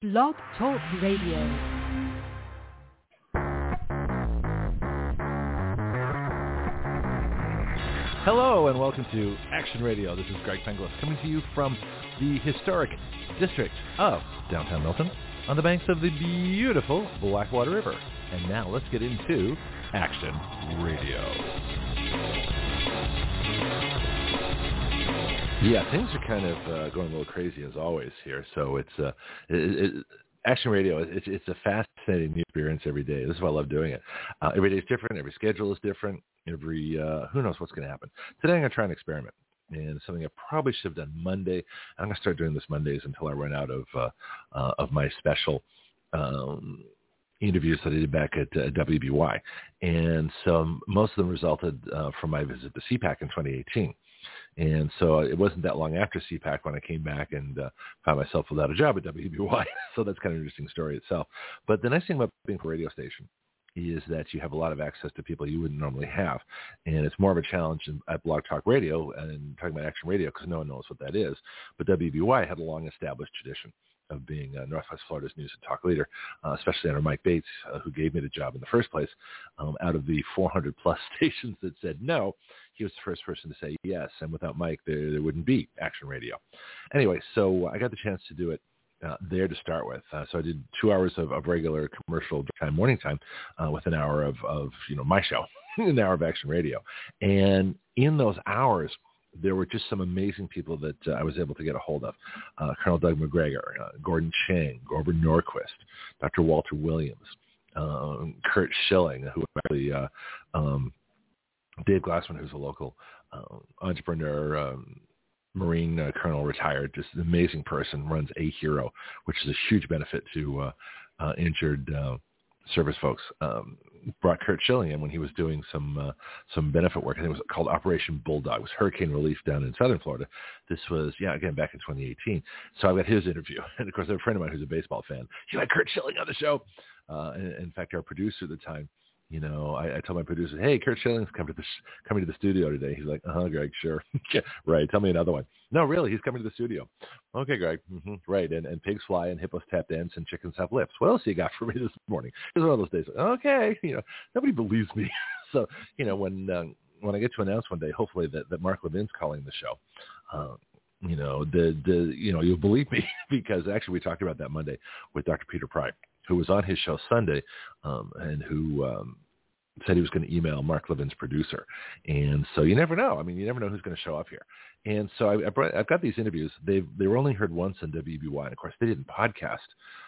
Blog Talk Radio. Hello and welcome to Action Radio. This is Greg Penglis coming to you from the historic district of downtown Milton on the banks of the beautiful Blackwater River. And now let's get into Action Radio. Yeah, things are kind of going a little crazy as always here. So it's Action Radio. It's a fascinating new experience every day. This is why I love doing it. Every day is different. Every schedule is different. Who knows what's going to happen. Today I'm going to try an experiment, and something I probably should have done Monday. I'm going to start doing this Mondays until I run out of my special interviews that I did back at WBY. And so most of them resulted from my visit to CPAC in 2018. And so it wasn't that long after CPAC when I came back and found myself without a job at WBY. So that's kind of an interesting story itself. But the nice thing about being a radio station is that you have a lot of access to people you wouldn't normally have. And it's more of a challenge at Blog Talk Radio and talking about Action Radio because no one knows what that is. But WBY had a long-established tradition of being Northwest Florida's news and talk leader, especially under Mike Bates, who gave me the job in the first place. Out of the 400-plus stations that said no, he was the first person to say yes. And without Mike, there wouldn't be Action Radio. Anyway, so I got the chance to do it there to start with. So I did 2 hours of regular commercial time, morning time, with an hour of my show, an hour of Action Radio. And in those hours, there were just some amazing people that I was able to get a hold of. Colonel Doug McGregor, Gordon Chang, Gordon Norquist, Dr. Walter Williams, Kurt Schilling, who actually, Dave Glassman, who's a local entrepreneur, Marine colonel, retired, just an amazing person, runs A Hero, which is a huge benefit to injured service folks. Brought Kurt Schilling in when he was doing some benefit work. I think it was called Operation Bulldog. It was hurricane relief down in southern Florida. This was, again, back in 2018. So I got his interview. And, of course, I have a friend of mine who's a baseball fan. You had Kurt Schilling on the show. In fact, our producer at the time, I told my producer, hey, Kurt Schilling's coming to the studio today. He's like, Greg, sure. Right, tell me another one. No, really, he's coming to the studio. Okay, Greg, right, and pigs fly and hippos tap dance and chickens have lips. What else you got for me this morning? It was one of those days. Okay, nobody believes me. So, when I get to announce one day, hopefully that Mark Levin's calling the show, you'll believe me because actually we talked about that Monday with Dr. Peter Pry, who was on his show Sunday, and who said he was going to email Mark Levin's producer. And so you never know. I mean, you never know who's going to show up here. And so I've got these interviews. They were only heard once on WBY. And, of course, they didn't podcast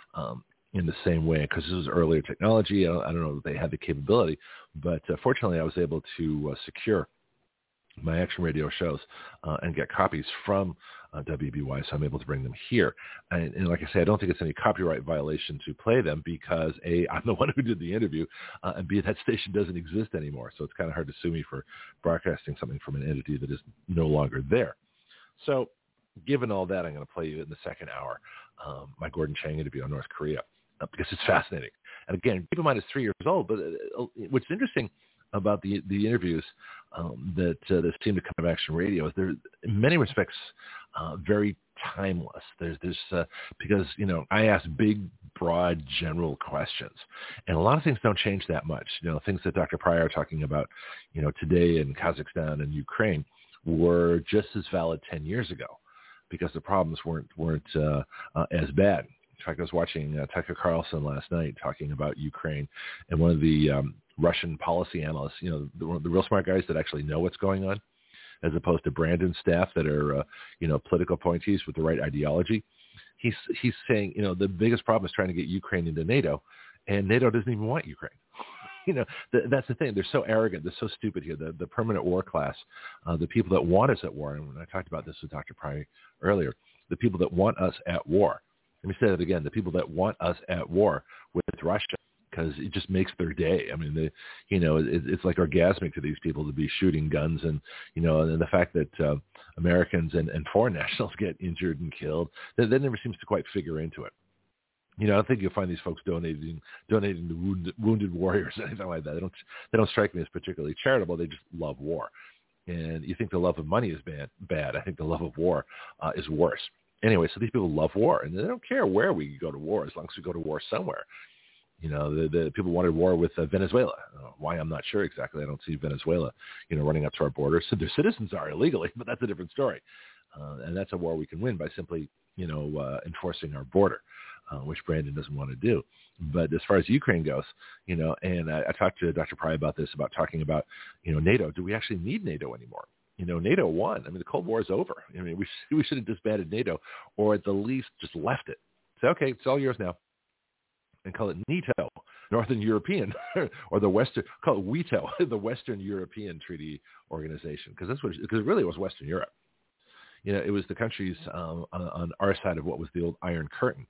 in the same way because this was earlier technology. I don't know if they had the capability. But fortunately, I was able to secure my Action Radio shows and get copies from WBY, so I'm able to bring them here. And like I say, I don't think it's any copyright violation to play them because A, I'm the one who did the interview, and B, that station doesn't exist anymore. So it's kind of hard to sue me for broadcasting something from an entity that is no longer there. So given all that, I'm going to play you in the second hour my Gordon Chang interview on North Korea because it's fascinating. And again, keep in mind it's 3 years old, but what's interesting about the interviews that seem to come from Action Radio is they're in many respects very timeless. There's because I ask big, broad, general questions, and a lot of things don't change that much. Things that Dr. Pryor talking about, today in Kazakhstan and Ukraine were just as valid 10 years ago because the problems weren't as bad. In fact, I was watching Tucker Carlson last night talking about Ukraine, and one of the Russian policy analysts, the real smart guys that actually know what's going on, as opposed to Brandon's staff that are, political appointees with the right ideology. He's saying, the biggest problem is trying to get Ukraine into NATO, and NATO doesn't even want Ukraine. That's the thing. They're so arrogant. They're so stupid here. The permanent war class, the people that want us at war, and when I talked about this with Dr. Pry earlier, the people that want us at war. Let me say that again. The people that want us at war with Russia, because it just makes their day. I mean, it's like orgasmic to these people to be shooting guns, and and the fact that Americans and foreign nationals get injured and killed, that never seems to quite figure into it. I don't think you'll find these folks donating to wounded warriors or anything like that. They don't strike me as particularly charitable. They just love war. And you think the love of money is bad. I think the love of war is worse. Anyway, so these people love war, and they don't care where we go to war as long as we go to war somewhere. The people wanted war with Venezuela. Why, I'm not sure exactly. I don't see Venezuela, running up to our borders. So their citizens are illegally, but that's a different story. And that's a war we can win by simply, enforcing our border, which Brandon doesn't want to do. But as far as Ukraine goes, and I talked to Dr. Pry about this, about talking about, NATO. Do we actually need NATO anymore? NATO won. I mean, the Cold War is over. I mean, we should have disbanded NATO, or at the least just left it. Say, okay, it's all yours now. And call it NATO, Northern European, or the Western, call it WETO, the Western European Treaty Organization, because it really was Western Europe. It was the countries on our side of what was the old Iron Curtain.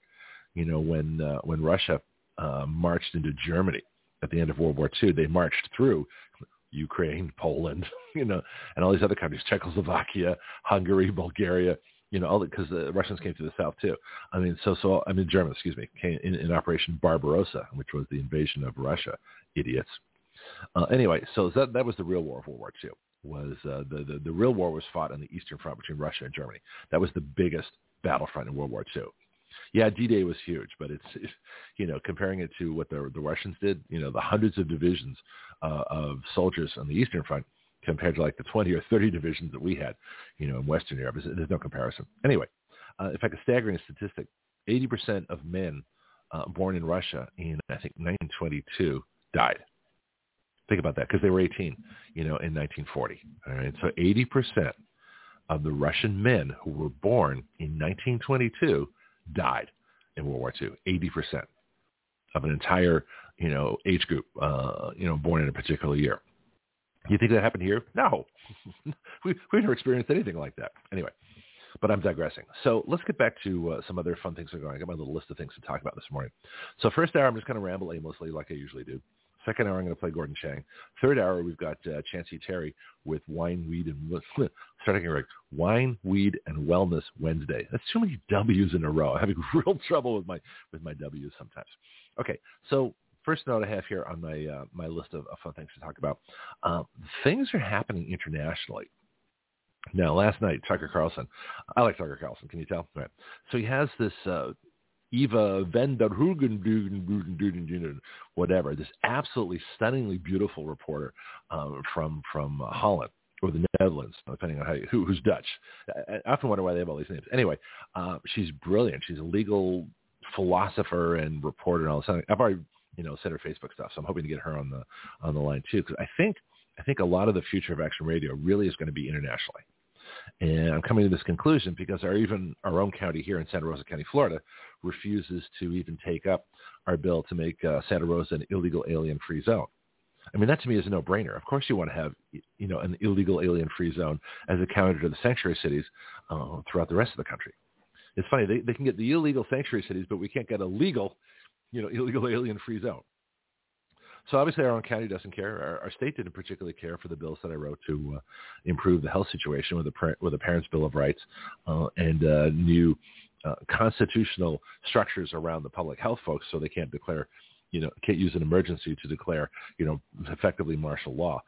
When Russia marched into Germany at the end of World War II, they marched through Ukraine, Poland, and all these other countries, Czechoslovakia, Hungary, Bulgaria. All because the Russians came to the south too. Germans, came in Operation Barbarossa, which was the invasion of Russia. Idiots. Anyway, so that was the real war of World War II. Was the real war was fought on the Eastern Front between Russia and Germany. That was the biggest battlefront in World War II. Yeah, D-Day was huge, but it's comparing it to what the Russians did, the hundreds of divisions of soldiers on the Eastern Front, compared to like the 20 or 30 divisions that we had, in Western Europe. There's no comparison. Anyway, in fact, a staggering statistic, 80% of men born in Russia in, I think, 1922 died. Think about that, because they were 18, in 1940. All right, so 80% of the Russian men who were born in 1922 died in World War II. 80% of an entire, age group, born in a particular year. You think that happened here? No. We've never experienced anything like that. Anyway, but I'm digressing. So let's get back to some other fun things that are going on. I got my little list of things to talk about this morning. So first hour, I'm just going to ramble aimlessly like I usually do. Second hour, I'm going to play Gordon Chang. Third hour, we've got Chancey Terry with Wine, Weed, and starting right. Wine, Weed, and Wellness Wednesday. That's too many W's in a row. I'm having real trouble with my W's sometimes. Okay, so first note I have here on my list of fun things to talk about. Things are happening internationally. Now, last night, Tucker Carlson. I like Tucker Carlson. Can you tell? All right. So he has this Eva van der Hoeven, whatever, this absolutely stunningly beautiful reporter from Holland or the Netherlands, depending on who's Dutch. I often wonder why they have all these names. Anyway, she's brilliant. She's a legal philosopher and reporter and all this. I've already sent her Facebook stuff, so I'm hoping to get her on the line too, because I think a lot of the future of Action Radio really is going to be internationally. And I'm coming to this conclusion because our own county here in Santa Rosa County, Florida, refuses to even take up our bill to make Santa Rosa an illegal alien-free zone. I mean, that to me is a no-brainer. Of course you want to have, an illegal alien-free zone as a counter to the sanctuary cities throughout the rest of the country. It's funny, they can get the illegal sanctuary cities, but we can't get a legal, illegal alien-free zone. So obviously our own county doesn't care. Our state didn't particularly care for the bills that I wrote to improve the health situation with a Parents' Bill of Rights and new constitutional structures around the public health folks, so they can't declare, can't use an emergency to declare, effectively martial law.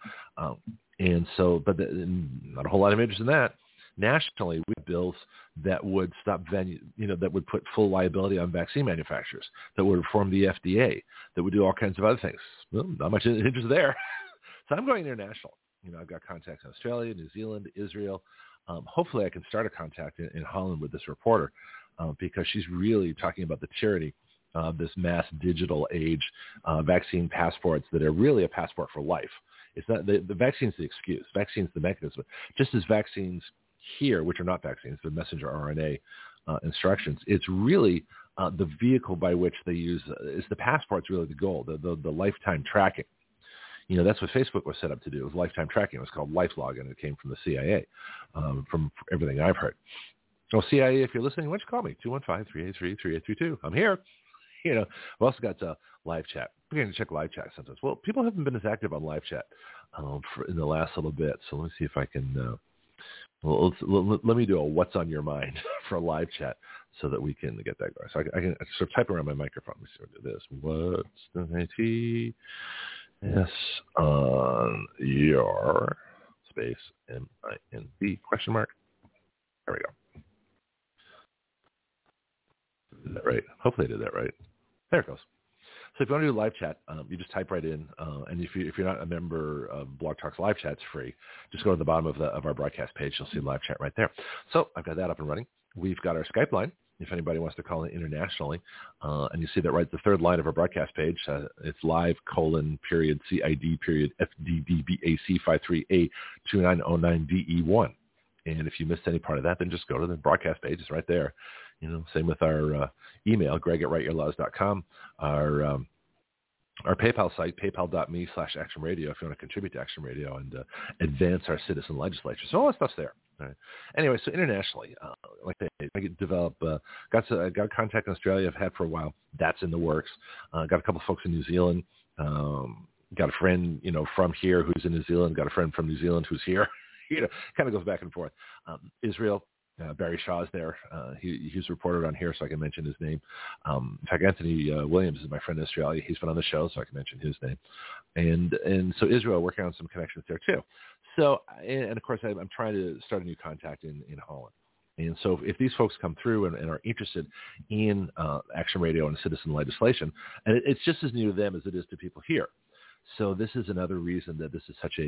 And so, but not a whole lot of interest in that. Nationally, we have bills that would stop that would put full liability on vaccine manufacturers, that would reform the FDA, that would do all kinds of other things. Well, not much interest there. So I'm going international. I've got contacts in Australia, New Zealand, Israel. Hopefully I can start a contact in Holland with this reporter because she's really talking about the tyranny of this mass digital age vaccine passports that are really a passport for life. It's not the vaccine's the excuse. Vaccine's the mechanism. Just as vaccines here, which are not vaccines, the messenger RNA instructions, it's really the vehicle by which they use, is the passport's really the goal, the lifetime tracking. That's what Facebook was set up to do, was lifetime tracking. It was called LifeLog, and it came from the CIA, from everything I've heard. Well, CIA, if you're listening, why don't you call me? 215-383-3832. I'm here. We've also got live chat. We're going to check live chat sometimes. Well, people haven't been as active on live chat in the last little bit, so let me see if I can... let me do a what's on your mind for a live chat so that we can get that going. So I can sort of type around my microphone. Let me see what it is. What's the TS on your space MIND question mark? There we go. Did that right. Hopefully I did that right. There it goes. So if you want to do live chat, you just type right in, and if you're not a member of Blog Talk's live chat, it's free. Just go to the bottom of our broadcast page. You'll see live chat right there. So I've got that up and running. We've got our Skype line. If anybody wants to call in internationally, and you see that right at the third line of our broadcast page, it's live : CID FDDBAC 53A2909DE1. And if you missed any part of that, then just go to the broadcast page. It's right there. Same with our email, greg@writeyourlaws.com, our PayPal site, paypal.me/Action Radio, if you want to contribute to Action Radio and advance our citizen legislature. So all that stuff's there. All right. Anyway, so internationally, like I develop, got contact in Australia I've had for a while. That's in the works. Got a couple folks in New Zealand. Got a friend, from here who's in New Zealand. Got a friend from New Zealand who's here. Kind of goes back and forth. Israel. Barry Shaw's there. He's reported on here, so I can mention his name. In fact, Anthony Williams is my friend in Australia. He's been on the show, so I can mention his name. And so Israel, working on some connections there too. So, and of course, I'm trying to start a new contact in Holland. And so if these folks come through and are interested in Action Radio and citizen legislation, and it's just as new to them as it is to people here. So this is another reason that this is such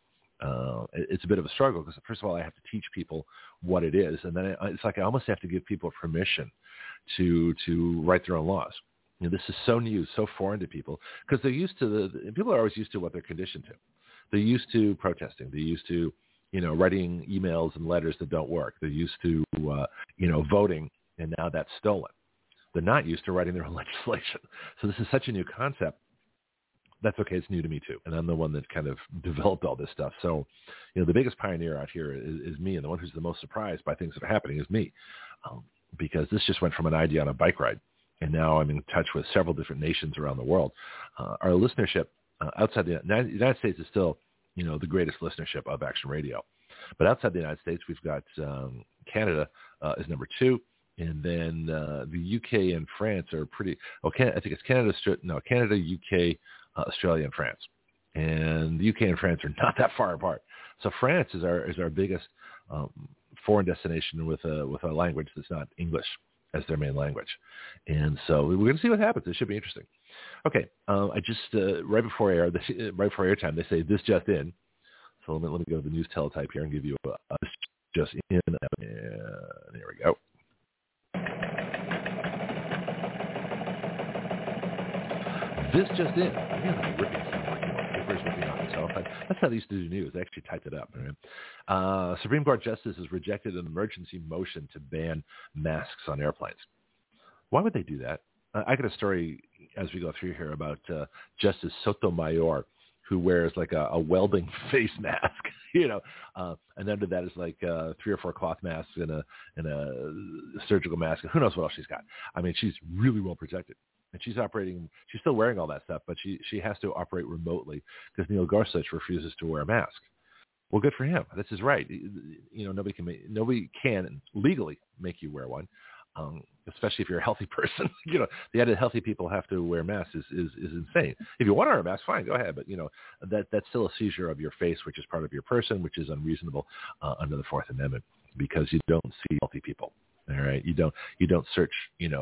it's a bit of a struggle because, first of all, I have to teach people what it is. And then it's like I almost have to give people permission to write their own laws. This is so new, so foreign to people because they're used to people are always used to what they're conditioned to. They're used to protesting. They're used to, writing emails and letters that don't work. They're used to, voting, and now that's stolen. They're not used to writing their own legislation. So this is such a new concept. That's okay. It's new to me too. And I'm the one that kind of developed all this stuff. So, the biggest pioneer out here is me. And the one who's the most surprised by things that are happening is me. Because this just went from an idea on a bike ride. And now I'm in touch with several different nations around the world. Our listenership outside the United States is still, the greatest listenership of Action Radio. But outside the United States, we've got Canada is number 2. And then the UK and France are pretty, I think it's Canada, UK, Australia, and France. And the UK and France are not that far apart. So France is our biggest foreign destination with a language that's not English as their main language. And so we're going to see what happens. It should be interesting. Okay, I just right before airtime, they say this just in. So let me go to the news teletype here and give you a just in. And there we go. This just in. Yeah, ripping sound papers ripping off itself. That's how they used to do news. They actually typed it up. Right? Supreme Court Justice has rejected an emergency motion to ban masks on airplanes. Why would they do that? I got a story as we go through here about Justice Sotomayor, who wears like a welding face mask, and under that is like 3 or 4 cloth masks and a surgical mask. Who knows what else she's got? I mean, she's really well protected. And she's still wearing all that stuff, but she has to operate remotely because Neil Gorsuch refuses to wear a mask. Well, good for him. This is right. Nobody can legally make you wear one, especially if you're a healthy person. The idea that healthy people have to wear masks is insane. If you want to wear a mask, fine, go ahead. But that's still a seizure of your face, which is part of your person, which is unreasonable under the Fourth Amendment because you don't see healthy people. All right, you don't search.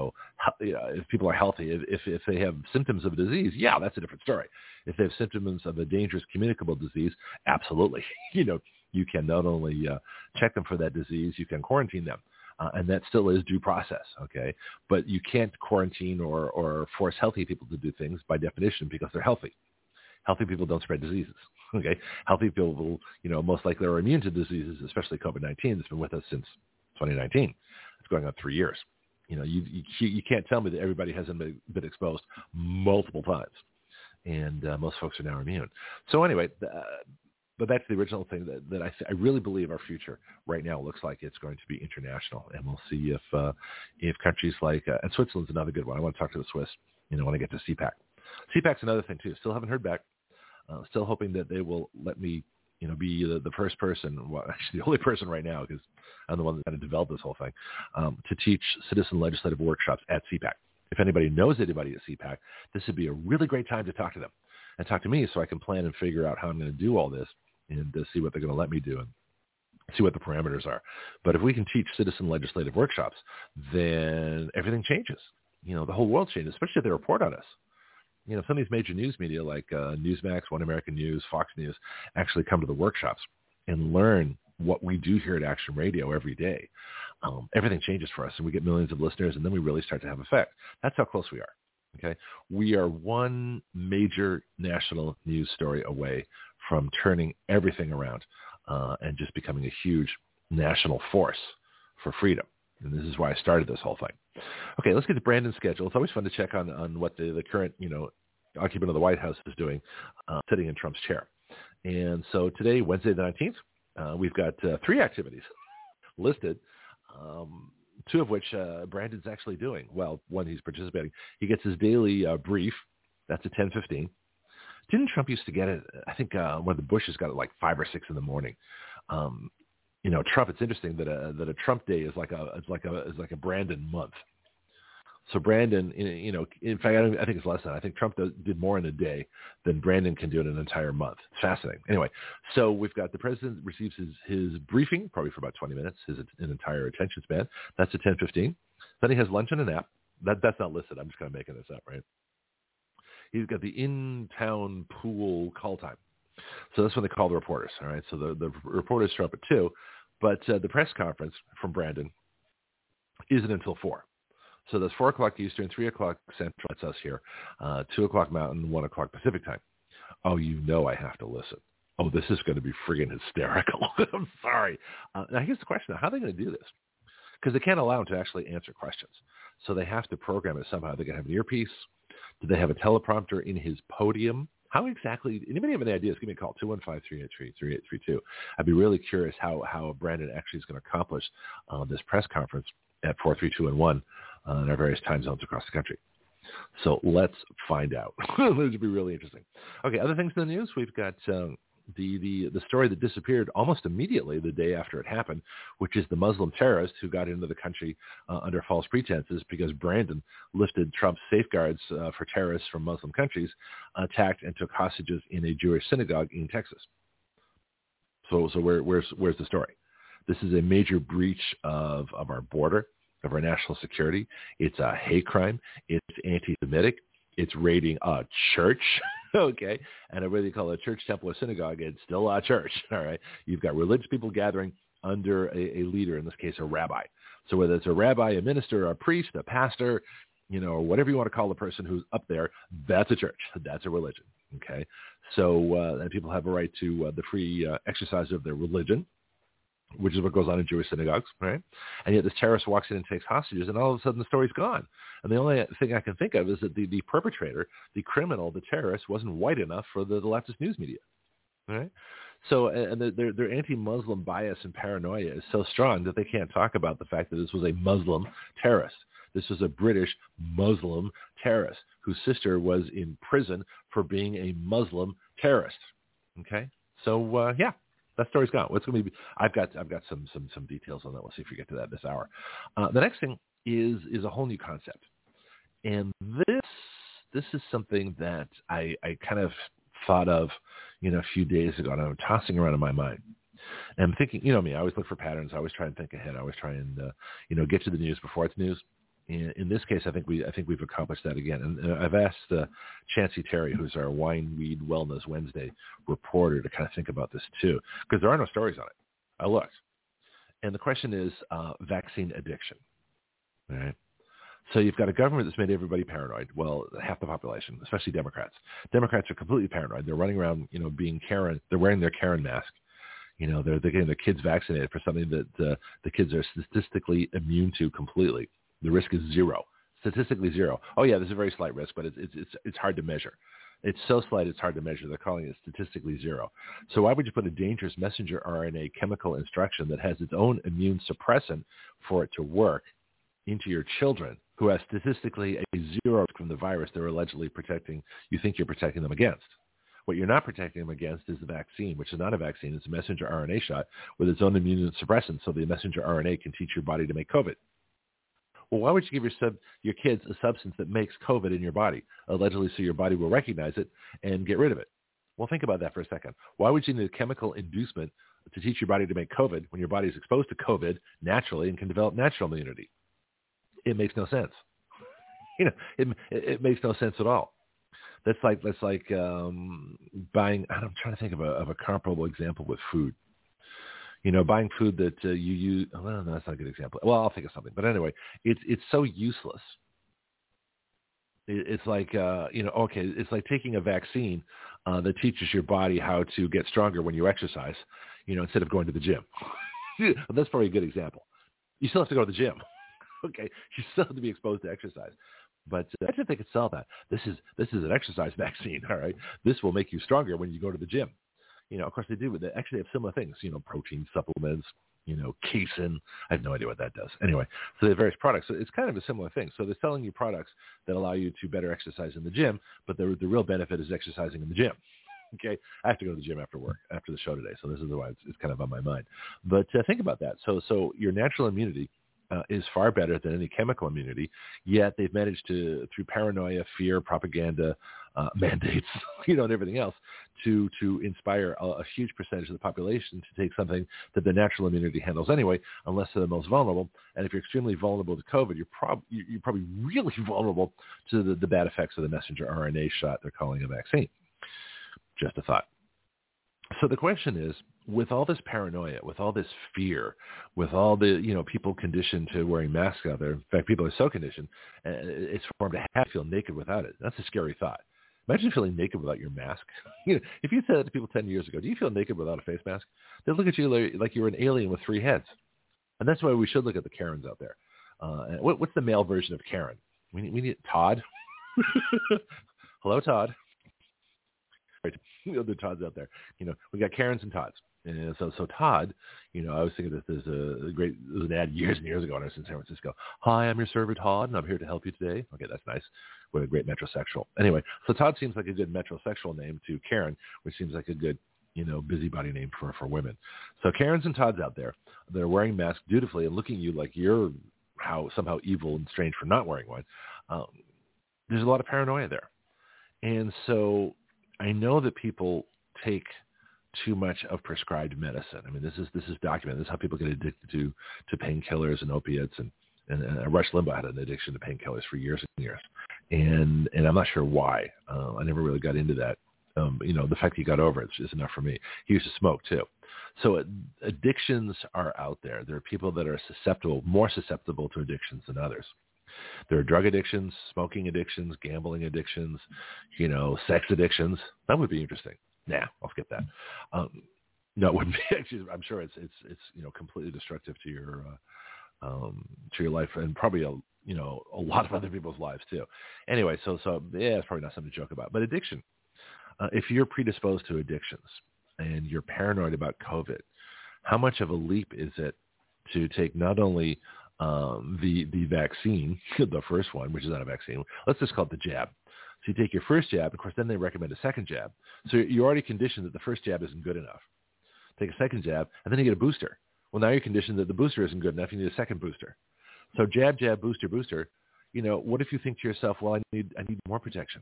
If people are healthy, if they have symptoms of a disease, yeah, that's a different story. If they have symptoms of a dangerous communicable disease, absolutely. You can not only check them for that disease, you can quarantine them, and that still is due process. Okay, but you can't quarantine or force healthy people to do things by definition because they're healthy. Healthy people don't spread diseases. Okay, healthy people, most likely are immune to diseases, especially COVID-19 that's been with us since 2019. It's going on 3 years. You can't tell me that everybody hasn't been exposed multiple times, and most folks are now immune. So anyway, but back to the original thing that I really believe our future right now looks like it's going to be international, and we'll see if countries like and Switzerland's another good one. I want to talk to the Swiss. When I get to CPAC. CPAC's another thing too. Still haven't heard back. Still hoping that they will let me be the first person, well, actually the only person right now, because I'm the one that kind of developed this whole thing, to teach citizen legislative workshops at CPAC. If anybody knows anybody at CPAC, this would be a really great time to talk to them and talk to me so I can plan and figure out how I'm going to do all this and see what they're going to let me do. And see what the parameters are. But if we can teach citizen legislative workshops, then everything changes. The whole world changes, especially if they report on us. Some of these major news media like Newsmax, One American News, Fox News actually come to the workshops and learn what we do here at Action Radio every day. Everything changes for us, and we get millions of listeners, and then we really start to have effect. That's how close we are. Okay, we are one major national news story away from turning everything around and just becoming a huge national force for freedom. And this is why I started this whole thing. Okay, let's get to Brandon's schedule. It's always fun to check on what the current occupant of the White House is doing, sitting in Trump's chair. And so today, Wednesday the 19th, we've got 3 activities listed. 2 of which Brandon's actually doing. Well, one, he's participating. He gets his daily brief. That's at 10:15. Didn't Trump used to get it? I think one of the Bushes got it like 5 or 6 in the morning. Trump. It's interesting that a Trump day is like a Brandon month. So Brandon, in fact, I think it's less than. I think Trump did more in a day than Brandon can do in an entire month. It's fascinating. Anyway, so we've got the president receives his briefing, probably for about 20 minutes, an entire attention span. That's at 10:15. Then he has lunch and a nap. That's not listed. I'm just kind of making this up, right? He's got the in-town pool call time. So that's when they call the reporters, all right? So the reporters show up at 2, but the press conference from Brandon isn't until 4. So that's 4 o'clock Eastern, 3 o'clock Central. That's us here. 2 o'clock Mountain, 1 o'clock Pacific time. Oh, I have to listen. Oh, this is going to be friggin' hysterical. I'm sorry. Now, here's the question. How are they going to do this? Because they can't allow him to actually answer questions. So they have to program it somehow. They're going to have an earpiece. Do they have a teleprompter in his podium? How exactly? Anybody have any ideas? Give me a call, 215-383-3832. I'd be really curious how Brandon actually is going to accomplish this press conference at 4, 3, 2, and 1 in our various time zones across the country. So let's find out. This would be really interesting. Okay, other things in the news. We've got the story that disappeared almost immediately the day after it happened, which is the Muslim terrorist who got into the country under false pretenses because Brandon lifted Trump's safeguards for terrorists from Muslim countries, attacked and took hostages in a Jewish synagogue in Texas. So where's the story? This is a major breach of our border, of our national security. It's a hate crime. It's anti-Semitic. It's raiding a church, okay? And whether you call it a church, temple, or synagogue, it's still a church, all right? You've got religious people gathering under a leader, in this case, a rabbi. So whether it's a rabbi, a minister, a priest, a pastor, or whatever you want to call the person who's up there, that's a church. That's a religion, okay? So and people have a right to the free exercise of their religion, which is what goes on in Jewish synagogues, right? And yet this terrorist walks in and takes hostages, and all of a sudden the story's gone. And the only thing I can think of is that the perpetrator, the criminal, the terrorist, wasn't white enough for the leftist news media, right? So and their anti-Muslim bias and paranoia is so strong that they can't talk about the fact that this was a Muslim terrorist. This was a British Muslim terrorist whose sister was in prison for being a Muslim terrorist, okay? So, yeah. That story's gone. What's going to be? I've got some details on that. We'll see if we get to that this hour. The next thing is a whole new concept, and this is something that I kind of thought of, a few days ago, and I'm tossing around in my mind. And I'm thinking, me, I always look for patterns. I always try and think ahead. I always try and get to the news before it's news. In this case, I think we've accomplished that again. And I've asked Chancey Terry, who's our Wine, Weed, Wellness Wednesday reporter, to kind of think about this too, because there are no stories on it. I looked. And the question is vaccine addiction. All right. So you've got a government that's made everybody paranoid. Well, half the population, especially Democrats. Democrats are completely paranoid. They're running around, being Karen. They're wearing their Karen mask. They're getting their kids vaccinated for something that the kids are statistically immune to completely. The risk is 0, statistically 0. Oh yeah, there's a very slight risk, but it's hard to measure. It's so slight it's hard to measure. They're calling it statistically 0. So why would you put a dangerous messenger RNA chemical instruction that has its own immune suppressant for it to work into your children who have statistically a 0 from the virus they're allegedly protecting? You think you're protecting them against. What you're not protecting them against is the vaccine, which is not a vaccine. It's a messenger RNA shot with its own immune suppressant, so the messenger RNA can teach your body to make COVID. Well, why would you give your kids a substance that makes COVID in your body, allegedly so your body will recognize it and get rid of it? Well, think about that for a second. Why would you need a chemical inducement to teach your body to make COVID when your body is exposed to COVID naturally and can develop natural immunity? It makes no sense. It makes no sense at all. That's like buying. I'm trying to think of a comparable example with food. Buying food that you use. Well, no, that's not a good example. Well, I'll think of something. But anyway, it's so useless. It's like it's like taking a vaccine that teaches your body how to get stronger when you exercise, instead of going to the gym. That's probably a good example. You still have to go to the gym. Okay, you still have to be exposed to exercise. But imagine if they could sell that. This is an exercise vaccine. All right, this will make you stronger when you go to the gym. Of course they do, but they actually have similar things. Protein supplements. Casein. I have no idea what that does. Anyway, so they have various products. So it's kind of a similar thing. So they're selling you products that allow you to better exercise in the gym, but the real benefit is exercising in the gym. Okay, I have to go to the gym after work, after the show today. So this is why it's kind of on my mind. But think about that. So your natural immunity is far better than any chemical immunity, yet they've managed to, through paranoia, fear, propaganda, mandates, and everything else, to inspire a huge percentage of the population to take something that the natural immunity handles anyway, unless they're the most vulnerable. And if you're extremely vulnerable to COVID, you're probably really vulnerable to the bad effects of the messenger RNA shot they're calling a vaccine. Just a thought. So the question is, with all this paranoia, with all this fear, with all the, people conditioned to wearing masks out there, in fact, people are so conditioned, it's for them to have to feel naked without it. That's a scary thought. Imagine feeling naked without your mask. If you said that to people 10 years ago, do you feel naked without a face mask? They'd look at you like you were an alien with 3 heads. And that's why we should look at the Karens out there. What's the male version of Karen? We need Todd. Hello, Todd. Right. The Todds out there. We got Karens and Todds. And so Todd, I was thinking that there's an ad years and years ago when I was in San Francisco. Hi, I'm your server, Todd, and I'm here to help you today. Okay, that's nice. What a great metrosexual. Anyway, so Todd seems like a good metrosexual name to Karen, which seems like a good, busybody name for women. So Karens and Todds out there, they're wearing masks dutifully and looking at you like you're somehow evil and strange for not wearing one. There's a lot of paranoia there. And so I know that people take too much of prescribed medicine. I mean, this is documented. This is how people get addicted to painkillers and opiates. And Rush Limbaugh had an addiction to painkillers for years and years. And I'm not sure why. I never really got into that. The fact he got over it is enough for me. He used to smoke too. So addictions are out there. There are people that are more susceptible to addictions than others. There are drug addictions, smoking addictions, gambling addictions, sex addictions. That would be interesting. Nah, I'll skip that. No, it wouldn't be. Actually, I'm sure it's completely destructive to your life and probably a lot of other people's lives too. Anyway, so yeah, it's probably not something to joke about. But addiction, if you're predisposed to addictions and you're paranoid about COVID, how much of a leap is it to take not only the vaccine, the first one, which is not a vaccine, let's just call it the jab. So you take your first jab, of course, then they recommend a second jab. So you're already conditioned that the first jab isn't good enough. Take a second jab, and then you get a booster. Well, now you're conditioned that the booster isn't good enough. You need a second booster. So jab, booster, booster. What if you think to yourself, well, I need more protection?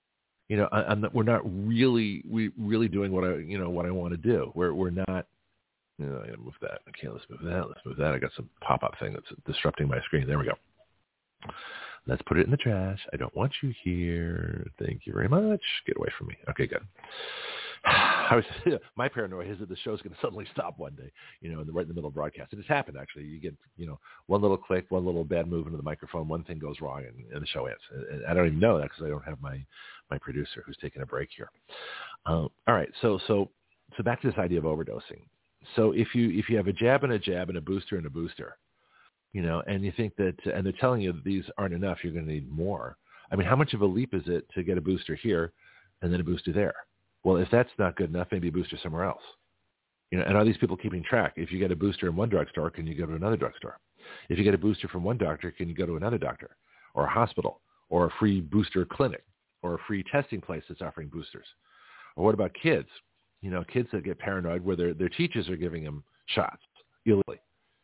We're not really doing what I want to do. We're not. I gotta move that. Okay, let's move that. Let's move that. I got some pop-up thing that's disrupting my screen. There we go. Let's put it in the trash. I don't want you here. Thank you very much. Get away from me. Okay, good. My paranoia is that the show's going to suddenly stop one day, right in the middle of broadcast. It has happened, actually. You get, one little click, one little bad movement of the microphone, one thing goes wrong, and the show ends. And I don't even know that because I don't have my producer who's taking a break here. All right, so back to this idea of overdosing. So if you have a jab and a booster and a booster, and you think that, and they're telling you that these aren't enough, you're going to need more. I mean, how much of a leap is it to get a booster here and then a booster there? Well, if that's not good enough, maybe a booster somewhere else. And are these people keeping track? If you get a booster in one drugstore, can you go to another drugstore? If you get a booster from one doctor, can you go to another doctor or a hospital or a free booster clinic or a free testing place that's offering boosters? Or what about kids? Kids that get paranoid where their teachers are giving them shots illegally.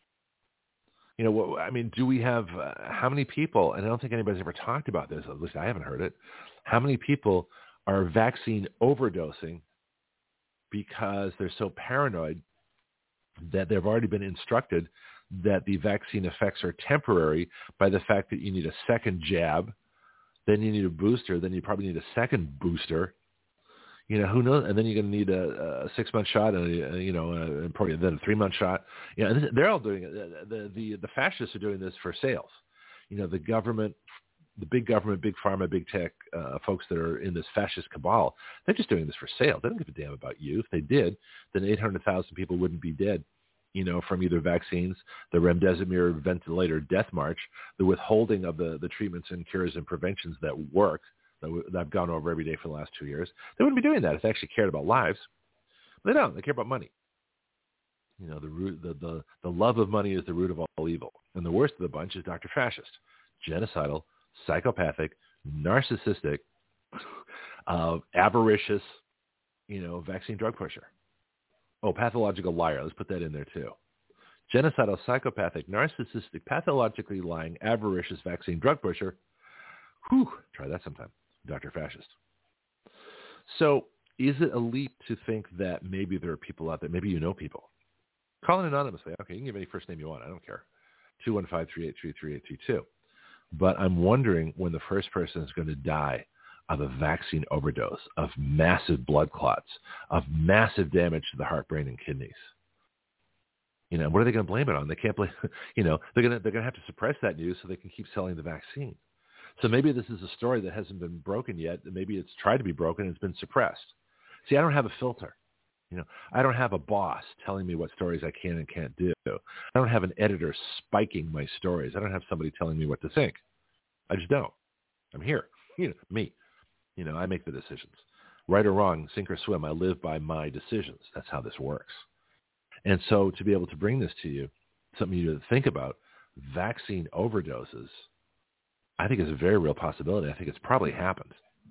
Do we have, how many people, and I don't think anybody's ever talked about this, at least I haven't heard it, how many people are vaccine overdosing because they're so paranoid that they've already been instructed that the vaccine effects are temporary by the fact that you need a second jab, then you need a booster, then you probably need a second booster. Who knows? And then you're going to need a 6-month shot, and probably then a 3-month shot. And they're all doing it. The fascists are doing this for sales. The government, the big government, big pharma, big tech folks that are in this fascist cabal, they're just doing this for sale. They don't give a damn about you. If they did, then 800,000 people wouldn't be dead, from either vaccines, the remdesivir ventilator death march, the withholding of the treatments and cures and preventions that work, that I've gone over every day for the last 2 years. They wouldn't be doing that if they actually cared about lives. They don't. They care about money. The love of money is the root of all evil. And the worst of the bunch is Dr. Fascist, genocidal, psychopathic, narcissistic, avaricious, vaccine drug pusher. Oh, pathological liar. Let's put that in there too. Genocidal, psychopathic, narcissistic, pathologically lying, avaricious vaccine drug pusher. Whew, try that sometime. Dr. Fascist. So is it a leap to think that maybe there are people out there, maybe you know people? Call in anonymously. Okay, you can give any first name you want. I don't care. 215-383-3822. But I'm wondering when the first person is going to die of a vaccine overdose, of massive blood clots, of massive damage to the heart, brain, and kidneys. What are they going to blame it on? They can't blame, they're going to have to suppress that news so they can keep selling the vaccine. So maybe this is a story that hasn't been broken yet. Maybe it's tried to be broken and it's been suppressed. See, I don't have a filter. I don't have a boss telling me what stories I can and can't do. I don't have an editor spiking my stories. I don't have somebody telling me what to think. I just don't. I'm here. Me. I make the decisions. Right or wrong, sink or swim, I live by my decisions. That's how this works. And so to be able to bring this to you, something you to think about, vaccine overdoses, I think is a very real possibility. I think it's probably happened.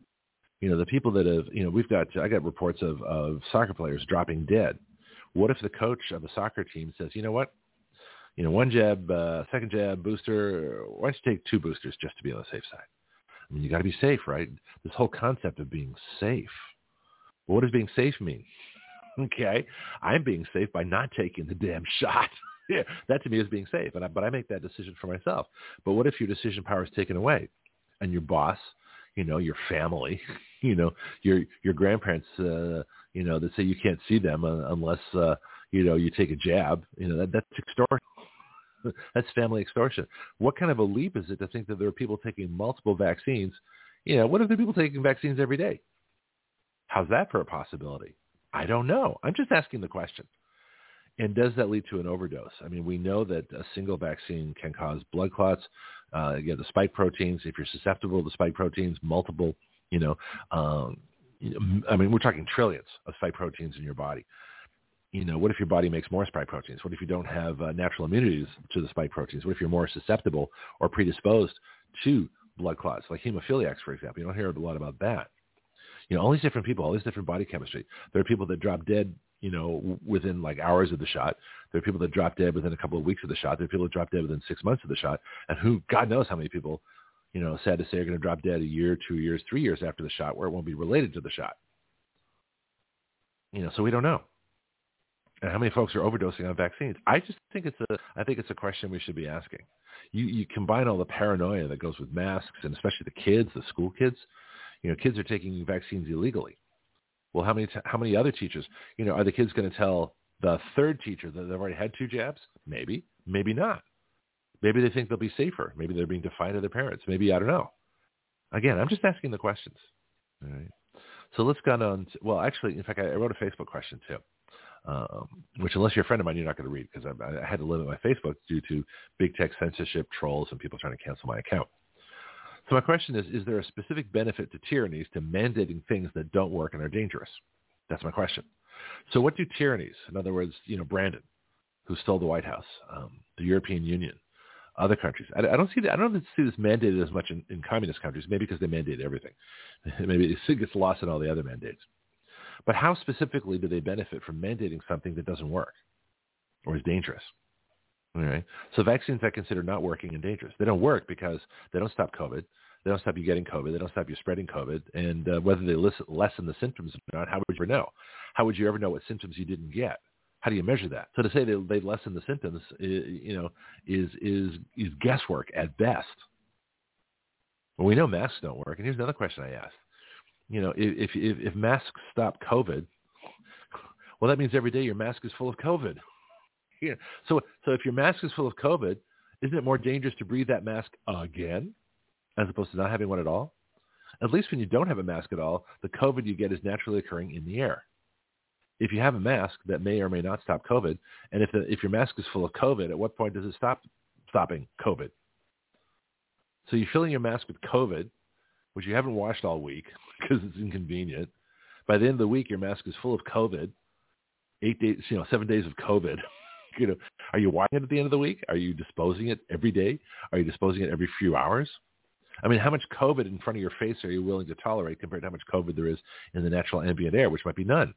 The people that have, I got reports of soccer players dropping dead. What if the coach of a soccer team says, you know what? One jab, second jab, booster, why don't you take 2 boosters just to be on the safe side? I mean, you got to be safe, right? This whole concept of being safe. Well, what does being safe mean? Okay, I'm being safe by not taking the damn shot. Yeah, that to me is being safe, but I make that decision for myself. But what if your decision power is taken away, and your boss, your family, your grandparents, that say you can't see them unless you take a jab, that's extortion. That's family extortion. What kind of a leap is it to think that there are people taking multiple vaccines? What if there are people taking vaccines every day? How's that for a possibility? I don't know. I'm just asking the question. And does that lead to an overdose? I mean, we know that a single vaccine can cause blood clots. The spike proteins, if you're susceptible to spike proteins, multiple, we're talking trillions of spike proteins in your body. What if your body makes more spike proteins? What if you don't have natural immunities to the spike proteins? What if you're more susceptible or predisposed to blood clots, like hemophiliacs, for example? You don't hear a lot about that. All these different people, all these different body chemistry. There are people that drop dead, within like hours of the shot. There are people that drop dead within a couple of weeks of the shot. There are people that drop dead within 6 months of the shot. And God knows how many people, sad to say, are going to drop dead a year, 2 years, 3 years after the shot, where it won't be related to the shot. So we don't know. And how many folks are overdosing on vaccines? I just think it's a question we should be asking. You combine all the paranoia that goes with masks, and especially the kids, the school kids. Kids are taking vaccines illegally. Well, how many other teachers? Are the kids going to tell the third teacher that they've already had 2 jabs? Maybe, maybe not. Maybe they think they'll be safer. Maybe they're being defiant of their parents. Maybe, I don't know. Again, I'm just asking the questions. All right. So let's go on. Actually, in fact, I wrote a Facebook question too. Which, unless you're a friend of mine, you're not going to read, because I had to limit my Facebook due to big tech censorship, trolls, and people trying to cancel my account. So my question is there a specific benefit to tyrannies to mandating things that don't work and are dangerous? That's my question. So what do tyrannies, in other words, Brandon, who stole the White House, the European Union, other countries, I don't see this mandated as much in communist countries, maybe because they mandate everything. Maybe it gets lost in all the other mandates. But how specifically do they benefit from mandating something that doesn't work or is dangerous? All right. So vaccines I consider not working and dangerous. They don't work because they don't stop COVID. They don't stop you getting COVID. They don't stop you spreading COVID. And whether they lessen the symptoms or not, how would you ever know? How would you ever know what symptoms you didn't get? How do you measure that? So to say that they lessen the symptoms, is guesswork at best. Well, we know masks don't work. And here's another question I asked. If masks stop COVID, well, that means every day your mask is full of COVID. So if your mask is full of COVID, isn't it more dangerous to breathe that mask again as opposed to not having one at all? At least when you don't have a mask at all, the COVID you get is naturally occurring in the air. If you have a mask, that may or may not stop COVID. And if your mask is full of COVID, at what point does it stop stopping COVID? So you're filling your mask with COVID, which you haven't washed all week because it's inconvenient. By the end of the week, your mask is full of COVID. 8 days, 7 days of COVID. Are you washing it at the end of the week? Are you disposing it every day? Are you disposing it every few hours? I mean, how much COVID in front of your face are you willing to tolerate compared to how much COVID there is in the natural ambient air, which might be none?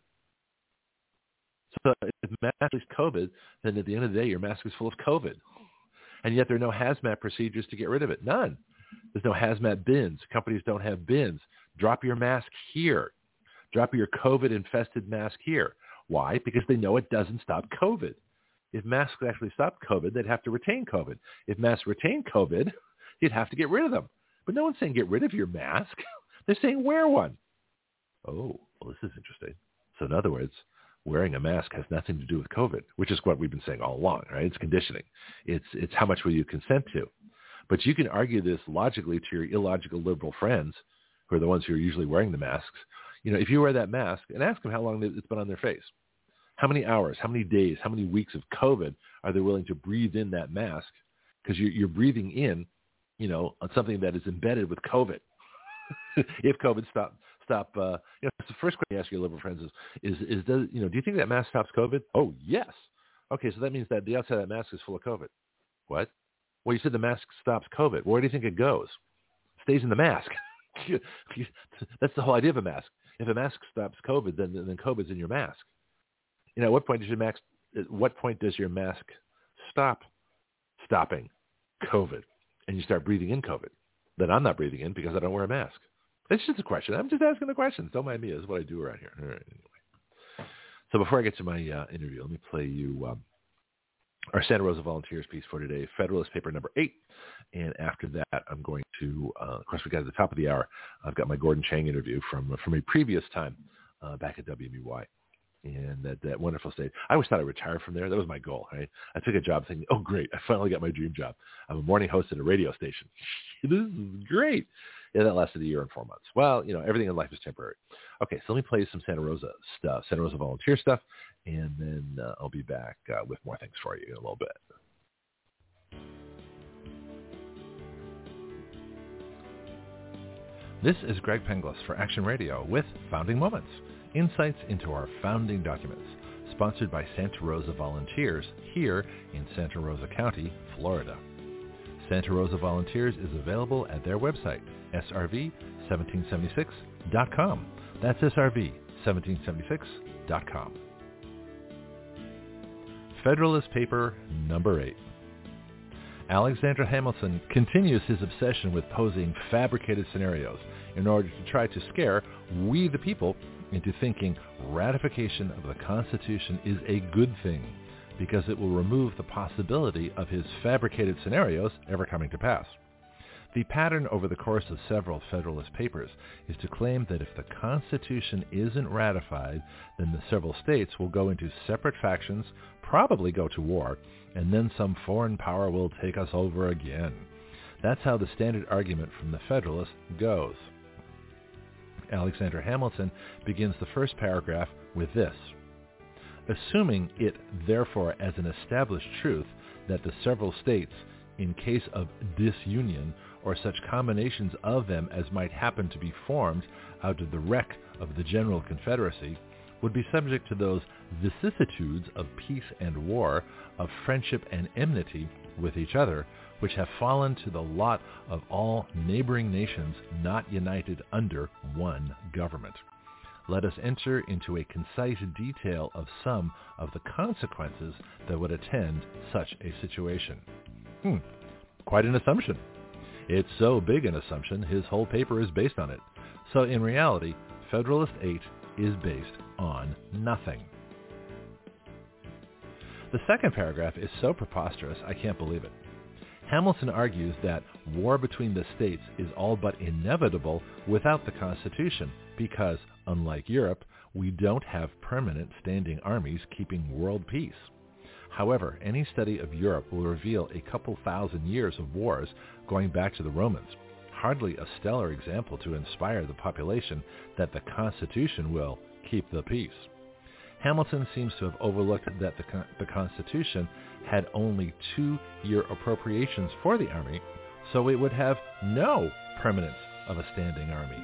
So if mask is COVID, then at the end of the day, your mask is full of COVID. And yet there are no hazmat procedures to get rid of it. None. There's no hazmat bins. Companies don't have bins. Drop your mask here. Drop your COVID-infested mask here. Why? Because they know it doesn't stop COVID. If masks actually stop COVID, they'd have to retain COVID. If masks retain COVID, you'd have to get rid of them. But no one's saying get rid of your mask. They're saying wear one. Oh, well, this is interesting. So in other words, wearing a mask has nothing to do with COVID, which is what we've been saying all along, right? It's conditioning. It's how much will you consent to. But you can argue this logically to your illogical liberal friends, who are the ones who are usually wearing the masks. If you wear that mask, and ask them how long it's been on their face. How many hours, how many days, how many weeks of COVID are they willing to breathe in that mask? Because you're breathing in, on something that is embedded with COVID. If COVID stop. The first question you ask your liberal friends is do you think that mask stops COVID? Oh, yes. Okay, so that means that the outside of that mask is full of COVID. What? Well, you said the mask stops COVID. Where do you think it goes? It stays in the mask. That's the whole idea of a mask. If a mask stops COVID, then COVID's in your mask. At what point does your mask stop stopping COVID, and you start breathing in COVID? Then I'm not breathing in because I don't wear a mask. It's just a question. I'm just asking the questions. Don't mind me. That's what I do around here. All right, anyway. So before I get to my interview, let me play you our Santa Rosa Volunteers piece for today, Federalist Paper number 8. And after that, I'm going to, of course, we got at the top of the hour, I've got my Gordon Chang interview from a previous time back at WMUY. And that wonderful state. I always thought I'd retire from there. That was my goal, right? I took a job thinking, oh, great, I finally got my dream job. I'm a morning host at a radio station. This is great. Yeah, that lasted a year and 4 months. Well, everything in life is temporary. Okay, so let me play you some Santa Rosa stuff, Santa Rosa volunteer stuff, and then I'll be back with more things for you in a little bit. This is Greg Penglis for Action Radio with Founding Moments, insights into our founding documents, sponsored by Santa Rosa Volunteers here in Santa Rosa County, Florida. Santa Rosa Volunteers is available at their website, srv1776.com. That's srv1776.com. Federalist Paper number 8. Alexander Hamilton continues his obsession with posing fabricated scenarios in order to try to scare we the people into thinking ratification of the Constitution is a good thing, because it will remove the possibility of his fabricated scenarios ever coming to pass. The pattern over the course of several Federalist Papers is to claim that if the Constitution isn't ratified, then the several states will go into separate factions, probably go to war, and then some foreign power will take us over again. That's how the standard argument from the Federalists goes. Alexander Hamilton begins the first paragraph with this: assuming it, therefore, as an established truth that the several states, in case of disunion, or such combinations of them as might happen to be formed out of the wreck of the general confederacy, would be subject to those vicissitudes of peace and war, of friendship and enmity with each other, which have fallen to the lot of all neighboring nations not united under one government. Let us enter into a concise detail of some of the consequences that would attend such a situation. Quite an assumption. It's so big an assumption, his whole paper is based on it. So in reality, Federalist 8 is based on nothing. The second paragraph is so preposterous, I can't believe it. Hamilton argues that war between the states is all but inevitable without the Constitution because, unlike Europe, we don't have permanent standing armies keeping world peace. However, any study of Europe will reveal a couple thousand years of wars going back to the Romans, hardly a stellar example to inspire the population that the Constitution will keep the peace. Hamilton seems to have overlooked that the Constitution had only 2-year appropriations for the army, so it would have no permanence of a standing army.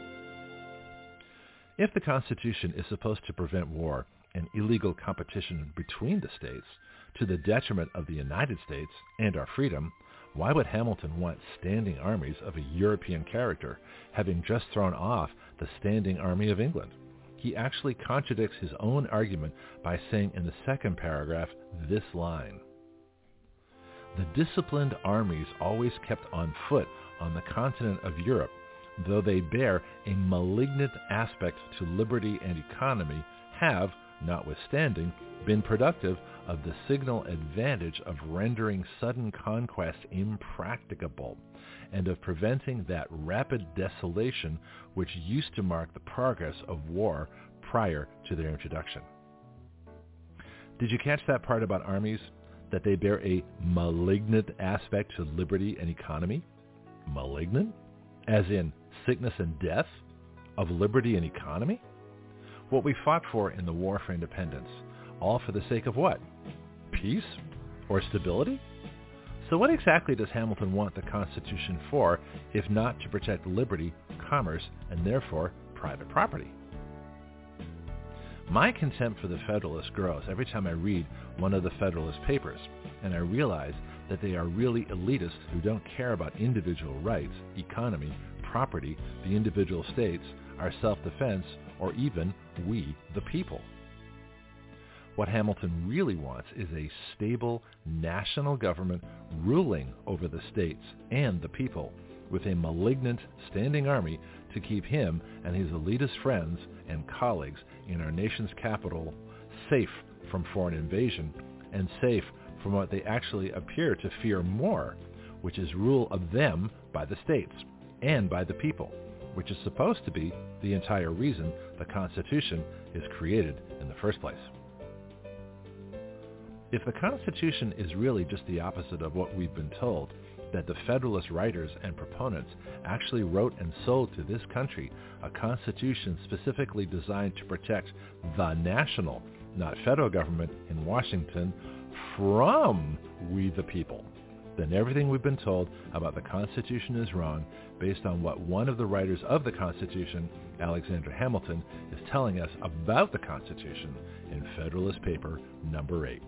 If the Constitution is supposed to prevent war and illegal competition between the states to the detriment of the United States and our freedom, why would Hamilton want standing armies of a European character, having just thrown off the standing army of England? He actually contradicts his own argument by saying in the second paragraph this line: "The disciplined armies always kept on foot on the continent of Europe, though they bear a malignant aspect to liberty and economy, have, notwithstanding, been productive of the signal advantage of rendering sudden conquest impracticable, and of preventing that rapid desolation which used to mark the progress of war prior to their introduction." Did you catch that part about armies? That they bear a malignant aspect to liberty and economy? Malignant? As in sickness and death of liberty and economy? What we fought for in the War for Independence, all for the sake of what? Peace? Or stability? So what exactly does Hamilton want the Constitution for, if not to protect liberty, commerce, and therefore private property? My contempt for the Federalists grows every time I read one of the Federalist papers, and I realize that they are really elitists who don't care about individual rights, economy, property, the individual states, our self-defense, or even we, the people. What Hamilton really wants is a stable national government ruling over the states and the people, with a malignant standing army to keep him and his elitist friends and colleagues in our nation's capital safe from foreign invasion and safe from what they actually appear to fear more, which is rule of them by the states and by the people, which is supposed to be the entire reason the Constitution is created in the first place. If the Constitution is really just the opposite of what we've been told, that the Federalist writers and proponents actually wrote and sold to this country a Constitution specifically designed to protect the national, not federal government in Washington, from we the people, then everything we've been told about the Constitution is wrong based on what one of the writers of the Constitution, Alexander Hamilton, is telling us about the Constitution in Federalist Paper number 8.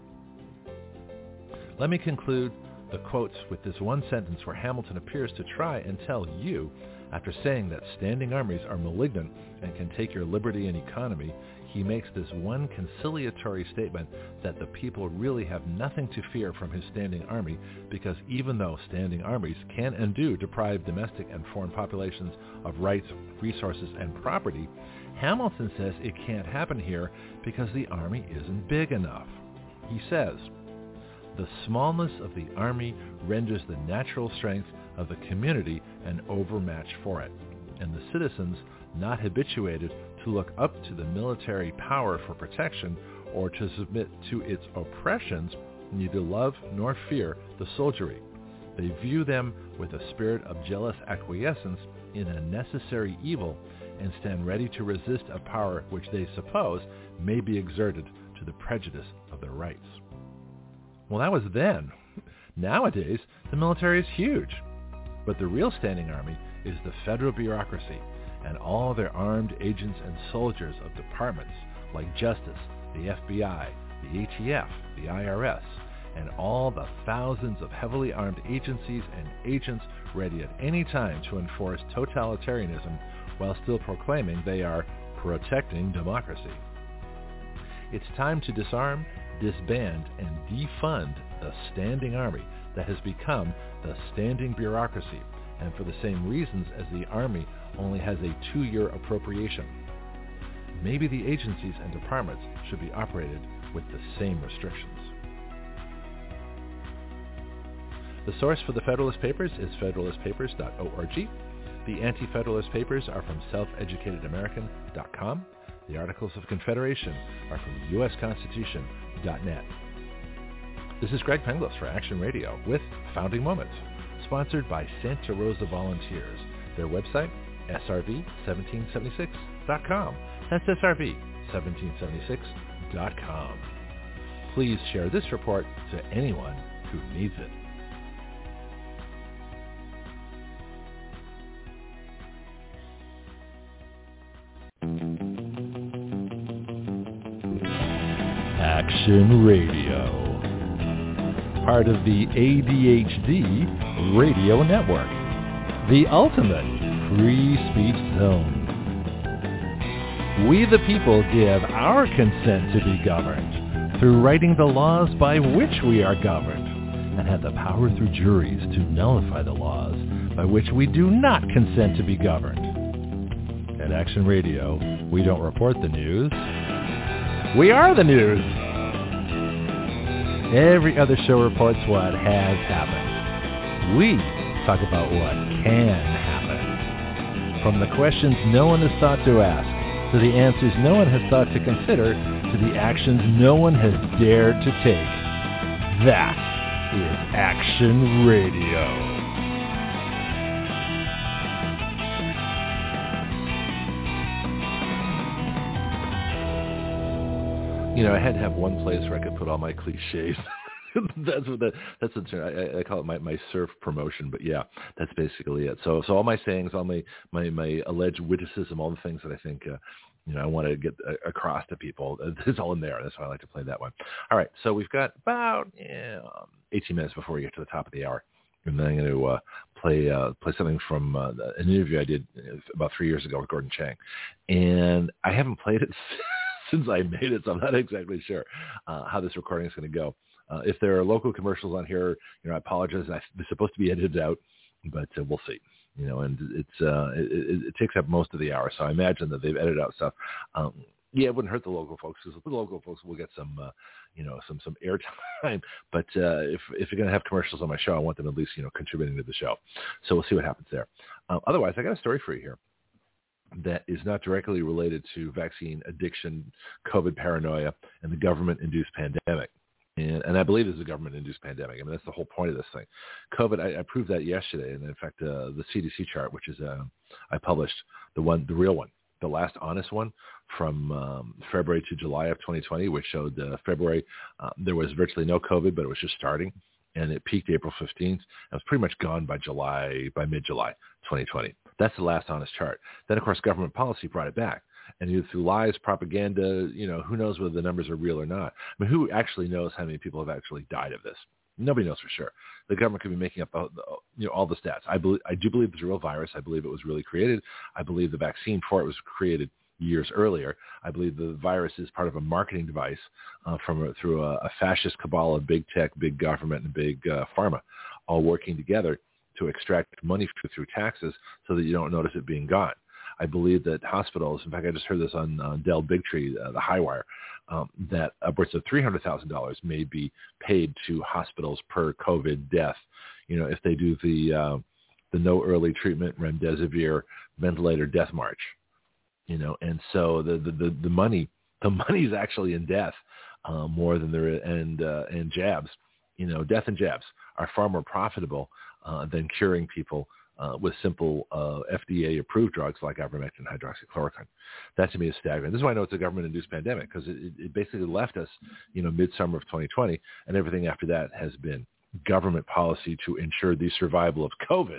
Let me conclude the quotes with this one sentence where Hamilton appears to try and tell you, after saying that standing armies are malignant and can take your liberty and economy, he makes this one conciliatory statement that the people really have nothing to fear from his standing army, because even though standing armies can and do deprive domestic and foreign populations of rights, resources, and property, Hamilton says it can't happen here because the army isn't big enough. He says, "The smallness of the army renders the natural strength of the community an overmatch for it, and the citizens not habituated to look up to the military power for protection or to submit to its oppressions neither love nor fear the soldiery. They view them with a spirit of jealous acquiescence in a necessary evil and stand ready to resist a power which they suppose may be exerted to the prejudice of their rights." Well, that was then. Nowadays, the military is huge. But the real standing army is the federal bureaucracy and all their armed agents and soldiers of departments like Justice, the FBI, the ATF, the IRS, and all the thousands of heavily armed agencies and agents ready at any time to enforce totalitarianism while still proclaiming they are protecting democracy. It's time to disarm, disband, and defund the standing army that has become the standing bureaucracy, and for the same reasons as the army only has a 2-year appropriation. Maybe the agencies and departments should be operated with the same restrictions. The source for the Federalist Papers is federalistpapers.org. The Anti-Federalist Papers are from selfeducatedamerican.com. The Articles of Confederation are from usconstitution.net. This is Greg Penglis for Action Radio with Founding Moments, sponsored by Santa Rosa Volunteers. Their website, srv1776.com. That's srv1776.com. Please share this report to anyone who needs it. Action Radio, part of the ADHD Radio Network, the ultimate free speech zone. We the people give our consent to be governed through writing the laws by which we are governed, and have the power through juries to nullify the laws by which we do not consent to be governed. At Action Radio, we don't report the news. We are the news. Every other show reports what has happened. We talk about what can happen. From the questions no one has thought to ask, to the answers no one has thought to consider, to the actions no one has dared to take. That is Action Radio. You know, I had to have one place where I could put all my cliches. That's the term. I call it my surf promotion, but yeah, that's basically it. So all my sayings, all my alleged witticism, all the things that I think I want to get across to people, it's all in there. That's why I like to play that one. All right, so we've got about 18 minutes before we get to the top of the hour, and then I'm going to play something from an interview I did about 3 years ago with Gordon Chang, and I haven't played it since I made it, so I'm not exactly sure how this recording is going to go. If there are local commercials on here, I apologize. They're supposed to be edited out, but we'll see. And it takes up most of the hour, so I imagine that they've edited out stuff. Yeah, it wouldn't hurt the local folks, because the local folks will get some airtime. But if you're going to have commercials on my show, I want them at least contributing to the show. So we'll see what happens there. Otherwise, I got a story for you here that is not directly related to vaccine addiction, COVID paranoia, and the government-induced pandemic. And I believe this is a government-induced pandemic. I mean, that's the whole point of this thing. COVID, I proved that yesterday. And in fact, the CDC chart, which is I published, the real one, the last honest one from February to July of 2020, which showed February there was virtually no COVID, but it was just starting. And it peaked April 15th. And it was pretty much gone by mid-July 2020. That's the last honest chart. Then, of course, government policy brought it back. And either through lies, propaganda, who knows whether the numbers are real or not. I mean, who actually knows how many people have actually died of this? Nobody knows for sure. The government could be making up all the stats. I do believe it's a real virus. I believe it was really created. I believe the vaccine for it was created years earlier. I believe the virus is part of a marketing device through a fascist cabal of big tech, big government, and big pharma, all working together to extract money through taxes so that you don't notice it being gone. I believe that hospitals, in fact, I just heard this on Dell Bigtree, the Highwire, that upwards of $300,000 may be paid to hospitals per COVID death. If they do the no early treatment, remdesivir, ventilator death march. And so the money is actually in death more than there is, and jabs. Death and jabs are far more profitable than curing people with simple FDA-approved drugs like ivermectin, hydroxychloroquine. That to me is staggering. This is why I know it's a government-induced pandemic, because it basically left us, midsummer of 2020, and everything after that has been government policy to ensure the survival of COVID.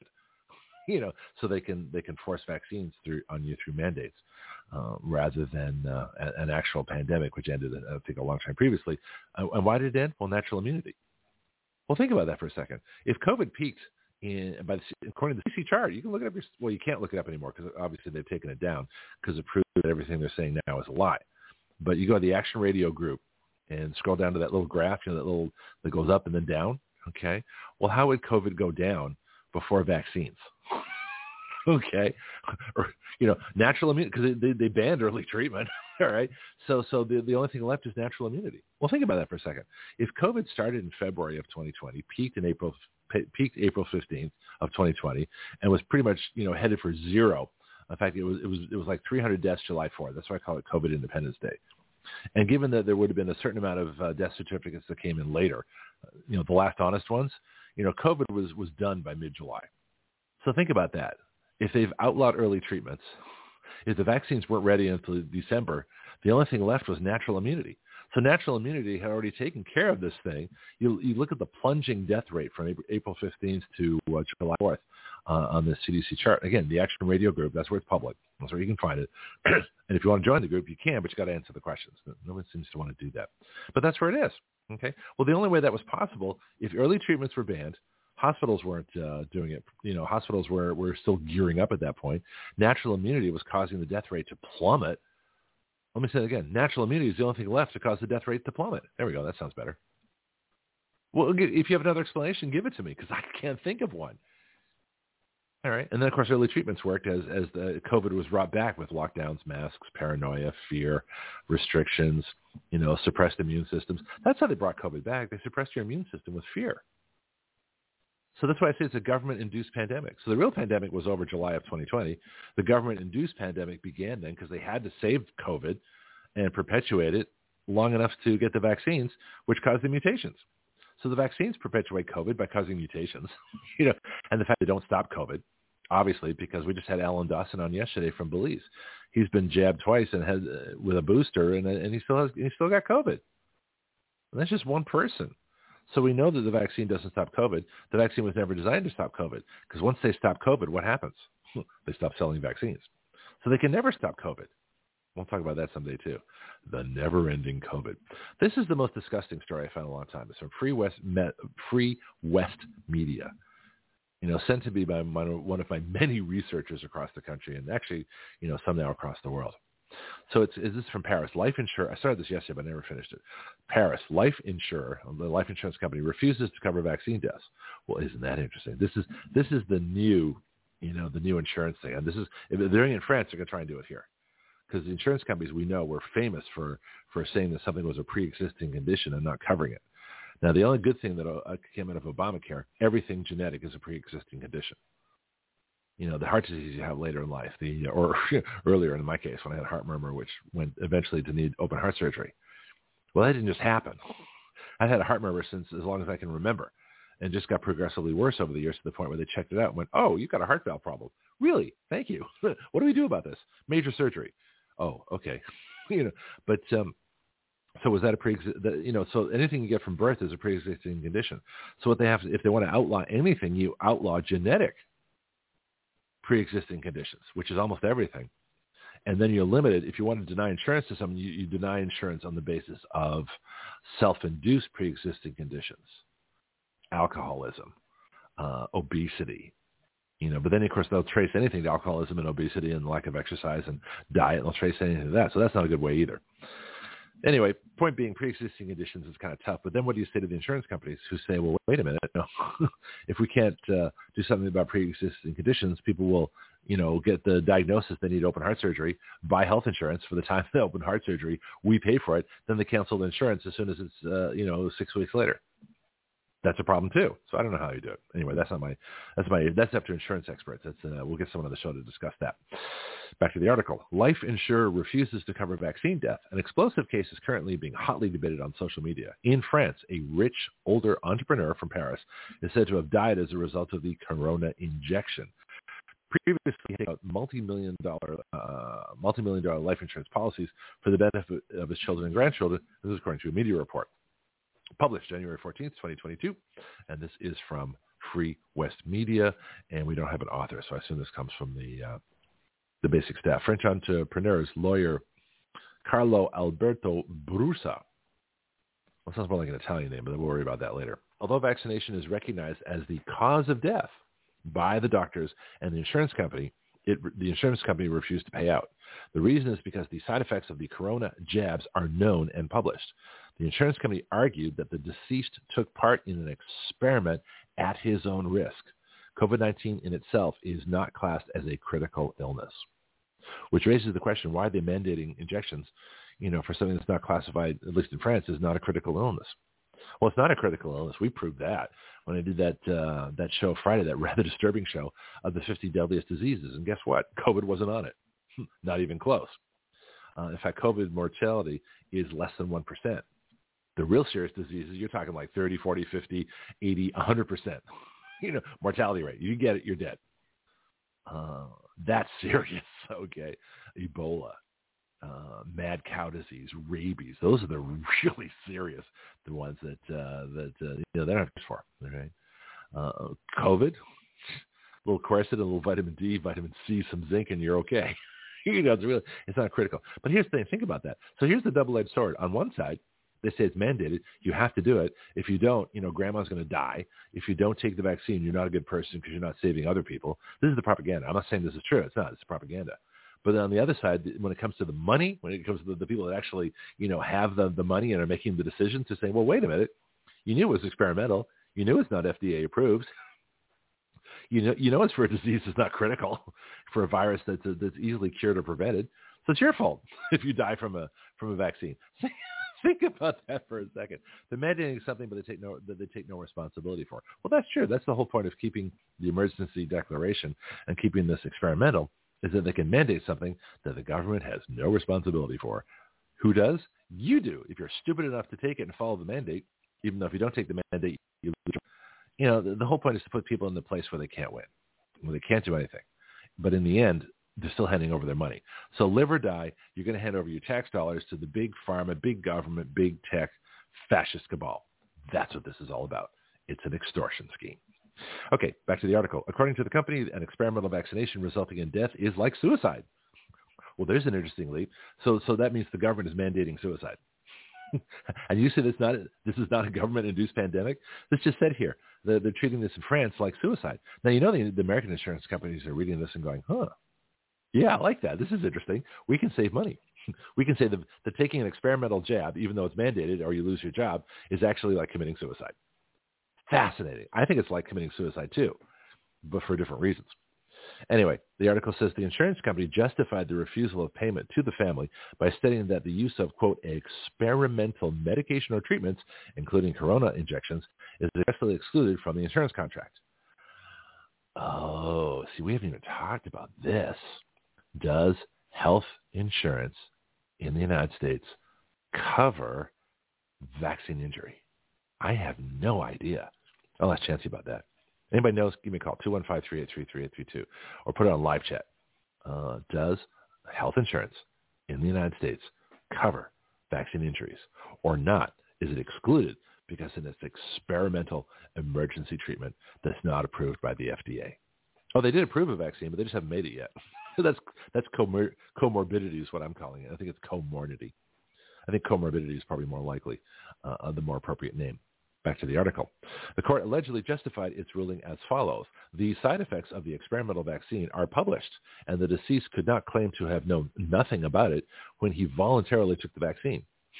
So they can force vaccines on you through mandates rather than an actual pandemic, which ended, I think, a long time previously. And why did it end? Well, natural immunity. Well, think about that for a second. If COVID peaked according to the CDC chart, you can look it up. You can't look it up anymore because obviously they've taken it down because it proves that everything they're saying now is a lie. But you go to the Action Radio group and scroll down to that little graph, that goes up and then down. Okay. Well, how would COVID go down before vaccines? Okay. Or, natural immunity, because they banned early treatment. All right. So the only thing left is natural immunity. Well, think about that for a second. If COVID started in February of 2020, peaked April 15th of 2020, and was pretty much headed for zero. In fact, it was like 300 deaths July 4th. That's why I call it COVID Independence Day. And given that there would have been a certain amount of death certificates that came in later, the last honest ones, COVID was done by mid-July. So think about that. If they've outlawed early treatments, if the vaccines weren't ready until December, the only thing left was natural immunity. So natural immunity had already taken care of this thing. You look at the plunging death rate from April 15th to July 4th on the CDC chart. Again, the Action Radio group, that's where it's public. That's where you can find it. And if you want to join the group, you can, but you got to answer the questions. No one seems to want to do that. But that's where it is. Okay. Well, the only way that was possible, if early treatments were banned, hospitals weren't doing it. Hospitals were still gearing up at that point. Natural immunity was causing the death rate to plummet. Let me say it again. Natural immunity is the only thing left to cause the death rate to plummet. There we go. That sounds better. Well, if you have another explanation, give it to me because I can't think of one. All right. And then, of course, early treatments worked as the COVID was brought back with lockdowns, masks, paranoia, fear, restrictions, suppressed immune systems. That's how they brought COVID back. They suppressed your immune system with fear. So that's why I say it's a government-induced pandemic. So the real pandemic was over July of 2020. The government-induced pandemic began then because they had to save COVID and perpetuate it long enough to get the vaccines, which caused the mutations. So the vaccines perpetuate COVID by causing mutations, and the fact they don't stop COVID, obviously, because we just had Alan Dawson on yesterday from Belize. He's been jabbed twice and has with a booster, and he still got COVID. And that's just one person. So we know that the vaccine doesn't stop COVID. The vaccine was never designed to stop COVID because once they stop COVID, what happens? They stop selling vaccines. So they can never stop COVID. We'll talk about that someday too. The never-ending COVID. This is the most disgusting story I found in a long time. It's from Free West Media. Sent to me by one of my many researchers across the country and actually, some now across the world. So this is from Paris. Life insurer. I started this yesterday, but I never finished it. Paris life insurer, the life insurance company, refuses to cover vaccine deaths. Well, isn't that interesting? This is the new, the new insurance thing. And if they're doing it in France, they're going to try and do it here, because the insurance companies we know were famous for saying that something was a pre-existing condition and not covering it. Now, the only good thing that came out of Obamacare, everything genetic is a pre-existing condition. The heart disease you have later in life, or earlier in my case when I had a heart murmur, which went eventually to need open heart surgery. Well, that didn't just happen. I've had a heart murmur since as long as I can remember, and just got progressively worse over the years to the point where they checked it out and went, "Oh, you've got a heart valve problem." Really? Thank you. What do we do about this? Major surgery. Oh, okay. But so was that so anything you get from birth is a pre-existing condition. So what they have to, if they want to outlaw anything, you outlaw genetic pre-existing conditions, which is almost everything. And then you're limited. If you want to deny insurance to someone, you deny insurance on the basis of self-induced pre-existing conditions, alcoholism, obesity, but then, of course, they'll trace anything to alcoholism and obesity and lack of exercise and diet. They'll trace anything to that. So that's not a good way either. Anyway, point being, pre-existing conditions is kind of tough. But then what do you say to the insurance companies who say, well, wait a minute, no, if we can't do something about pre-existing conditions, people will, get the diagnosis they need open heart surgery, buy health insurance for the time they open heart surgery, we pay for it, then they cancel the insurance as soon as it's 6 weeks later. That's a problem too. So I don't know how you do it. Anyway, that's up to insurance experts. We'll get someone on the show to discuss that. Back to the article. Life insurer refuses to cover vaccine death. An explosive case is currently being hotly debated on social media. In France, a rich, older entrepreneur from Paris is said to have died as a result of the corona injection. Previously, he had multi-million dollar life insurance policies for the benefit of his children and grandchildren. This is according to a media report published January 14th, 2022. And this is from Free West Media, and we don't have an author, so I assume this comes from the basic staff. French entrepreneur's lawyer Carlo Alberto Brusa. Well, sounds more like an Italian name, but we'll worry about that later. Although vaccination is recognized as the cause of death by the doctors and the insurance company, the insurance company refused to pay out. The reason is because the side effects of the corona jabs are known and published. The insurance company argued that the deceased took part in an experiment at his own risk. COVID-19 in itself is not classed as a critical illness. which raises the question, why are they mandating injections, for something that's not classified, at least in France, as not a critical illness? Well, it's not a critical illness. We proved that when I did that show Friday, that rather disturbing show of the 50 deadliest diseases. And guess what? COVID wasn't on it. Not even close. In fact, COVID mortality is less than 1%. The real serious diseases, you're talking like 30, 40, 50, 80, 100%. Mortality rate. You get it, you're dead. That's serious. Okay. Ebola, mad cow disease, rabies. Those are the really serious, the ones that they don't have for. Okay. COVID, a little quercetin, a little vitamin D, vitamin C, some zinc, and you're okay. It's not critical. But here's the thing. Think about that. So here's the double-edged sword. On one side, they say it's mandated. You have to do it. If you don't, grandma's going to die. If you don't take the vaccine, you're not a good person because you're not saving other people. This is the propaganda. I'm not saying this is true. It's not. It's propaganda. But on the other side, when it comes to the money, when it comes to the people that actually, have the money and are making the decision to say, well, wait a minute, you knew it was experimental. You knew it's not FDA approved. You know it's for a disease that's not critical, for a virus that's easily cured or prevented. So it's your fault if you die from a vaccine. Think about that for a second. They're mandating something, but they take no responsibility for. Well, that's true. That's the whole point of keeping the emergency declaration and keeping this experimental, is that they can mandate something that the government has no responsibility for. Who does? You do. If you're stupid enough to take it and follow the mandate, even though if you don't take the mandate, you lose. The whole point is to put people in the place where they can't win, where they can't do anything. But in the end, they're still handing over their money. So live or die, you're going to hand over your tax dollars to the big pharma, big government, big tech, fascist cabal. That's what this is all about. It's an extortion scheme. Okay, back to the article. According to the company, an experimental vaccination resulting in death is like suicide. Well, there's an interesting leap. So that means the government is mandating suicide. And you say this is not a government-induced pandemic? This just said here. They're treating this in France like suicide. Now, the American insurance companies are reading this and going, yeah, I like that. This is interesting. We can save money. We can say that taking an experimental jab, even though it's mandated or you lose your job, is actually like committing suicide. Fascinating. I think it's like committing suicide too, but for different reasons. Anyway, the article says the insurance company justified the refusal of payment to the family by stating that the use of, quote, experimental medication or treatments, including corona injections, is expressly excluded from the insurance contract. Oh, see, we haven't even talked about this. Does health insurance in the United States cover vaccine injury? I have no idea. I'll ask Chancey about that. Anybody knows, give me a call, 215-383-3832, or put it on live chat. Does health insurance in the United States cover vaccine injuries or not? Is it excluded because it's experimental emergency treatment that's not approved by the FDA? Oh, they did approve a vaccine, but they just haven't made it yet. That's comorbidity is what I'm calling it. I think it's comorbidity. I think comorbidity is probably more likely, the more appropriate name. Back to the article. The court allegedly justified its ruling as follows. The side effects of the experimental vaccine are published, and the deceased could not claim to have known nothing about it when he voluntarily took the vaccine.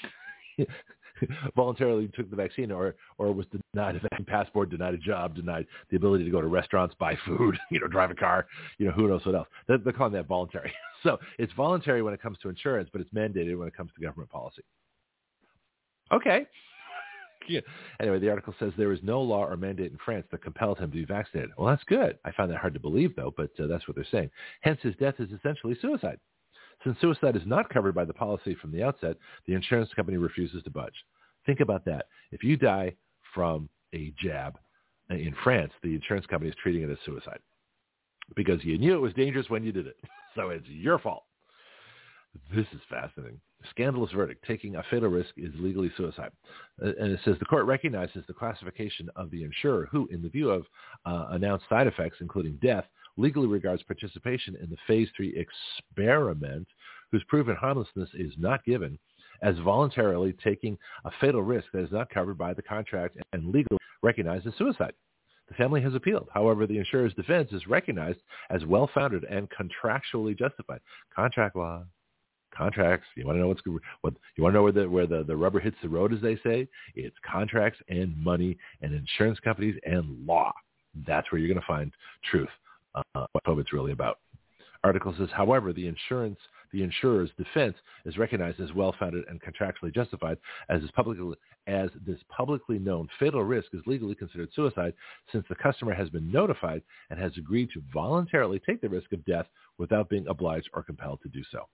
Voluntarily took the vaccine or was denied a vaccine passport, denied a job, denied the ability to go to restaurants, buy food, drive a car, who knows what else. They're calling that voluntary. So it's voluntary when it comes to insurance, but it's mandated when it comes to government policy. Okay. Yeah. Anyway, the article says there is no law or mandate in France that compelled him to be vaccinated. Well, that's good. I find that hard to believe, though, but that's what they're saying. Hence, his death is essentially suicide. Since suicide is not covered by the policy from the outset, the insurance company refuses to budge. Think about that. If you die from a jab in France, the insurance company is treating it as suicide because you knew it was dangerous when you did it. So it's your fault. This is fascinating. Scandalous verdict. Taking a fatal risk is legally suicide. And it says the court recognizes the classification of the insurer who, in the view of announced side effects, including death, legally regards participation in the phase 3 experiment whose proven harmlessness is not given as voluntarily taking a fatal risk that is not covered by the contract and legally recognized as suicide. The family has appealed. However, the insurer's defense is recognized as well-founded and contractually justified. Contract law. Contracts. You want to know you want to know where the rubber hits the road, as they say? It's contracts and money and insurance companies and law. That's where you're going to find truth. What COVID's really about. Article says, however, the insurer's defense is recognized as well-founded and contractually justified as this publicly known fatal risk is legally considered suicide since the customer has been notified and has agreed to voluntarily take the risk of death without being obliged or compelled to do so.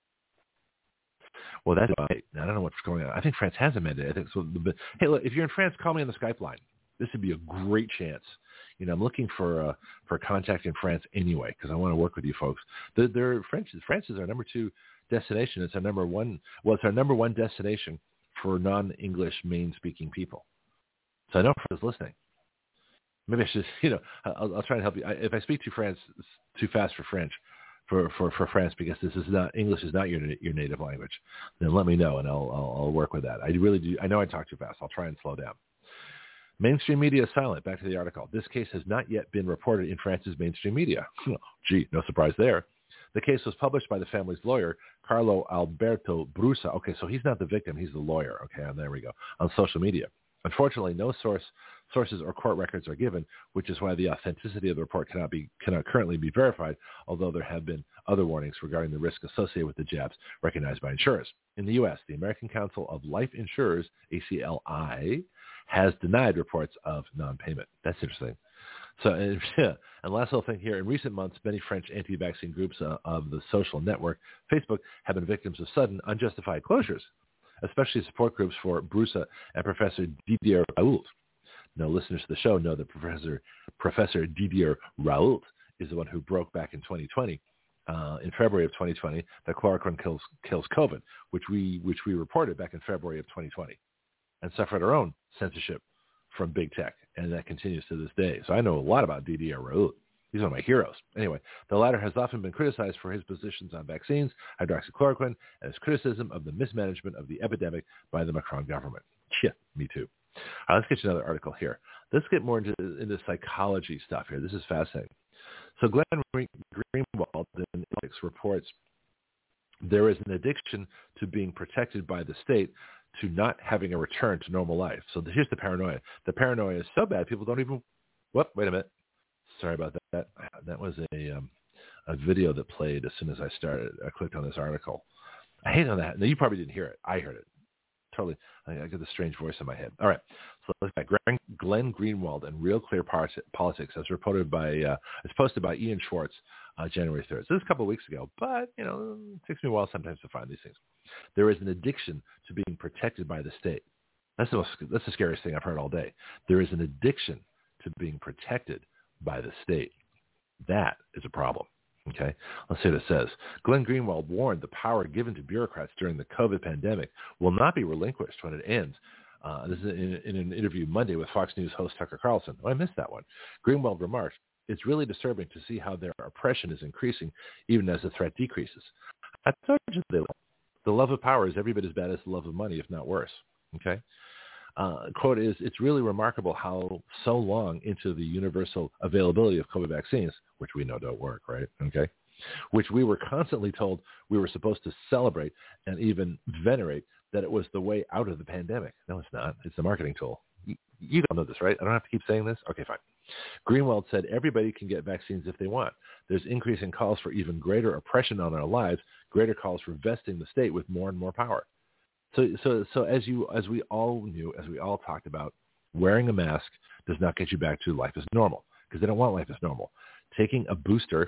Well, that's right. I don't know what's going on. I think France has amended it. I think so. Hey, look, if you're in France, call me on the Skype line. This would be a great chance. I'm looking for contact in France anyway because I want to work with you folks. France is our number 2 destination. It's our number one. Well, it's our number 1 destination for non-English main-speaking people. So I know France is listening. Maybe I should, I'll try and help you. If I speak too fast for French, for France, because English is not your native language, then let me know and I'll work with that. I really do. I know I talk too fast. I'll try and slow down. Mainstream media is silent. Back to the article. This case has not yet been reported in France's mainstream media. Gee, no surprise there. The case was published by the family's lawyer, Carlo Alberto Brusa. Okay, so he's not the victim. He's the lawyer. Okay, there we go. On social media. Unfortunately, no sources or court records are given, which is why the authenticity of the report cannot currently be verified, although there have been other warnings regarding the risk associated with the jabs recognized by insurers. In the U.S., the American Council of Life Insurers, ACLI, has denied reports of non-payment. That's interesting. So, and last little thing here, in recent months, many French anti-vaccine groups of the social network Facebook have been victims of sudden, unjustified closures, especially support groups for Brusa and Professor Didier Raoult. Now, listeners to the show know that Professor Didier Raoult is the one who broke back in 2020, in February of 2020, that chloroquine kills COVID, which we reported back in February of 2020, and suffered our own censorship from big tech, and that continues to this day. So I know a lot about Didier Raoult. He's one of my heroes. Anyway, the latter has often been criticized for his positions on vaccines, hydroxychloroquine, and his criticism of the mismanagement of the epidemic by the Macron government. Yeah, me too. All right, let's get you another article here. Let's get more into psychology stuff here. This is fascinating. So Glenn Greenwald in Ethics reports there is an addiction to being protected by the state to not having a return to normal life. So here's the paranoia. The paranoia is so bad people don't even. Wait a minute. Sorry about that. That was a video that played as soon as I started. I clicked on this article. I hate on that. No, you probably didn't hear it. I heard it. Totally. I get this strange voice in my head. All right. So let's back. Glenn Greenwald and Real Clear Politics, as reported by, it's posted by Ian Schwartz, January 3rd. So this is a couple of weeks ago, but, it takes me a while sometimes to find these things. There is an addiction to being protected by the state. That's the scariest thing I've heard all day. There is an addiction to being protected by the state. That is a problem. Okay, let's see what it says. Glenn Greenwald warned the power given to bureaucrats during the COVID pandemic will not be relinquished when it ends. This is in an interview Monday with Fox News host Tucker Carlson. Oh, I missed that one. Greenwald remarked, "It's really disturbing to see how their oppression is increasing even as the threat decreases. I told you the love of power is every bit as bad as the love of money, if not worse." Okay. Quote is, "It's really remarkable how so long into the universal availability of COVID vaccines, which we know don't work, right? Okay, which we were constantly told we were supposed to celebrate and even venerate, that it was the way out of the pandemic. No, it's not. It's a marketing tool. You don't know this, right? I don't have to keep saying this? Okay, fine." Greenwald said everybody can get vaccines if they want. There's increasing calls for even greater oppression on our lives, greater calls for vesting the state with more and more power. So as we all knew, as we all talked about, wearing a mask does not get you back to life as normal, because they don't want life as normal. Taking a booster,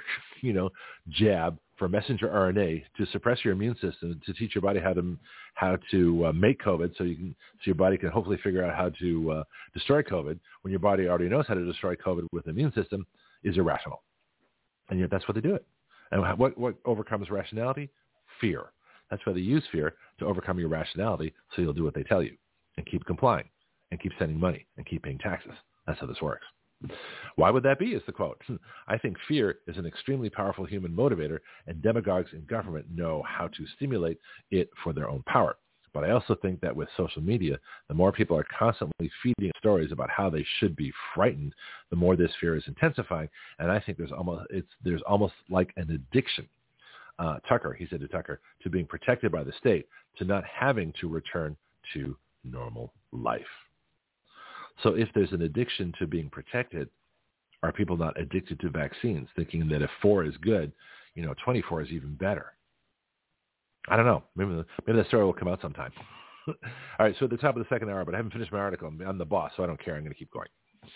jab for messenger RNA to suppress your immune system, to teach your body how to make COVID, so your body can hopefully figure out how to destroy COVID when your body already knows how to destroy COVID with the immune system, is irrational. And yet that's what they do it. And what overcomes rationality? Fear. That's why they use fear to overcome your rationality, so you'll do what they tell you and keep complying and keep sending money and keep paying taxes. That's how this works. Why would that be, is the quote. "I think fear is an extremely powerful human motivator, and demagogues in government know how to stimulate it for their own power. But I also think that with social media, the more people are constantly feeding stories about how they should be frightened, the more this fear is intensifying. And I think there's almost like an addiction." Tucker, he said to Tucker, "to being protected by the state, to not having to return to normal life." So if there's an addiction to being protected, are people not addicted to vaccines, thinking that if 4 is good, 24 is even better. I don't know. Maybe that story will come out sometime. All right, so at the top of the second hour, but I haven't finished my article. I'm the boss, so I don't care. I'm going to keep going.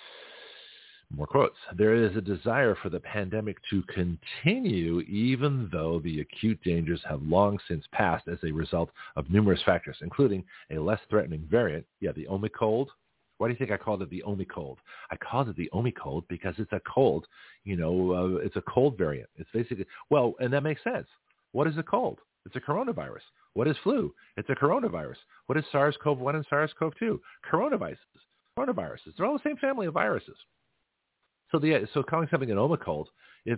More quotes. There is a desire for the pandemic to continue even though the acute dangers have long since passed as a result of numerous factors, including a less threatening variant. Yeah, the Omicron. Why do you think I called it the Omicron? I called it the Omicron because it's a cold, it's a cold variant. It's basically, and that makes sense. What is a cold? It's a coronavirus. What is flu? It's a coronavirus. What is SARS-CoV-1 and SARS-CoV-2? Coronaviruses. They're all the same family of viruses. So calling something an Omicron, if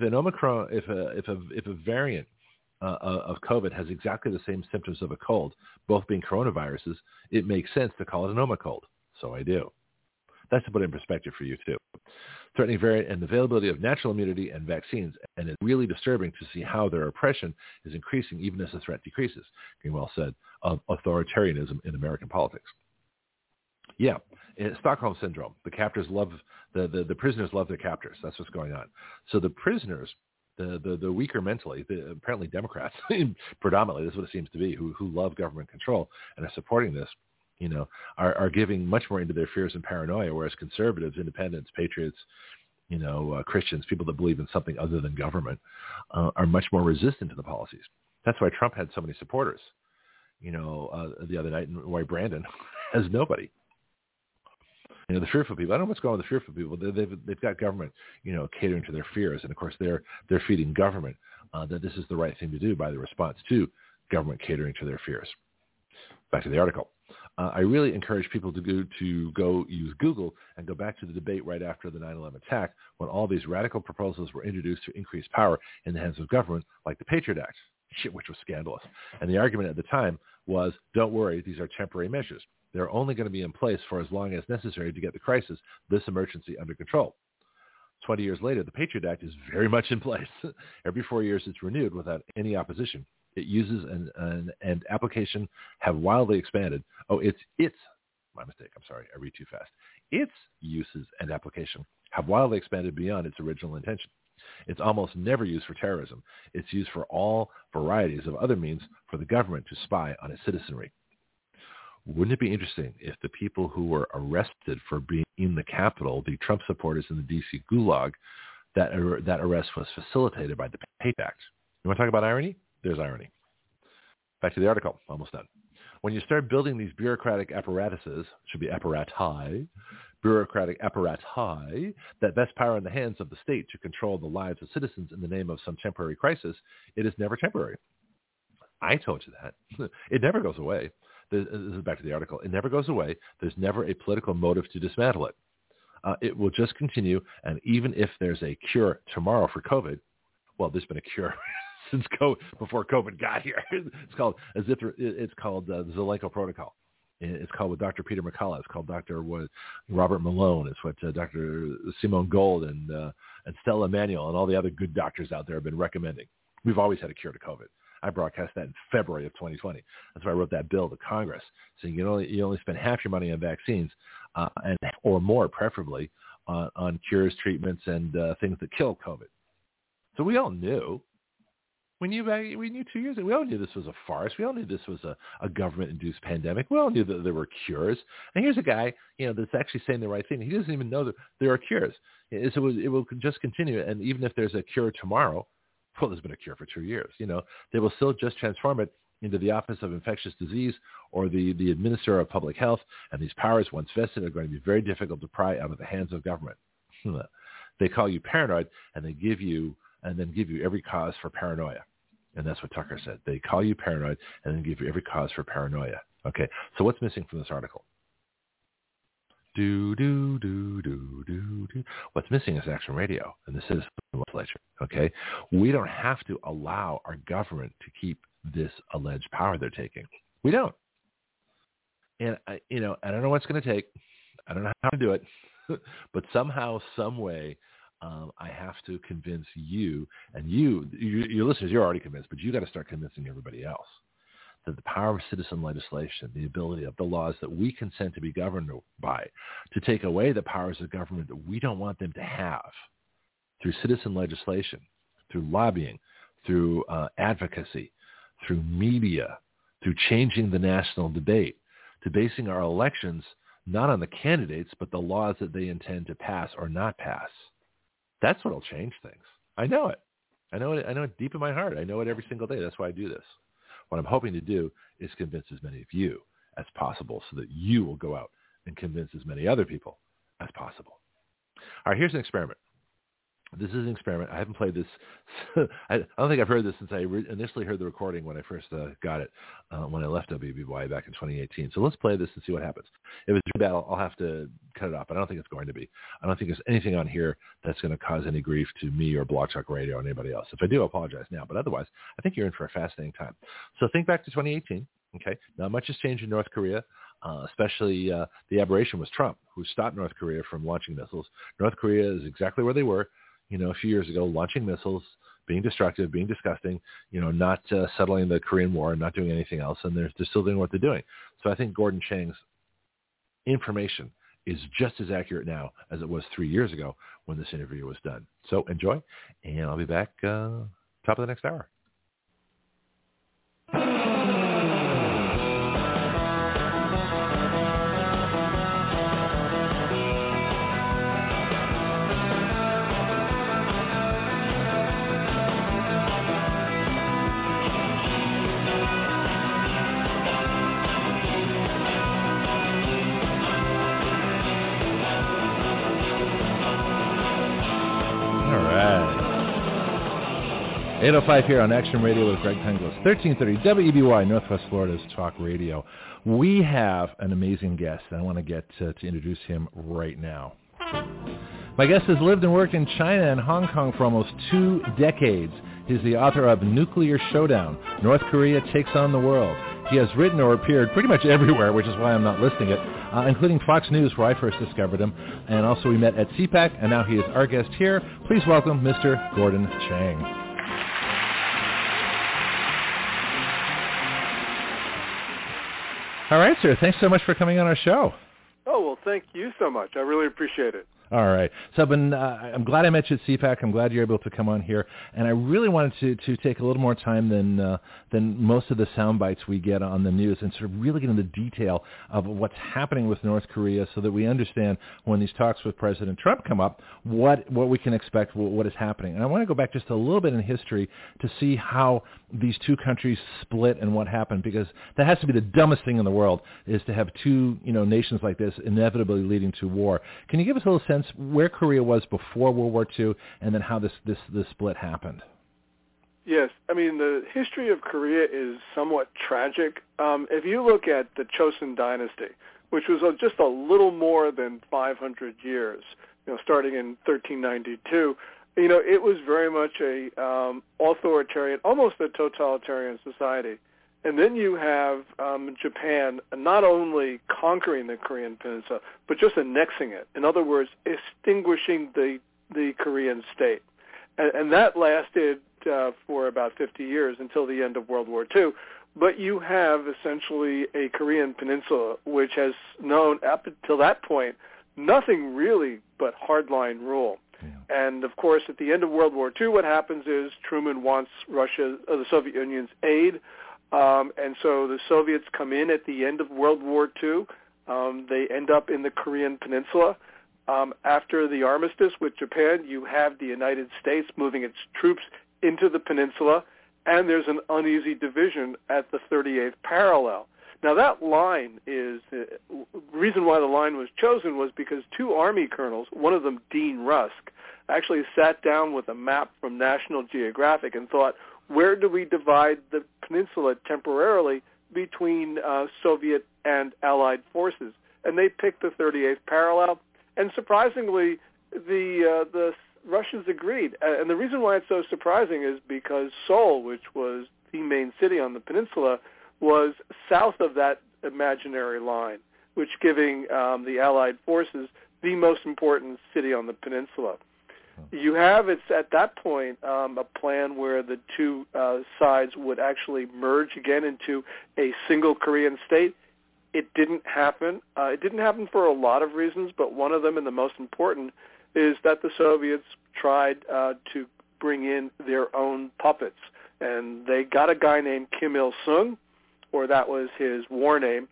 a variant of COVID has exactly the same symptoms of a cold, both being coronaviruses, it makes sense to call it an Omicron. So I do. That's to put it in perspective for you too. Threatening variant and availability of natural immunity and vaccines, and it's really disturbing to see how their oppression is increasing even as the threat decreases. Greenwald said of authoritarianism in American politics. Yeah, Stockholm syndrome. The captors love the prisoners love their captors. That's what's going on. So the prisoners, the weaker mentally, apparently Democrats, predominantly, this is what it seems to be, who love government control and are supporting this, are giving much more into their fears and paranoia, whereas conservatives, independents, patriots, Christians, people that believe in something other than government, are much more resistant to the policies. That's why Trump had so many supporters, the other night, and why Brandon has nobody. The fearful people. I don't know what's going on with the fearful people. They've got government, catering to their fears, and of course they're feeding government that this is the right thing to do by the response to government catering to their fears. Back to the article. I really encourage people to go use Google and go back to the debate right after the 9/11 attack, when all these radical proposals were introduced to increase power in the hands of government, like the Patriot Act, which was scandalous. And the argument at the time was, don't worry, these are temporary measures. They're only going to be in place for as long as necessary to get the crisis, this emergency, under control. 20 years later, the Patriot Act is very much in place. Every 4 years, it's renewed without any opposition. It uses and application have wildly expanded. It's my mistake. I'm sorry. I read too fast. Its uses and application have wildly expanded beyond its original intention. It's almost never used for terrorism. It's used for all varieties of other means for the government to spy on its citizenry. Wouldn't it be interesting if the people who were arrested for being in the Capitol, the Trump supporters in the D.C. Gulag, that arrest was facilitated by the Patriot Act? You want to talk about irony? There's irony. Back to the article. Almost done. When you start building these bureaucratic apparatuses, should be bureaucratic apparati, that vest power in the hands of the state to control the lives of citizens in the name of some temporary crisis, it is never temporary. I told you that. It never goes away. This is back to the article. It never goes away. There's never a political motive to dismantle it. It will just continue, and even if there's a cure tomorrow for COVID, well, there's been a cure since before COVID got here. It's called the Zelenko Protocol. It's called with Dr. Peter McCullough. It's called Dr. Robert Malone. It's what Dr. Simone Gold and Stella Emanuel and all the other good doctors out there have been recommending. We've always had a cure to COVID. I broadcast that in February of 2020. That's why I wrote that bill to Congress, saying you only spend half your money on vaccines, or more, preferably, on cures, treatments, and things that kill COVID. So we all knew. We knew 2 years ago. We all knew this was a farce. We all knew this was a government-induced pandemic. We all knew that there were cures. And here's a guy, that's actually saying the right thing. He doesn't even know that there are cures. It will just continue. And even if there's a cure tomorrow, well, there's been a cure for 2 years. They will still just transform it into the Office of Infectious Disease or the Administrator of Public Health. And these powers, once vested, are going to be very difficult to pry out of the hands of government. They call you paranoid, and then give you every cause for paranoia. And that's what Tucker said. They call you paranoid and then give you every cause for paranoia. Okay, so what's missing from this article? What's missing is Action Radio and the citizen legislature. Okay, we don't have to allow our government to keep this alleged power they're taking. We don't. And I don't know what's going to take. I don't know how to do it, but somehow, some way, I have to convince you, and your listeners, you're already convinced, but you got to start convincing everybody else that the power of citizen legislation, the ability of the laws that we consent to be governed by, to take away the powers of government that we don't want them to have, through citizen legislation, through lobbying, through advocacy, through media, through changing the national debate, to basing our elections not on the candidates, but the laws that they intend to pass or not pass. That's what will change things. I know it. I know it deep in my heart. I know it every single day. That's why I do this. What I'm hoping to do is convince as many of you as possible so that you will go out and convince as many other people as possible. All right, here's an experiment. This is an experiment. I haven't played this. I don't think I've heard this since I initially heard the recording when I first got it, when I left WBY back in 2018. So let's play this and see what happens. If it's too bad, I'll have to cut it off, but I don't think it's going to be. I don't think there's anything on here that's going to cause any grief to me or Blog Talk Radio or anybody else. If I do, I apologize now. But otherwise, I think you're in for a fascinating time. So think back to 2018. Okay, not much has changed in North Korea. Especially the aberration was Trump, who stopped North Korea from launching missiles. North Korea is exactly where they were, a few years ago, launching missiles, being destructive, being disgusting, not settling the Korean War, not doing anything else, and they're still doing what they're doing. So I think Gordon Chang's information is just as accurate now as it was 3 years ago when this interview was done. So enjoy, and I'll be back top of the next hour. All right. 8:05 here on Action Radio with Greg Penglis, 1330 WEBY, Northwest Florida's Talk Radio. We have an amazing guest, and I want to get to introduce him right now. My guest has lived and worked in China and Hong Kong for almost 2 decades. He's the author of Nuclear Showdown, North Korea Takes on the World. He has written or appeared pretty much everywhere, which is why I'm not listing it, including Fox News, where I first discovered him. And also we met at CPAC, and now he is our guest here. Please welcome Mr. Gordon Chang. All right, sir. Thanks so much for coming on our show. Oh, well, thank you so much. I really appreciate it. All right. So I'm glad I met you at CPAC. I'm glad you're able to come on here. And I really wanted to take a little more time than most of the sound bites we get on the news and sort of really get into the detail of what's happening with North Korea so that we understand when these talks with President Trump come up, what we can expect, what is happening. And I want to go back just a little bit in history to see how these two countries split and what happened, because that has to be the dumbest thing in the world, is to have two nations like this inevitably leading to war. Can you give us a little sense where Korea was before World War II and then how this split happened? Yes. I mean, the history of Korea is somewhat tragic. If you look at the Chosun Dynasty, which was just a little more than 500 years, starting in 1392, it was very much a authoritarian, almost a totalitarian society. And then you have Japan not only conquering the Korean peninsula, but just annexing it. In other words, extinguishing the Korean state. And that lasted for about 50 years until the end of World War II. But you have essentially a Korean peninsula which has known up until that point nothing really but hardline rule. Yeah. And, of course, at the end of World War II, what happens is Truman wants the Soviet Union's aid. And so the Soviets come in at the end of World War II. They end up in the Korean peninsula. After the armistice with Japan, you have the United States moving its troops into the peninsula, and there's an uneasy division at the 38th parallel. Now, that line is the reason why the line was chosen was because 2 Army colonels, one of them Dean Rusk, actually sat down with a map from National Geographic and thought, where do we divide the peninsula temporarily between Soviet and Allied forces? And they picked the 38th parallel, and surprisingly, the Russians agreed. And the reason why it's so surprising is because Seoul, which was the main city on the peninsula, was south of that imaginary line, which giving the Allied forces the most important city on the peninsula. You have, it's at that point, a plan where the two sides would actually merge again into a single Korean state. It didn't happen. It didn't happen for a lot of reasons, but one of them, and the most important, is that the Soviets tried to bring in their own puppets. and they got a guy named Kim Il-sung, or that was his war name,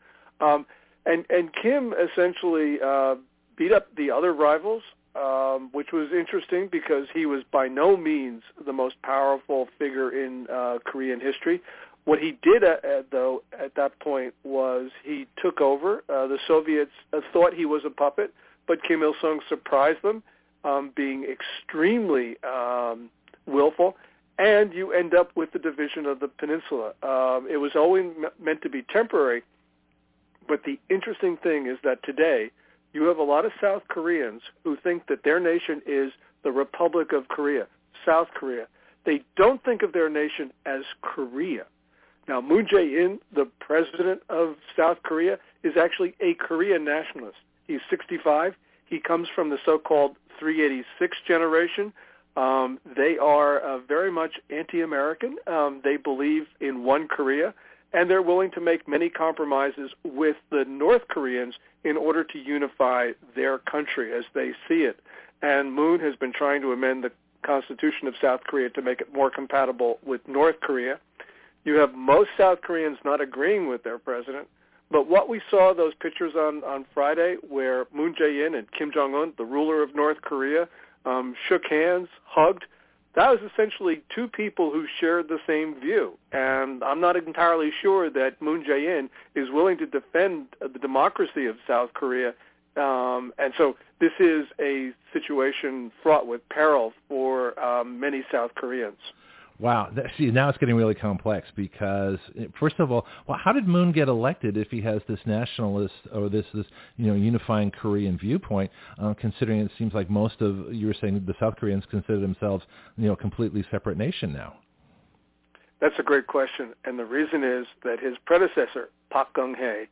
and Kim essentially beat up the other rivals, which was interesting because he was by no means the most powerful figure in Korean history. What he did, though, at that point was he took over. The Soviets thought he was a puppet, but Kim Il-sung surprised them, being extremely willful, and you end up with the division of the peninsula. It was always meant to be temporary, but the interesting thing is that today you have a lot of South Koreans who think that their nation is the Republic of Korea, South Korea. They don't think of their nation as Korea. Now, Moon Jae-in, the president of South Korea, is actually a Korean nationalist. He's 65. He comes from the so-called 386 generation. They are very much anti-American. They believe in one Korea, and they're willing to make many compromises with the North Koreans in order to unify their country as they see it. And Moon has been trying to amend the Constitution of South Korea to make it more compatible with North Korea. You have most South Koreans not agreeing with their president, but what we saw, those pictures on Friday where Moon Jae-in and Kim Jong-un, the ruler of North Korea, shook hands, hugged, that was essentially two people who shared the same view. And I'm not entirely sure that Moon Jae-in is willing to defend the democracy of South Korea. And so this is a situation fraught with peril for many South Koreans. Wow. See, now it's getting really complex because, first of all, how did Moon get elected if he has this nationalist or this unifying Korean viewpoint, considering it seems like most of, you were saying, the South Koreans consider themselves, a completely separate nation now? That's a great question. And the reason is that his predecessor, Park Geun-hye,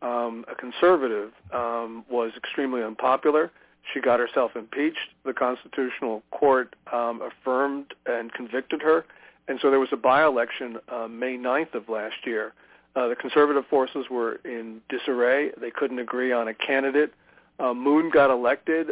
a conservative, was extremely unpopular. She got herself impeached. The Constitutional Court affirmed and convicted her. And so there was a by-election May 9th of last year. The conservative forces were in disarray. They couldn't agree on a candidate. Moon got elected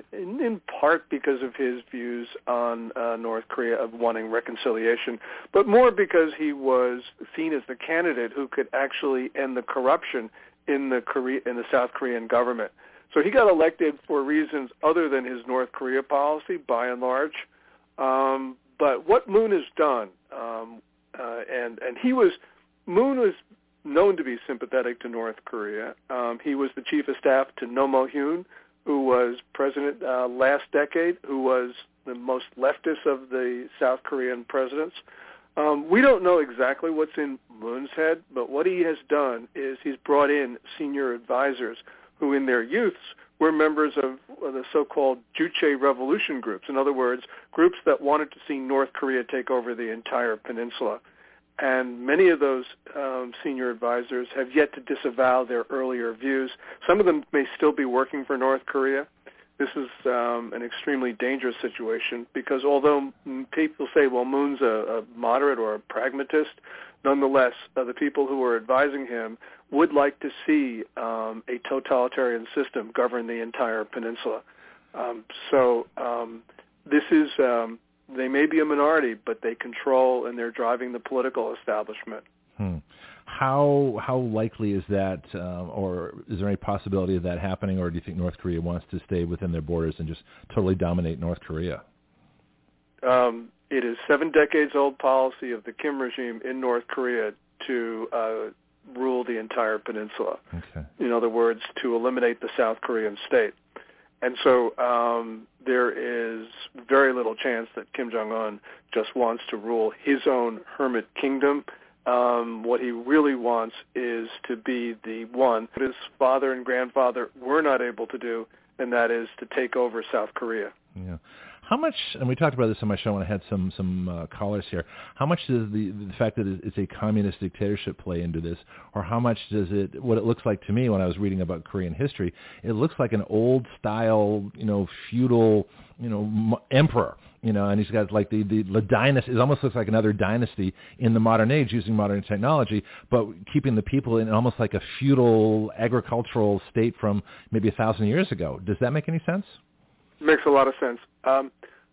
in part because of his views on North Korea of wanting reconciliation, but more because he was seen as the candidate who could actually end the corruption in the South Korean government. So he got elected for reasons other than his North Korea policy, by and large. But what Moon has done, and Moon was known to be sympathetic to North Korea. He was the chief of staff to Roh Moo-hyun, who was president last decade, who was the most leftist of the South Korean presidents. We don't know exactly what's in Moon's head, but what he has done is he's brought in senior advisors who in their youths were members of the so-called Juche revolution groups. In other words, groups that wanted to see North Korea take over the entire peninsula. And many of those senior advisors have yet to disavow their earlier views. Some of them may still be working for North Korea. This is an extremely dangerous situation because although people say, well, Moon's a moderate or a pragmatist, nonetheless, the people who are advising him would like to see a totalitarian system govern the entire peninsula. This is, they may be a minority, but they control and they're driving the political establishment. How likely is that, or is there any possibility of that happening, or do you think North Korea wants to stay within their borders and just totally dominate North Korea? It is 7 decades old policy of the Kim regime in North Korea to rule the entire peninsula. Okay. In other words, to eliminate the South Korean state. And so there is very little chance that Kim Jong-un just wants to rule his own hermit kingdom. What he really wants is to be the one that his father and grandfather were not able to do, and that is to take over South Korea. Yeah. How much, and we talked about this on my show when I had some callers here, how much does the fact that it's a communist dictatorship play into this, or how much does it, what it looks like to me when I was reading about Korean history, it looks like an old style, feudal, emperor, and he's got like the dynasty, it almost looks like another dynasty in the modern age using modern technology, but keeping the people in almost like a feudal agricultural state from maybe 1,000 years ago. Does that make any sense? Makes a lot of sense.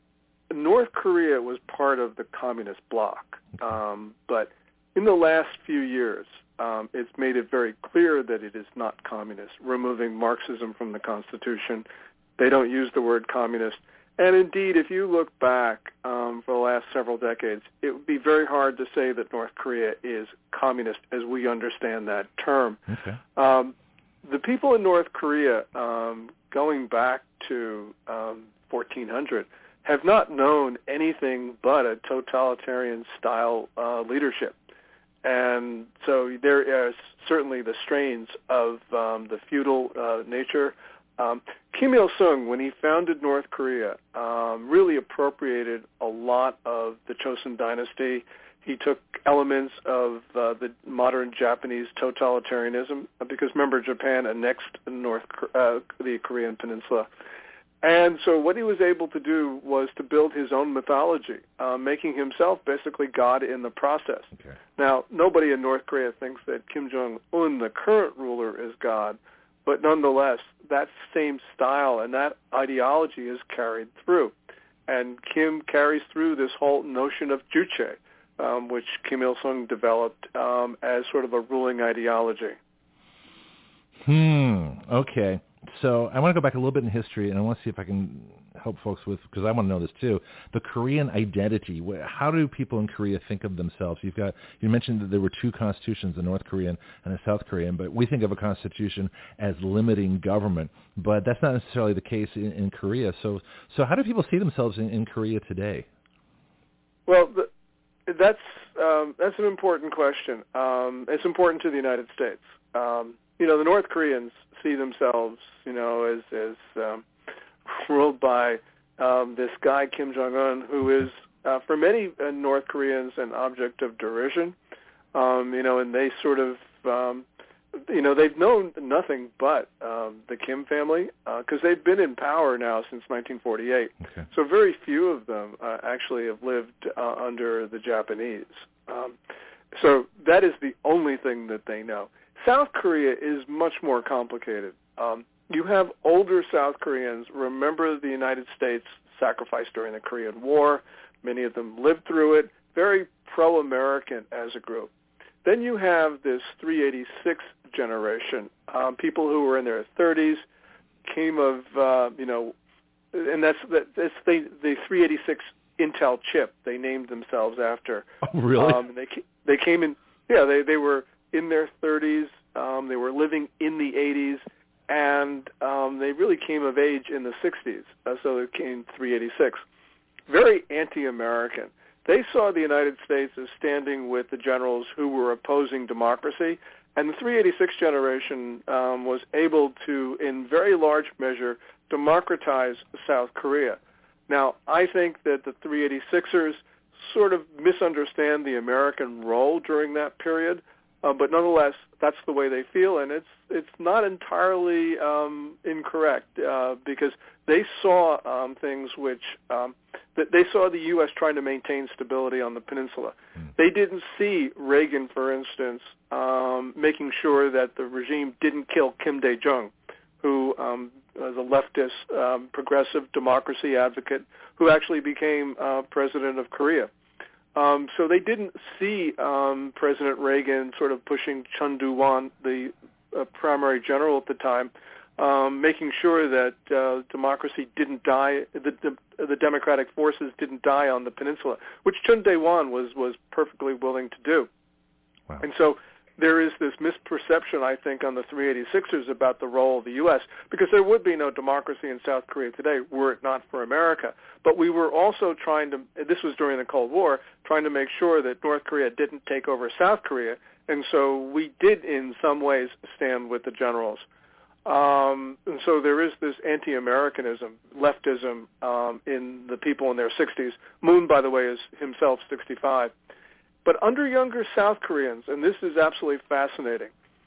North Korea was part of the communist bloc, but in the last few years, it's made it very clear that it is not communist, removing Marxism from the Constitution. They don't use the word communist. And indeed, if you look back for the last several decades, it would be very hard to say that North Korea is communist as we understand that term. Okay. The people in North Korea, going back to 1400, have not known anything but a totalitarian-style leadership. And so there is certainly the strains of the feudal nature. Kim Il-sung, when he founded North Korea, really appropriated a lot of the Chosun dynasty. He took elements of the modern Japanese totalitarianism, because remember, Japan annexed the Korean peninsula. And so what he was able to do was to build his own mythology, making himself basically God in the process. Okay. Now, nobody in North Korea thinks that Kim Jong-un, the current ruler, is God, but nonetheless, that same style and that ideology is carried through. And Kim carries through this whole notion of Juche, which Kim Il-sung developed as sort of a ruling ideology. Okay. So I want to go back a little bit in history, and I want to see if I can help folks with, because I want to know this too, the Korean identity. How do people in Korea think of themselves? You mentioned that there were two constitutions, the North Korean and the South Korean, but we think of a constitution as limiting government, but that's not necessarily the case in Korea. So how do people see themselves in Korea today? Well, that's an important question. It's important to the United States. The North Koreans see themselves, as ruled by this guy Kim Jong-un, who is, for many North Koreans, an object of derision. And they sort of, they've known nothing but the Kim family, because they've been in power now since 1948. Okay. So very few of them actually have lived under the Japanese. So that is the only thing that they know. South Korea is much more complicated. You have older South Koreans remember the United States sacrifice during the Korean War. Many of them lived through it, very pro-American as a group. Then you have this 386 generation, people who were in their 30s, came of, and that's the 386 Intel chip they named themselves after. Oh, really? They came in, they were in their 30s, they were living in the 80s, and they really came of age in the 60s, so they came 386. Very anti-American. They saw the United States as standing with the generals who were opposing democracy, and the 386 generation was able to, in very large measure, democratize South Korea. Now, I think that the 386ers sort of misunderstand the American role during that period, but nonetheless, that's the way they feel, and it's not entirely incorrect, because they saw things which that they saw the U.S. trying to maintain stability on the peninsula. They didn't see Reagan, for instance, making sure that the regime didn't kill Kim Dae-jung, who was a leftist, progressive democracy advocate, who actually became president of Korea. So they didn't see President Reagan sort of pushing Chun Doo-hwan, the primary general at the time, making sure that democracy didn't die, the democratic forces didn't die on the peninsula, which Chun Doo-hwan was perfectly willing to do. Wow. And so there is this misperception, I think, on the 386ers about the role of the U.S., because there would be no democracy in South Korea today were it not for America. But we were also trying to, this was during the Cold War, trying to make sure that North Korea didn't take over South Korea, and so we did in some ways stand with the generals. And so there is this anti-Americanism, leftism in the people in their 60s. Moon, by the way, is himself 65. But under younger South Koreans, and this is absolutely fascinating,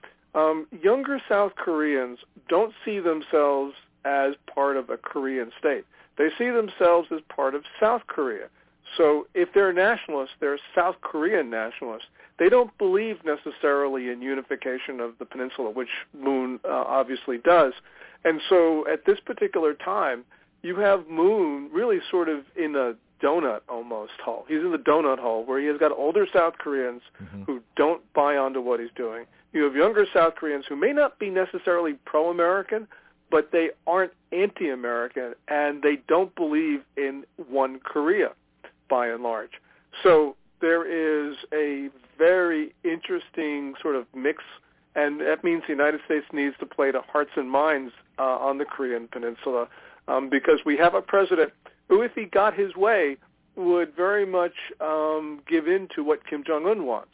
younger South Koreans don't see themselves as part of a Korean state. They see themselves as part of South Korea. So if they're nationalists, they're South Korean nationalists. They don't believe necessarily in unification of the peninsula, which Moon obviously does. And so at this particular time, you have Moon really sort of in a donut almost hole. He's in the donut hole where he has got older South Koreans who don't buy onto what he's doing. You have younger South Koreans who may not be necessarily pro-American, but they aren't anti-American, and they don't believe in one Korea, by and large. So there is a very interesting sort of mix, and that means the United States needs to play to hearts and minds on the Korean Peninsula, because we have a president who, if he got his way, would very much give in to what Kim Jong-un wants.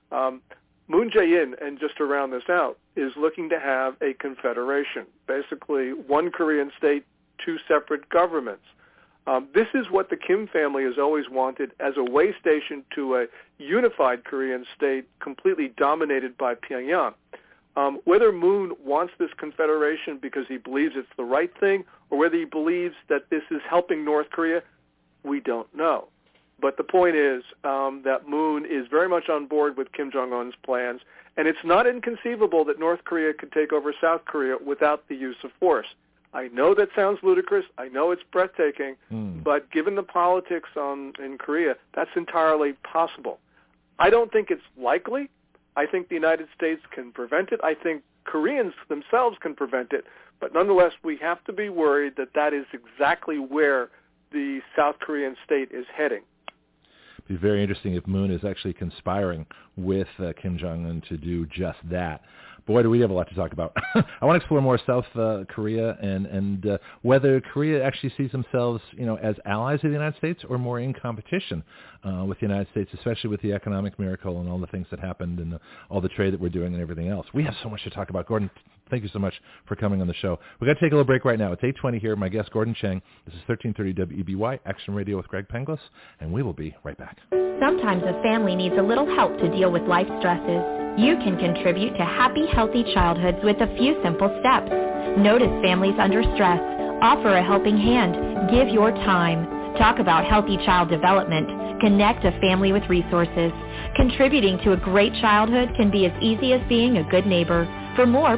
Moon Jae-in, and just to round this out, is looking to have a confederation, basically one Korean state, two separate governments. This is what the Kim family has always wanted as a way station to a unified Korean state completely dominated by Pyongyang. Whether Moon wants this confederation because he believes it's the right thing or whether he believes that this is helping North Korea, we don't know. But the point is that Moon is very much on board with Kim Jong-un's plans, and it's not inconceivable that North Korea could take over South Korea without the use of force. I know that sounds ludicrous. I know it's breathtaking, but given the politics in Korea, that's entirely possible. I don't think it's likely. I think the United States can prevent it. I think Koreans themselves can prevent it. But nonetheless, we have to be worried that that is exactly where the South Korean state is heading. It'd be very interesting if Moon is actually conspiring with Kim Jong-un to do just that. Boy, do we have a lot to talk about. I want to explore more South Korea and whether Korea actually sees themselves, as allies of the United States or more in competition with the United States, especially with the economic miracle and all the things that happened and all the trade that we're doing and everything else. We have so much to talk about. Gordon, thank you so much for coming on the show. We've got to take a little break right now. It's 8:20 here. My guest, Gordon Chang. This is 1330 WEBY, Action Radio with Greg Penglis, and we will be right back. Sometimes a family needs a little help to deal with life stresses. You can contribute to happy, healthy childhoods with a few simple steps. Notice families under stress. Offer a helping hand. Give your time. Talk about healthy child development. Connect a family with resources. Contributing to a great childhood can be as easy as being a good neighbor. For more,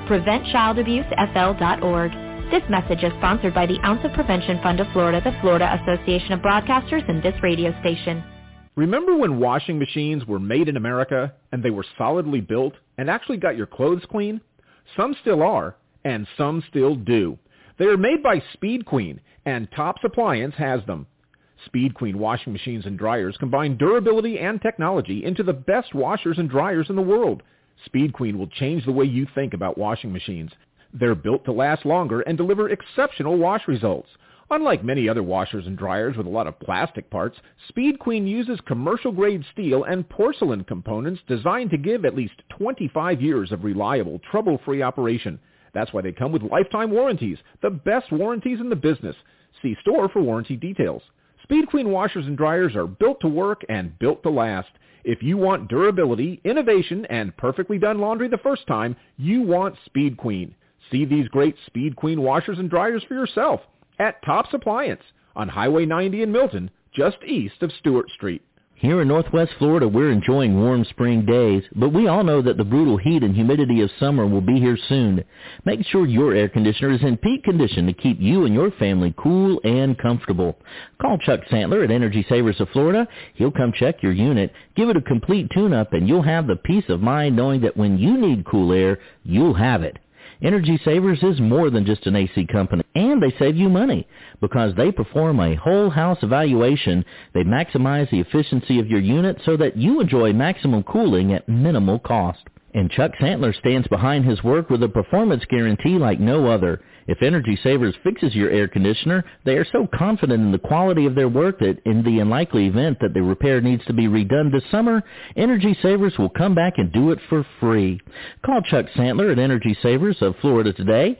PreventChildAbuseFL.org. This message is sponsored by the Ounce of Prevention Fund of Florida, the Florida Association of Broadcasters, and this radio station. Remember when washing machines were made in America and they were solidly built and actually got your clothes clean? Some still are, and some still do. They are made by Speed Queen, and Tops Appliance has them. Speed Queen washing machines and dryers combine durability and technology into the best washers and dryers in the world. Speed Queen will change the way you think about washing machines. They're built to last longer and deliver exceptional wash results. Unlike many other washers and dryers with a lot of plastic parts, Speed Queen uses commercial-grade steel and porcelain components designed to give at least 25 years of reliable, trouble-free operation. That's why they come with lifetime warranties, the best warranties in the business. See store for warranty details. Speed Queen washers and dryers are built to work and built to last. If you want durability, innovation, and perfectly done laundry the first time, you want Speed Queen. See these great Speed Queen washers and dryers for yourself at Tops Appliance on Highway 90 in Milton, just east of Stewart Street. Here in Northwest Florida, we're enjoying warm spring days, but we all know that the brutal heat and humidity of summer will be here soon. Make sure your air conditioner is in peak condition to keep you and your family cool and comfortable. Call Chuck Santler at Energy Savers of Florida. He'll come check your unit, give it a complete tune-up, and you'll have the peace of mind knowing that when you need cool air, you'll have it. Energy Savers is more than just an AC company, and they save you money because they perform a whole house evaluation. They maximize the efficiency of your unit so that you enjoy maximum cooling at minimal cost. And Chuck Santler stands behind his work with a performance guarantee like no other. If Energy Savers fixes your air conditioner, they are so confident in the quality of their work that in the unlikely event that the repair needs to be redone this summer, Energy Savers will come back and do it for free. Call Chuck Santler at Energy Savers of Florida today,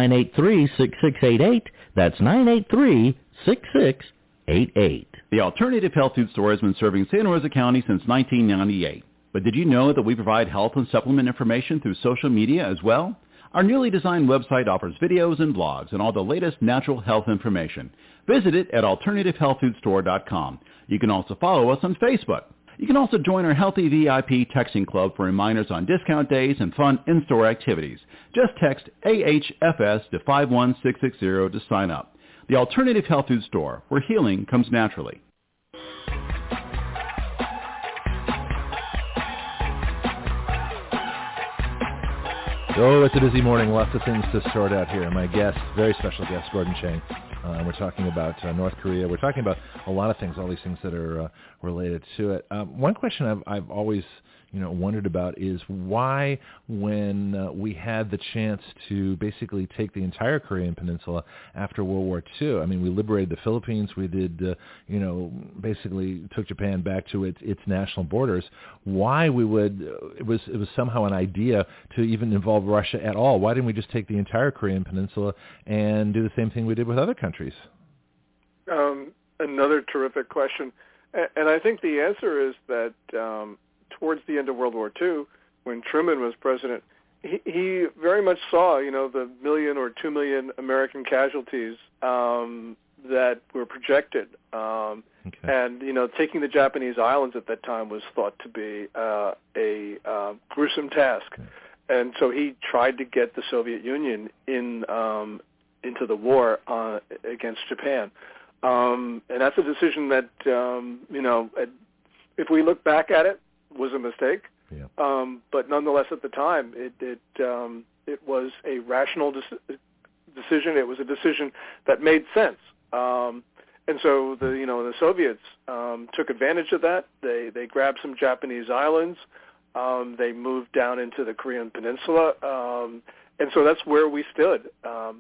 983-6688. That's 983-6688. The Alternative Health Food Store has been serving Santa Rosa County since 1998. But did you know that we provide health and supplement information through social media as well? Our newly designed website offers videos and blogs and all the latest natural health information. Visit it at AlternativeHealthFoodStore.com. You can also follow us on Facebook. You can also join our Healthy VIP texting club for reminders on discount days and fun in-store activities. Just text AHFS to 51660 to sign up. The Alternative Health Food Store, where healing comes naturally. Oh, it's a busy morning. Lots of things to sort out here. My guest, very special guest, Gordon Chang. We're talking about North Korea. We're talking about a lot of things, all these things that are related to it. One question I've always wondered about is why, when we had the chance to basically take the entire Korean Peninsula after World War II, I mean, we liberated the Philippines, we did, basically took Japan back to its national borders, why we would, it was somehow an idea to even involve Russia at all. Why didn't we just take the entire Korean Peninsula and do the same thing we did with other countries? Another terrific question. And I think the answer is that towards the end of World War II, when Truman was president, he very much saw, the 1 million or 2 million American casualties that were projected. And, taking the Japanese islands at that time was thought to be a gruesome task. Okay. And so he tried to get the Soviet Union into the war against Japan. And that's a decision that, if we look back at it, was a mistake. Yeah. But nonetheless, at the time, it was a rational decision. It was a decision that made sense. And so the Soviets took advantage of that. They grabbed some Japanese islands. They moved down into the Korean Peninsula, and so that's where we stood.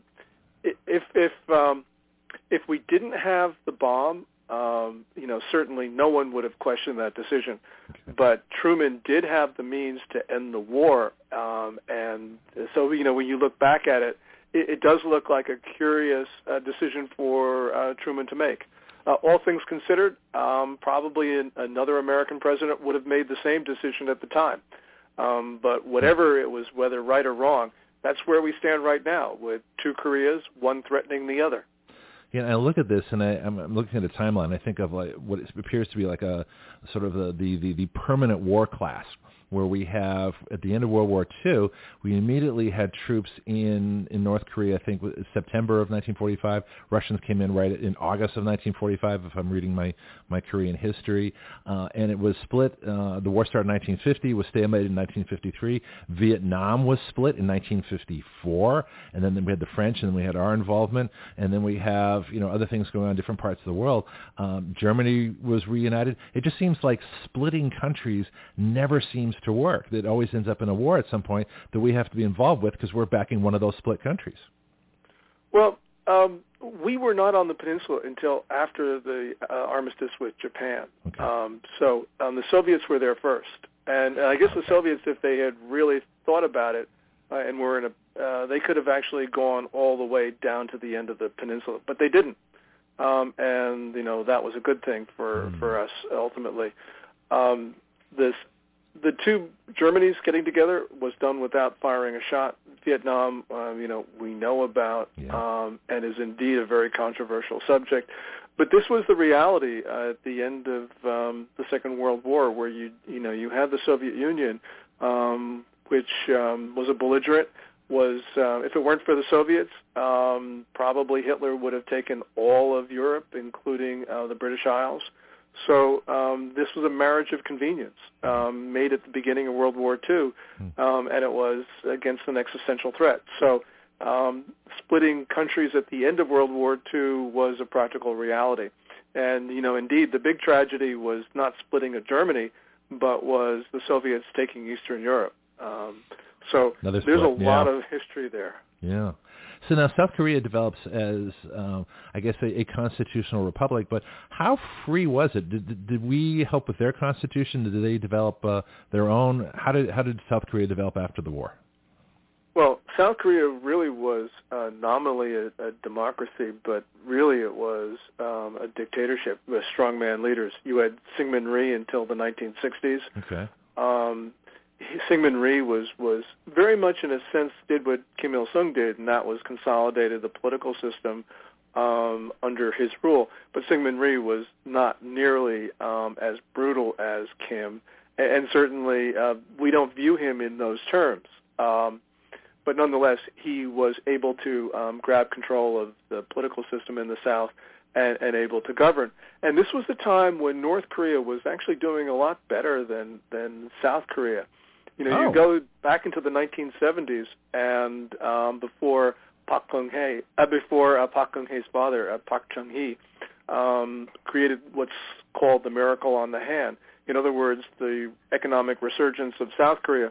If we didn't have the bomb, certainly no one would have questioned that decision. Okay. But Truman did have the means to end the war, and so when you look back at it, it does look like a curious decision for Truman to make. All things considered, probably another American president would have made the same decision at the time. But whatever it was, whether right or wrong, that's where we stand right now, with two Koreas, one threatening the other. Yeah, I look at this, and I'm looking at a timeline. I think of like what appears to be like a sort of the permanent war class, where we have, at the end of World War II, we immediately had troops in North Korea, I think September of 1945. Russians came in right in August of 1945, if I'm reading my Korean history. And it was split. The war started in 1950, was stalemated in 1953. Vietnam was split in 1954. And then we had the French, and then we had our involvement. And then we have, other things going on in different parts of the world. Germany was reunited. It just seems like splitting countries never seems to work. It always ends up in a war at some point that we have to be involved with because we're backing one of those split countries. Well, we were not on the peninsula until after the armistice with Japan. Okay. So the Soviets were there first. And I guess the Soviets, if they had really thought about it and were in they could have actually gone all the way down to the end of the peninsula, but they didn't. And, that was a good thing for us ultimately. The two Germanys getting together was done without firing a shot. Vietnam, we know about, and is indeed a very controversial subject. But this was the reality at the end of the Second World War, where you had the Soviet Union, which was a belligerent. If it weren't for the Soviets, probably Hitler would have taken all of Europe, including the British Isles. So this was a marriage of convenience made at the beginning of World War II, and it was against an existential threat. So splitting countries at the end of World War II was a practical reality. And, indeed, the big tragedy was not splitting of Germany, but was the Soviets taking Eastern Europe. So there's a lot of history there. Yeah. So now South Korea develops as, I guess, a constitutional republic, but how free was it? Did we help with their constitution? Did they develop their own? How did South Korea develop after the war? Well, South Korea really was nominally a democracy, but really it was a dictatorship with strongman leaders. You had Syngman Rhee until the 1960s. Okay. Syngman Rhee was very much, in a sense, did what Kim Il-sung did, and that was consolidated the political system under his rule. But Syngman Rhee was not nearly as brutal as Kim, and certainly we don't view him in those terms. But nonetheless, he was able to grab control of the political system in the South and able to govern. And this was the time when North Korea was actually doing a lot better than South Korea. You know, you go back into the 1970s and before Park Geun-hye's father, Park Chung-hee, created what's called the miracle on the hand. In other words, the economic resurgence of South Korea.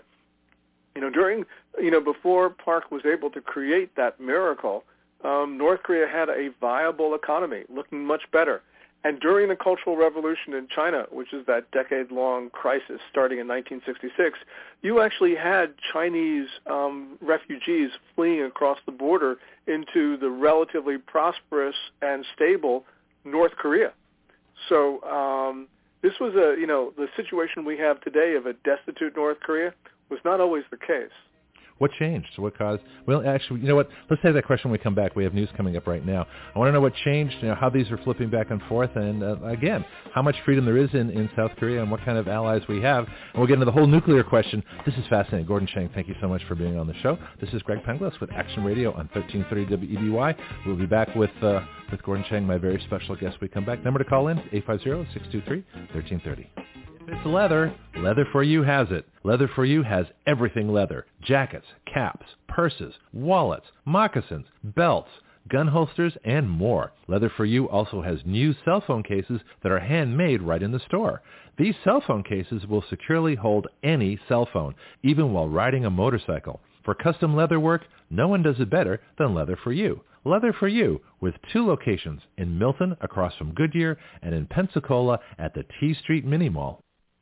Before Park was able to create that miracle, North Korea had a viable economy, looking much better. And during the Cultural Revolution in China, which is that decade-long crisis starting in 1966, you actually had Chinese refugees fleeing across the border into the relatively prosperous and stable North Korea. So this was the situation we have today of a destitute North Korea was not always the case. What changed? What caused? Well, actually, you know what? Let's save that question when we come back. We have news coming up right now. I want to know what changed, how these are flipping back and forth, and again, how much freedom there is in South Korea and what kind of allies we have. And we'll get into the whole nuclear question. This is fascinating. Gordon Chang, thank you so much for being on the show. This is Greg Penglis with Action Radio on 1330 WEBY. We'll be back with Gordon Chang, my very special guest, when we come back. Number to call in, 850-623-1330. It's leather. Leather for You has it. Leather for You has everything leather. Jackets, caps, purses, wallets, moccasins, belts, gun holsters, and more. Leather for You also has new cell phone cases that are handmade right in the store. These cell phone cases will securely hold any cell phone, even while riding a motorcycle. For custom leather work, no one does it better than Leather for You. Leather for You, with 2 locations in Milton across from Goodyear and in Pensacola at the T Street Mini Mall.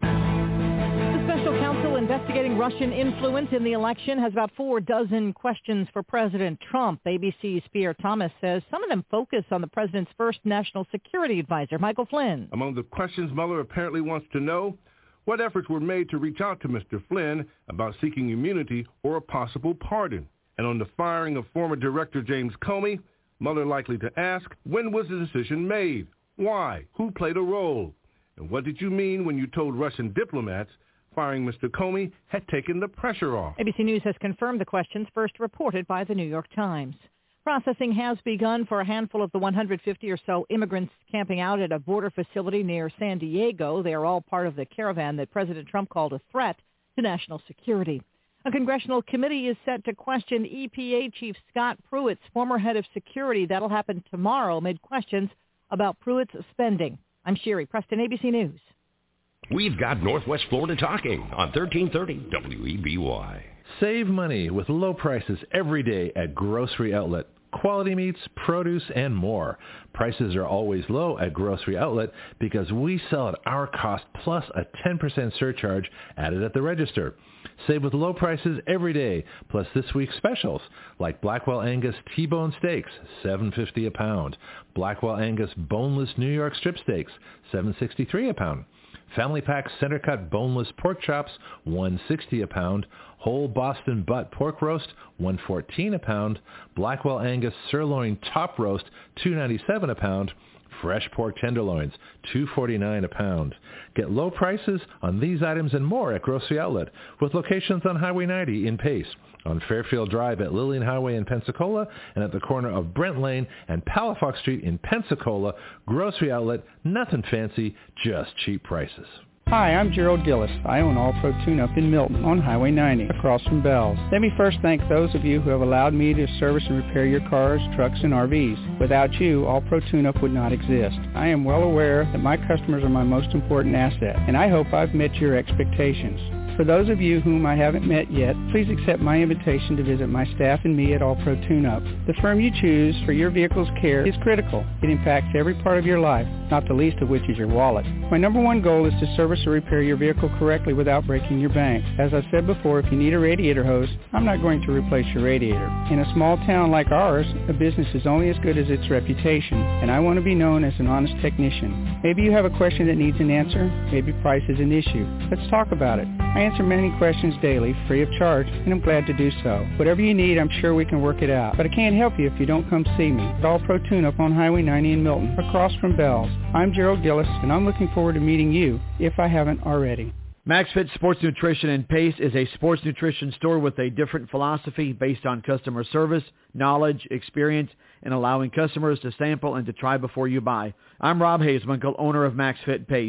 Special counsel investigating Russian influence in the election has about 4 dozen questions for President Trump. ABC's Pierre Thomas says some of them focus on the president's first national security advisor, Michael Flynn. Among the questions Mueller apparently wants to know, what efforts were made to reach out to Mr. Flynn about seeking immunity or a possible pardon? And on the firing of former Director James Comey, Mueller likely to ask, when was the decision made? Why? Who played a role? And what did you mean when you told Russian diplomats firing Mr. Comey had taken the pressure off? ABC News has confirmed the questions first reported by the New York Times. Processing has begun for a handful of the 150 or so immigrants camping out at a border facility near San Diego. They are all part of the caravan that President Trump called a threat to national security. A congressional committee is set to question EPA Chief Scott Pruitt's former head of security. That'll happen tomorrow amid questions about Pruitt's spending. I'm Sherry Preston, ABC News. We've got Northwest Florida talking on 1330 WEBY. Save money with low prices every day at Grocery Outlet. Quality meats, produce, and more. Prices are always low at Grocery Outlet because we sell at our cost plus a 10% surcharge added at the register. Save with low prices every day, plus this week's specials, like Blackwell Angus T-bone steaks, $7.50 a pound. Blackwell Angus boneless New York strip steaks, $7.63 a pound. Family Pack Center Cut boneless pork chops, $1.60 a pound. Whole Boston butt pork roast, $1.14 a pound. Blackwell Angus sirloin top roast, $2.97 a pound. Fresh pork tenderloins, $2.49 a pound. Get low prices on these items and more at Grocery Outlet, with locations on Highway 90 in Pace, on Fairfield Drive at Lillian Highway in Pensacola, and at the corner of Brent Lane and Palafox Street in Pensacola. Grocery Outlet, nothing fancy, just cheap prices. Hi, I'm Gerald Gillis. I own All Pro Tune-Up in Milton on Highway 90, across from Bell's. Let me first thank those of you who have allowed me to service and repair your cars, trucks, and RVs. Without you, All Pro Tune-Up would not exist. I am well aware that my customers are my most important asset, and I hope I've met your expectations. For those of you whom I haven't met yet, please accept my invitation to visit my staff and me at All Pro Tune-Up. The firm you choose for your vehicle's care is critical. It impacts every part of your life, not the least of which is your wallet. My number one goal is to service or repair your vehicle correctly without breaking your bank. As I've said before, if you need a radiator hose, I'm not going to replace your radiator. In a small town like ours, a business is only as good as its reputation, and I want to be known as an honest technician. Maybe you have a question that needs an answer. Maybe price is an issue. Let's talk about it. I answer many questions daily, free of charge, and I'm glad to do so. Whatever you need, I'm sure we can work it out. But I can't help you if you don't come see me at All Pro Tune-Up on Highway 90 in Milton, across from Bell's. I'm Gerald Gillis, and I'm looking forward to meeting you, if I haven't already. MaxFit Sports Nutrition and Pace is a sports nutrition store with a different philosophy based on customer service, knowledge, experience, and allowing customers to sample and to try before you buy. I'm Rob Hazewinkle, owner of MaxFit Pace.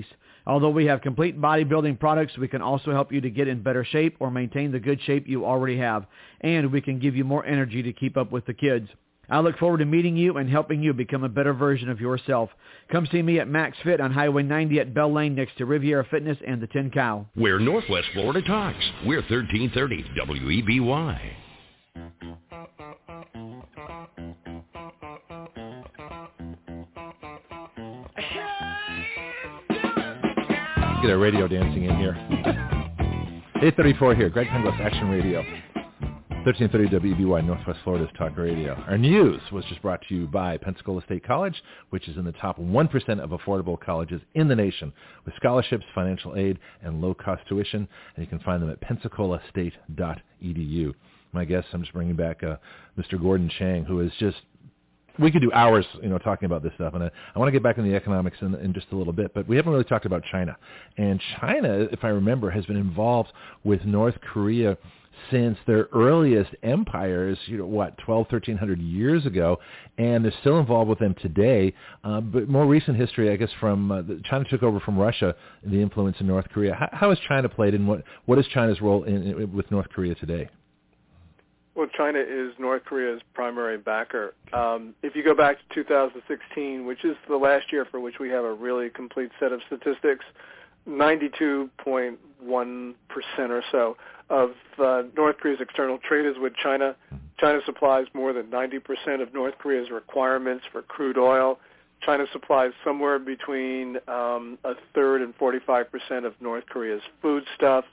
Although we have complete bodybuilding products, we can also help you to get in better shape or maintain the good shape you already have. And we can give you more energy to keep up with the kids. I look forward to meeting you and helping you become a better version of yourself. Come see me at Max Fit on Highway 90 at Bell Lane next to Riviera Fitness and the Tin Cow. Where Northwest Florida talks. We're 1330 WEBY. Get our radio dancing in here. 8:34 here. Greg Penglis, Action Radio. 1330 WEBY, Northwest Florida's talk radio. Our news was just brought to you by Pensacola State College, which is in the top 1% of affordable colleges in the nation, with scholarships, financial aid, and low-cost tuition. And you can find them at pensacolaState.edu. My guest, I'm just bringing back Mr. Gordon Chang, who is just, we could do hours, talking about this stuff, and I want to get back in the economics in just a little bit, but we haven't really talked about China. And China, if I remember, has been involved with North Korea since their earliest empires, 1,300 years ago, and they're still involved with them today. But more recent history, I guess, from China took over from Russia, the influence in North Korea. How has China played, and what is China's role with North Korea today? Well, China is North Korea's primary backer. If you go back to 2016, which is the last year for which we have a really complete set of statistics, 92.1% or so of North Korea's external trade is with China. China supplies more than 90% of North Korea's requirements for crude oil. China supplies somewhere between a third and 45% of North Korea's foodstuffs.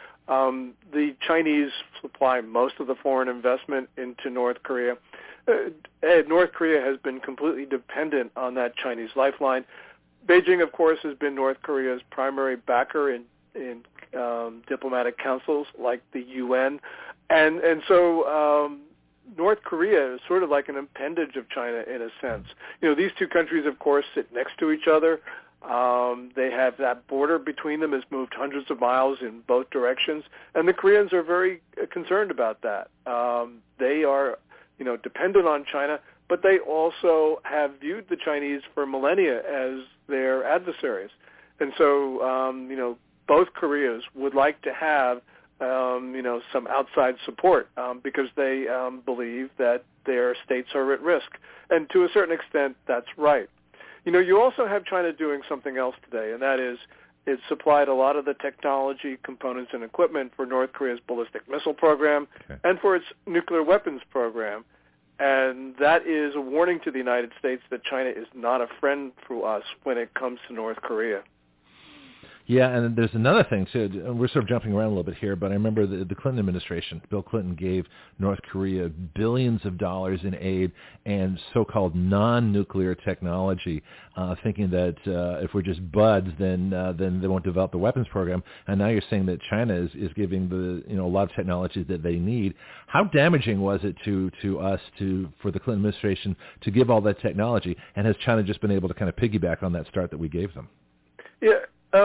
The Chinese supply most of the foreign investment into North Korea. North Korea has been completely dependent on that Chinese lifeline. Beijing, of course, has been North Korea's primary backer in diplomatic councils like the UN. And so North Korea is sort of like an appendage of China in a sense. These two countries, of course, sit next to each other. They have that border between them has moved hundreds of miles in both directions, and the Koreans are very concerned about that. They are, dependent on China, but they also have viewed the Chinese for millennia as their adversaries. And so, both Koreas would like to have, some outside support because they believe that their states are at risk. And to a certain extent, that's right. You also have China doing something else today, and that is it supplied a lot of the technology, components, and equipment for North Korea's ballistic missile program and for its nuclear weapons program. And that is a warning to the United States that China is not a friend for us when it comes to North Korea. Yeah, and there's another thing, too. We're sort of jumping around a little bit here, but I remember the Clinton administration, Bill Clinton gave North Korea billions of dollars in aid and so-called non-nuclear technology, thinking that if we're just buds, then they won't develop the weapons program. And now you're saying that China is giving a lot of technology that they need. How damaging was it to us for the Clinton administration to give all that technology? And has China just been able to kind of piggyback on that start that we gave them? Yeah.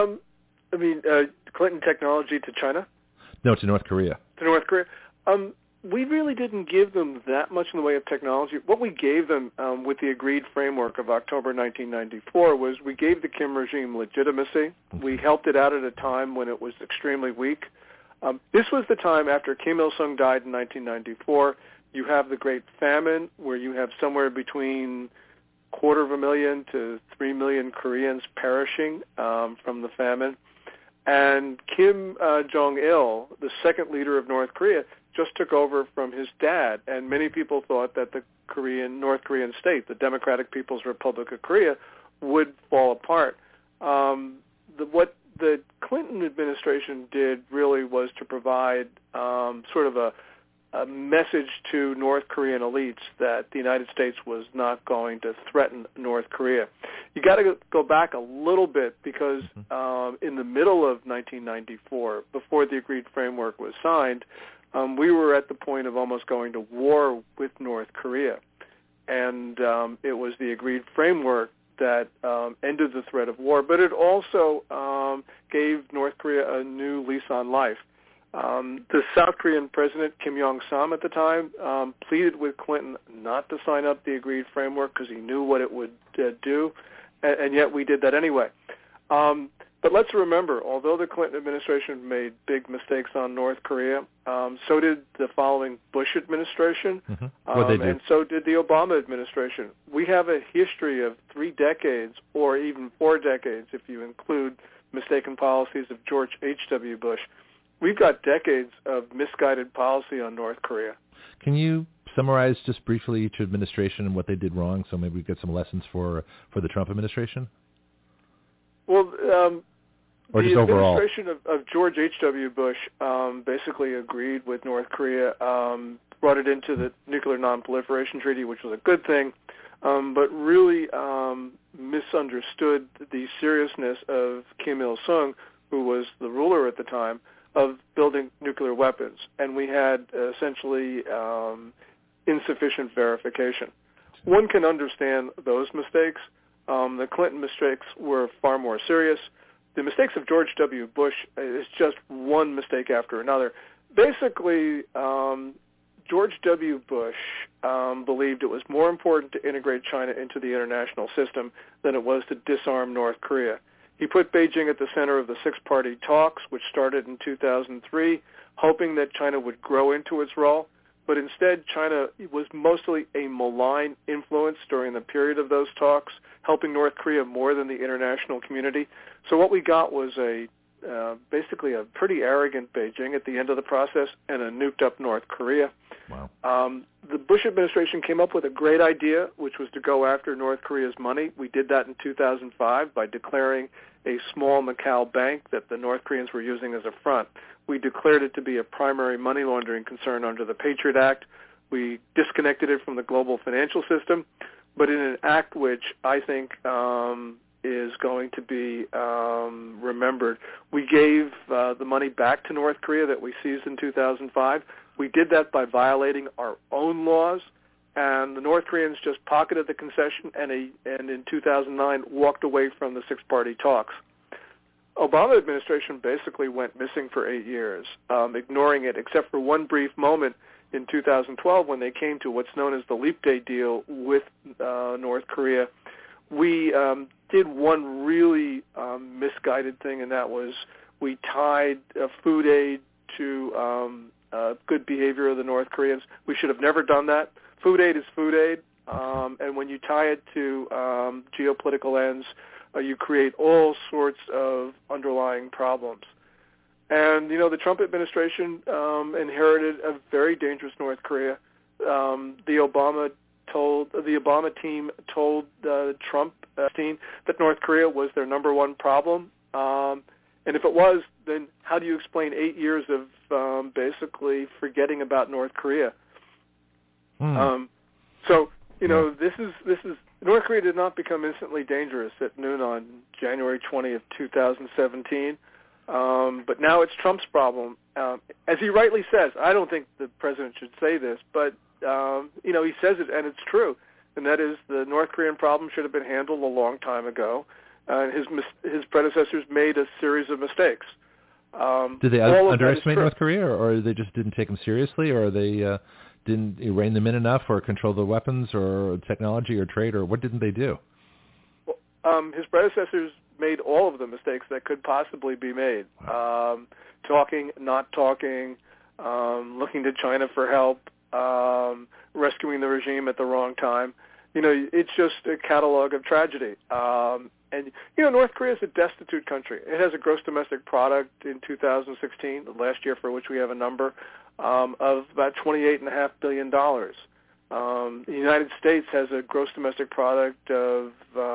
Clinton technology to China? No, to North Korea. To North Korea. We really didn't give them that much in the way of technology. What we gave them with the agreed framework of October 1994 was we gave the Kim regime legitimacy. We helped it out at a time when it was extremely weak. This was the time after Kim Il-sung died in 1994. You have the Great Famine, where you have somewhere between 250,000 to 3 million Koreans perishing from the famine. And Kim Jong-il, the second leader of North Korea, just took over from his dad. And many people thought that the North Korean state, the Democratic People's Republic of Korea, would fall apart. What the Clinton administration did really was to provide sort of a message to North Korean elites that the United States was not going to threaten North Korea. You got to go back a little bit because in the middle of 1994, before the agreed framework was signed, we were at the point of almost going to war with North Korea. And it was the agreed framework that ended the threat of war, but it also gave North Korea a new lease on life. The South Korean president, Kim Yong-sam at the time, pleaded with Clinton not to sign up the agreed framework because he knew what it would do, and yet we did that anyway. But let's remember, although the Clinton administration made big mistakes on North Korea, so did the following Bush administration, and so did the Obama administration. We have a history of 3 decades, or even 4 decades, if you include mistaken policies of George H.W. Bush. We've got decades of misguided policy on North Korea. Can you summarize just briefly each administration and what they did wrong, so maybe we get some lessons for the Trump administration? Well, or the just overall? administration of George H.W. Bush basically agreed with North Korea, brought it into the Nuclear Non-Proliferation Treaty, which was a good thing, but really misunderstood the seriousness of Kim Il-sung, who was the ruler at the time, of building nuclear weapons. And we had essentially insufficient verification. One can understand those mistakes. The Clinton mistakes were far more serious. The mistakes of George W. Bush is just one mistake after another. Basically, George W. Bush believed it was more important to integrate China into the international system than it was to disarm North Korea. He put Beijing at the center of the six-party talks, which started in 2003, hoping that China would grow into its role. But instead, China was mostly a malign influence during the period of those talks, helping North Korea more than the international community. So what we got was basically a pretty arrogant Beijing at the end of the process and a nuked-up North Korea. Wow. The Bush administration came up with a great idea, which was to go after North Korea's money. We did that in 2005 by declaring a small Macau bank that the North Koreans were using as a front. We declared it to be a primary money laundering concern under the Patriot Act. We disconnected it from the global financial system, but in an act which I think is going to be remembered. We gave the money back to North Korea that we seized in 2005. We did that by violating our own laws, and the North Koreans just pocketed the concession and in 2009 walked away from the six-party talks. Obama administration basically went missing for 8 years, ignoring it, except for one brief moment in 2012 when they came to what's known as the Leap Day deal with North Korea. We did one really misguided thing, and that was we tied food aid to good behavior of the North Koreans. We should have never done that. Food aid is food aid, and when you tie it to geopolitical ends, you create all sorts of underlying problems. And, the Trump administration inherited a very dangerous North Korea. The Obama team told the Trump team that North Korea was their number one problem. And if it was, then how do you explain 8 years of basically forgetting about North Korea? This is North Korea did not become instantly dangerous at noon on January 20th, 2017. But now it's Trump's problem. As he rightly says, I don't think the president should say this, but he says it, and it's true. And that is the North Korean problem should have been handled a long time ago. His predecessors made a series of mistakes. Did they underestimate North Korea, or they just didn't take them seriously, or they didn't rein them in enough, or control the weapons, or technology, or trade, or what didn't they do? Well, his predecessors made all of the mistakes that could possibly be made. Wow. Talking, not talking, looking to China for help, rescuing the regime at the wrong time. It's just a catalog of tragedy. North Korea is a destitute country. It has a gross domestic product in 2016, the last year for which we have a number, of about $28.5 billion. The United States has a gross domestic product of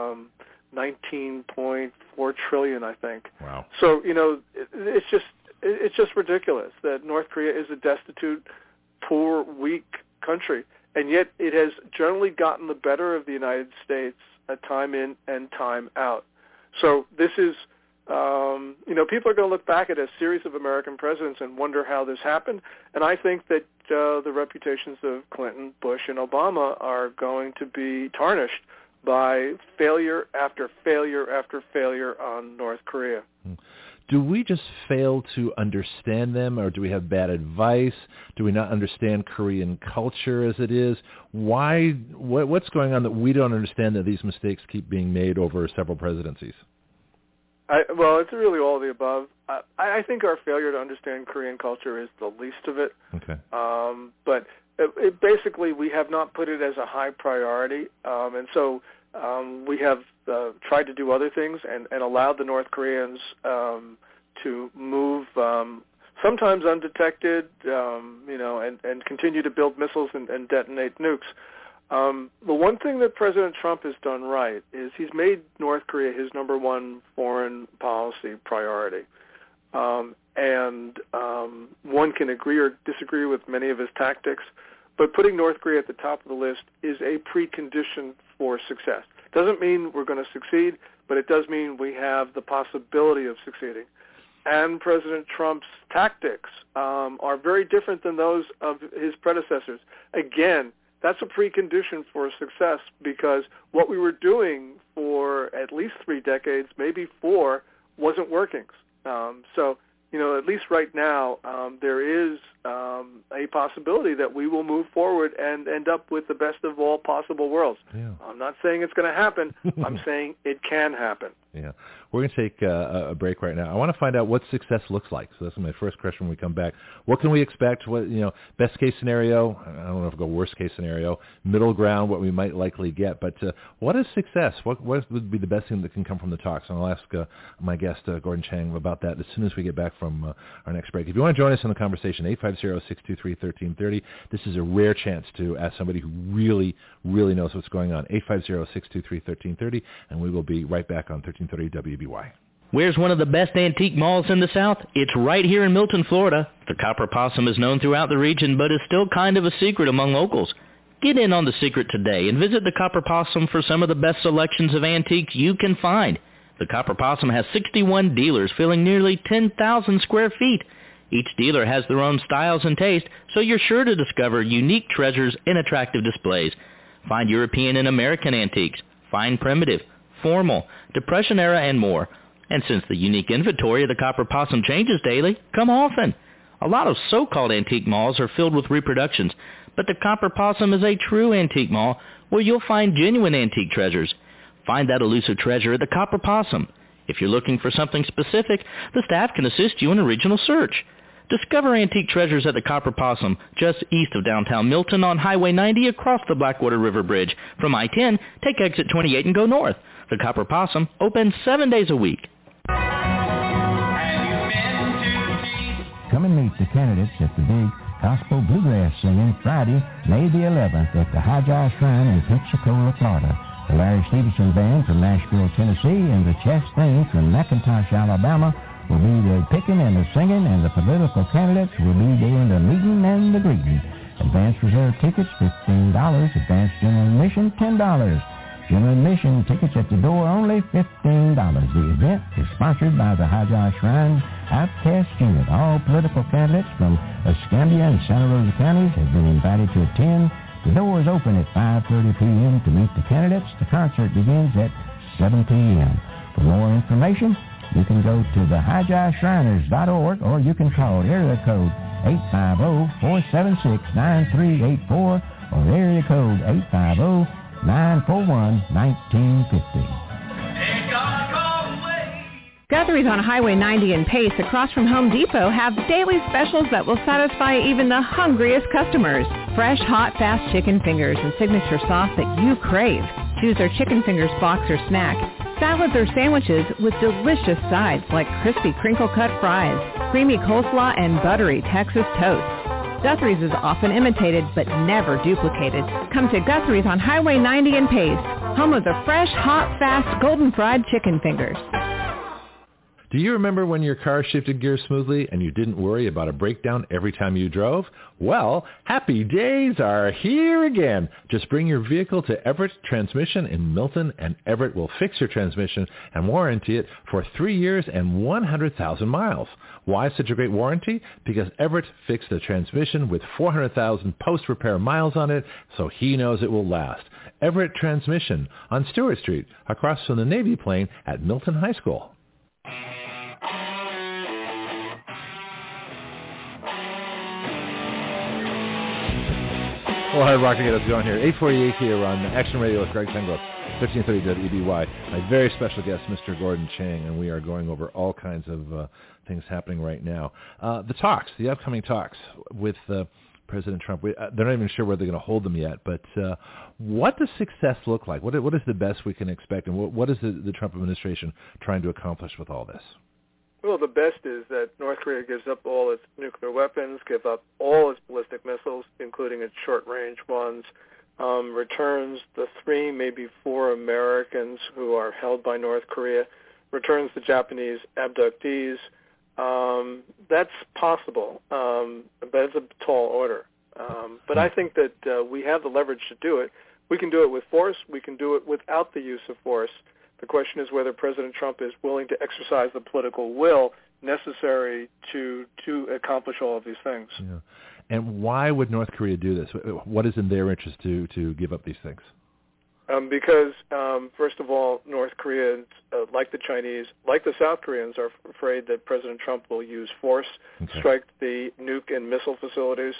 $19.4 trillion, I think. Wow. So, it's just ridiculous that North Korea is a destitute, poor, weak country, and yet it has generally gotten the better of the United States time in and time out. So this is, people are going to look back at a series of American presidents and wonder how this happened, and I think that the reputations of Clinton, Bush, and Obama are going to be tarnished by failure after failure after failure on North Korea. Do we just fail to understand them, or do we have bad advice? Do we not understand Korean culture as it is? Why? What's going on that we don't understand that these mistakes keep being made over several presidencies? Well, it's really all of the above. I think our failure to understand Korean culture is the least of it. Okay. But basically, we have not put it as a high priority, and so we have tried to do other things and allowed the North Koreans to move, sometimes undetected, and continue to build missiles and detonate nukes. The one thing that President Trump has done right is he's made North Korea his number one foreign policy priority. And one can agree or disagree with many of his tactics, but putting North Korea at the top of the list is a precondition for success. Doesn't mean we're going to succeed, but it does mean we have the possibility of succeeding. And President Trump's tactics are very different than those of his predecessors. Again, that's a precondition for success, because what we were doing for at least 3 decades, maybe 4, wasn't working. So, at least right now, there is a possibility that we will move forward and end up with the best of all possible worlds. Yeah. I'm not saying it's going to happen. I'm saying it can happen. Yeah. We're going to take a break right now. I want to find out what success looks like. So that's my first question when we come back. What can we expect? What, best case scenario? I don't know if we'll go worst case scenario. Middle ground, what we might likely get. But what is success? What would be the best thing that can come from the talks? And I'll ask my guest, Gordon Chang, about that as soon as we get back from our next break. If you want to join us in the conversation, 850-623-1330. This is a rare chance to ask somebody who really, really knows what's going on. 850-623-1330. And we will be right back on 1330 WBY. Where's one of the best antique malls in the South? It's right here in Milton, Florida. The Copper Possum is known throughout the region, but is still kind of a secret among locals. Get in on the secret today and visit the Copper Possum for some of the best selections of antiques you can find. The Copper Possum has 61 dealers filling nearly 10,000 square feet. Each dealer has their own styles and taste, so you're sure to discover unique treasures in attractive displays. Find European and American antiques, fine primitive, formal, Depression era, and more. And since the unique inventory of the Copper Possum changes daily, come often. A lot of so-called antique malls are filled with reproductions, but the Copper Possum is a true antique mall where you'll find genuine antique treasures. Find that elusive treasure at the Copper Possum. If you're looking for something specific, the staff can assist you in a regional search. Discover antique treasures at the Copper Possum, just east of downtown Milton on Highway 90 across the Blackwater River Bridge. From I-10, take exit 28 and go north. The Copper Possum, open 7 days a week. Come and meet the candidates at the big Gospel Bluegrass Singing Friday, May the 11th at the High Shrine in Pensacola, Florida. The Larry Stevenson Band from Nashville, Tennessee, and the Chastain from McIntosh, Alabama, will be the picking and the singing, and the political candidates will be doing the meeting and the greeting. Advance reserve tickets, $15. Advance general admission, $10. General admission tickets at the door only, $15. The event is sponsored by the High Shrine Outcast Unit. All political candidates from Escambia and Santa Rosa counties have been invited to attend. The doors open at 5:30 p.m. to meet the candidates. The concert begins at 7 p.m. For more information, you can go to thehighshriners.org, or you can call area code 850-476-9384 or area code 850-941-1950. Guthrie's on Highway 90 in Pace across from Home Depot have daily specials that will satisfy even the hungriest customers. Fresh, hot, fast chicken fingers and signature sauce that you crave. Choose their chicken fingers box or snack. Salads or sandwiches with delicious sides like crispy crinkle-cut fries, creamy coleslaw, and buttery Texas toast. Guthrie's is often imitated but never duplicated. Come to Guthrie's on Highway 90 in Pace, home of the fresh, hot, fast, golden fried chicken fingers. Do you remember when your car shifted gears smoothly and you didn't worry about a breakdown every time you drove? Well, happy days are here again. Just bring your vehicle to Everett Transmission in Milton, and Everett will fix your transmission and warranty it for 3 years and 100,000 miles. Why such a great warranty? Because Everett fixed the transmission with 400,000 post-repair miles on it, so he knows it will last. Everett Transmission on Stewart Street, across from the Navy plane at Milton High School. Well, hard rock to get us going here. 8:48 here on Action Radio with Greg Penglis. 1330 WEBY. My very special guest, Mr. Gordon Chang, and we are going over all kinds of things happening right now. The upcoming talks with President Trump, they're not even sure whether they're going to hold them yet, but what does success look like? What is the best we can expect, and what is the Trump administration trying to accomplish with all this? Well, the best is that North Korea gives up all its nuclear weapons, give up all its ballistic missiles, including its short-range ones, returns the 3, maybe 4 Americans who are held by North Korea, returns the Japanese abductees. That's possible, but it's a tall order. But I think that we have the leverage to do it. We can do it with force. We can do it without the use of force. The question is whether President Trump is willing to exercise the political will necessary to accomplish all of these things. Yeah. And why would North Korea do this? What is in their interest to give up these things? Because, first of all, North Koreans, like the Chinese, like the South Koreans, are afraid that President Trump will use force, strike the nuke and missile facilities.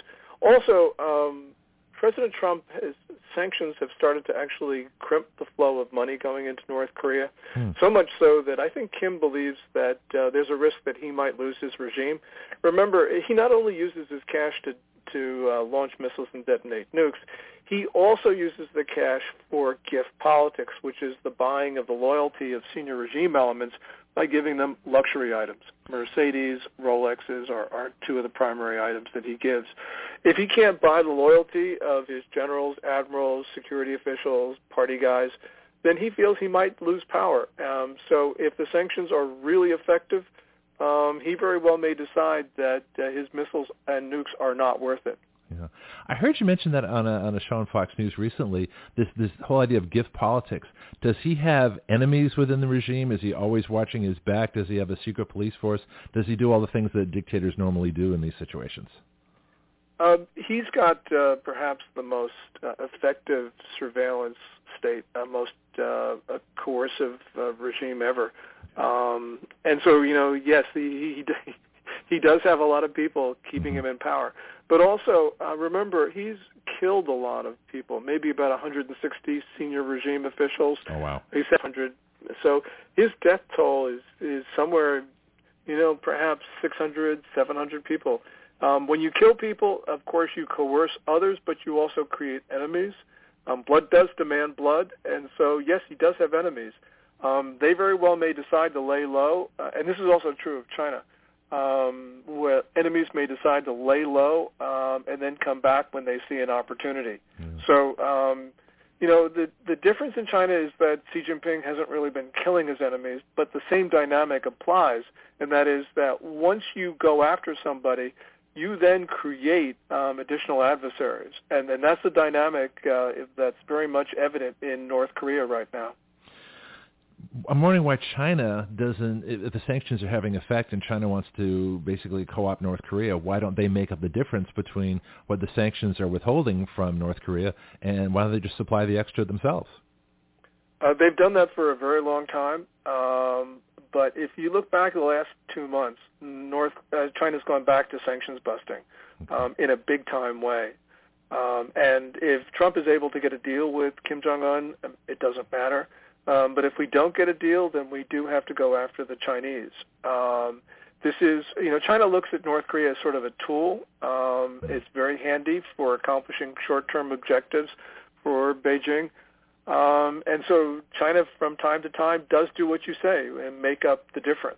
Also, President Trump's sanctions have started to actually crimp the flow of money going into North Korea, so much so that I think Kim believes that there's a risk that he might lose his regime. Remember, he not only uses his cash to launch missiles and detonate nukes, he also uses the cash for gift politics, which is the buying of the loyalty of senior regime elements by giving them luxury items. Mercedes, Rolexes are 2 of the primary items that he gives. If he can't buy the loyalty of his generals, admirals, security officials, party guys, then he feels he might lose power. So if the sanctions are really effective, he very well may decide that his missiles and nukes are not worth it. Yeah. I heard you mention that on a show on Fox News recently, this whole idea of gift politics. Does he have enemies within the regime? Is he always watching his back? Does he have a secret police force? Does he do all the things that dictators normally do in these situations? He's got perhaps the most effective surveillance state, most coercive regime ever. And so, yes, he does have a lot of people keeping him in power. But also, remember, he's killed a lot of people, maybe about 160 senior regime officials. Oh, wow. He's 100. So his death toll is somewhere, perhaps 600, 700 people. When you kill people, of course, you coerce others, but you also create enemies. Blood does demand blood, and so, yes, he does have enemies. They very well may decide to lay low, and this is also true of China, where enemies may decide to lay low and then come back when they see an opportunity. So, the difference in China is that Xi Jinping hasn't really been killing his enemies, but the same dynamic applies, and that is that once you go after somebody, you then create additional adversaries. And that's the dynamic that's very much evident in North Korea right now. I'm wondering why China doesn't, if the sanctions are having effect and China wants to basically co-opt North Korea, why don't they make up the difference between what the sanctions are withholding from North Korea and why don't they just supply the extra themselves? They've done that for a very long time. But if you look back at the last 2 months, China's gone back to sanctions busting in a big-time way. And if Trump is able to get a deal with Kim Jong-un, it doesn't matter. But if we don't get a deal, then we do have to go after the Chinese. This is, China looks at North Korea as sort of a tool. It's very handy for accomplishing short-term objectives for Beijing. And so China, from time to time, does do what you say and make up the difference.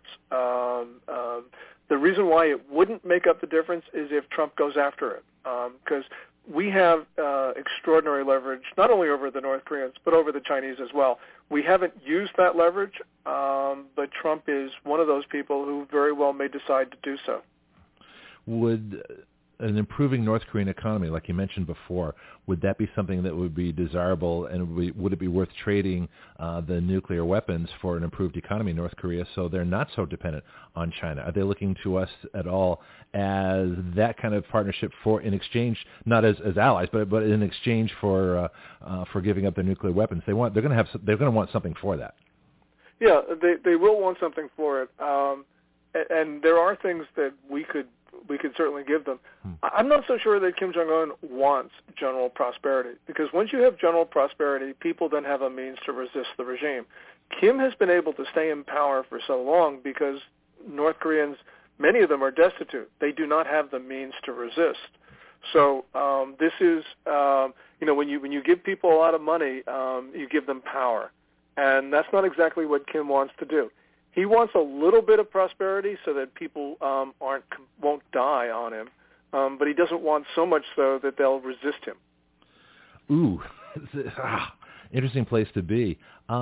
The reason why it wouldn't make up the difference is if Trump goes after it, because we have extraordinary leverage, not only over the North Koreans, but over the Chinese as well. We haven't used that leverage, but Trump is one of those people who very well may decide to do so. Would an improving North Korean economy, like you mentioned before, would that be something that would be desirable, and would it be worth trading the nuclear weapons for an improved economy in North Korea so they're not so dependent on China? Are they looking to us at all as that kind of partnership in exchange, not as allies, but in exchange for giving up their nuclear weapons? They're going to want something for that. Yeah, they will want something for it, and there are things that we could we could certainly give them. I'm not so sure that Kim Jong-un wants general prosperity, because once you have general prosperity, people then have a means to resist the regime. Kim has been able to stay in power for so long because North Koreans, many of them are destitute. They do not have the means to resist. So this is, when you give people a lot of money, you give them power. And that's not exactly what Kim wants to do. He wants a little bit of prosperity so that people won't die on him, but he doesn't want so much so that they'll resist him. Ooh, interesting place to be.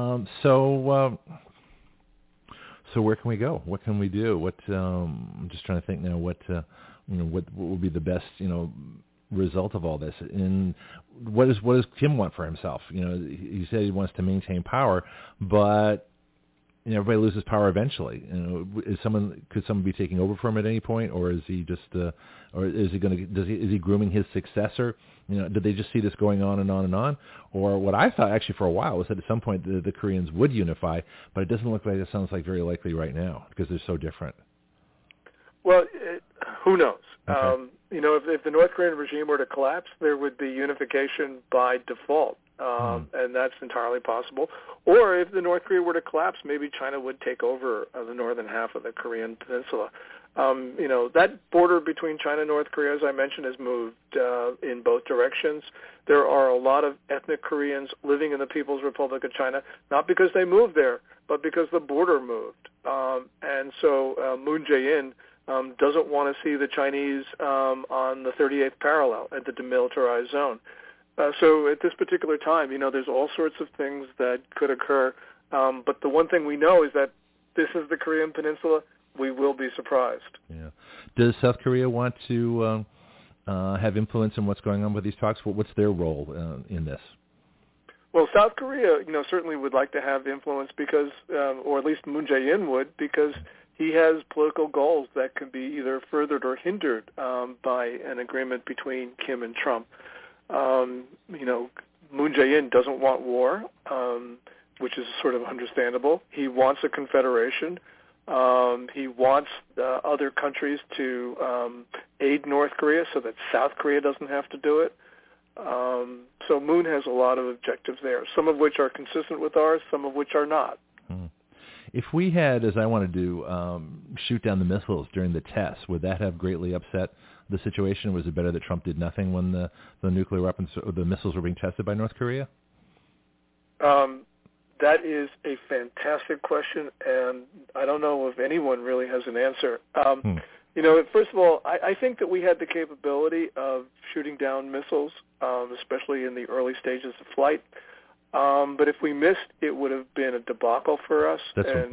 So where can we go? What can we do? I'm just trying to think now. What will be the best result of all this? And what does Kim want for himself? He said he wants to maintain power, but everybody loses power eventually. Could someone be taking over from him at any point, or is he just, or is he grooming his successor? Did they just see this going on and on and on? Or what I thought actually for a while was that at some point the Koreans would unify, but it doesn't look like it sounds like very likely right now because they're so different. Well, who knows? Okay. If the North Korean regime were to collapse, there would be unification by default, and that's entirely possible. Or if the North Korea were to collapse, maybe China would take over the northern half of the Korean peninsula. That border between China and North Korea, as I mentioned, has moved in both directions. There are a lot of ethnic Koreans living in the People's Republic of China, not because they moved there, but because the border moved. And so Moon Jae-in doesn't want to see the Chinese on the 38th parallel at the demilitarized zone. So at this particular time, there's all sorts of things that could occur. But the one thing we know is that this is the Korean Peninsula. We will be surprised. Yeah. Does South Korea want to have influence in what's going on with these talks? What's their role in this? Well, South Korea, certainly would like to have influence because, or at least Moon Jae-in would, because he has political goals that can be either furthered or hindered by an agreement between Kim and Trump. Moon Jae-in doesn't want war, which is sort of understandable. He wants a confederation. He wants other countries to aid North Korea so that South Korea doesn't have to do it. So Moon has a lot of objectives there, some of which are consistent with ours, some of which are not. If we had, as I want to do, shoot down the missiles during the tests, would that have greatly upset the situation? Was it better that Trump did nothing when the nuclear weapons, or the missiles were being tested by North Korea? That is a fantastic question, and I don't know if anyone really has an answer. First of all, I think that we had the capability of shooting down missiles, especially in the early stages of flight. But if we missed, it would have been a debacle for us.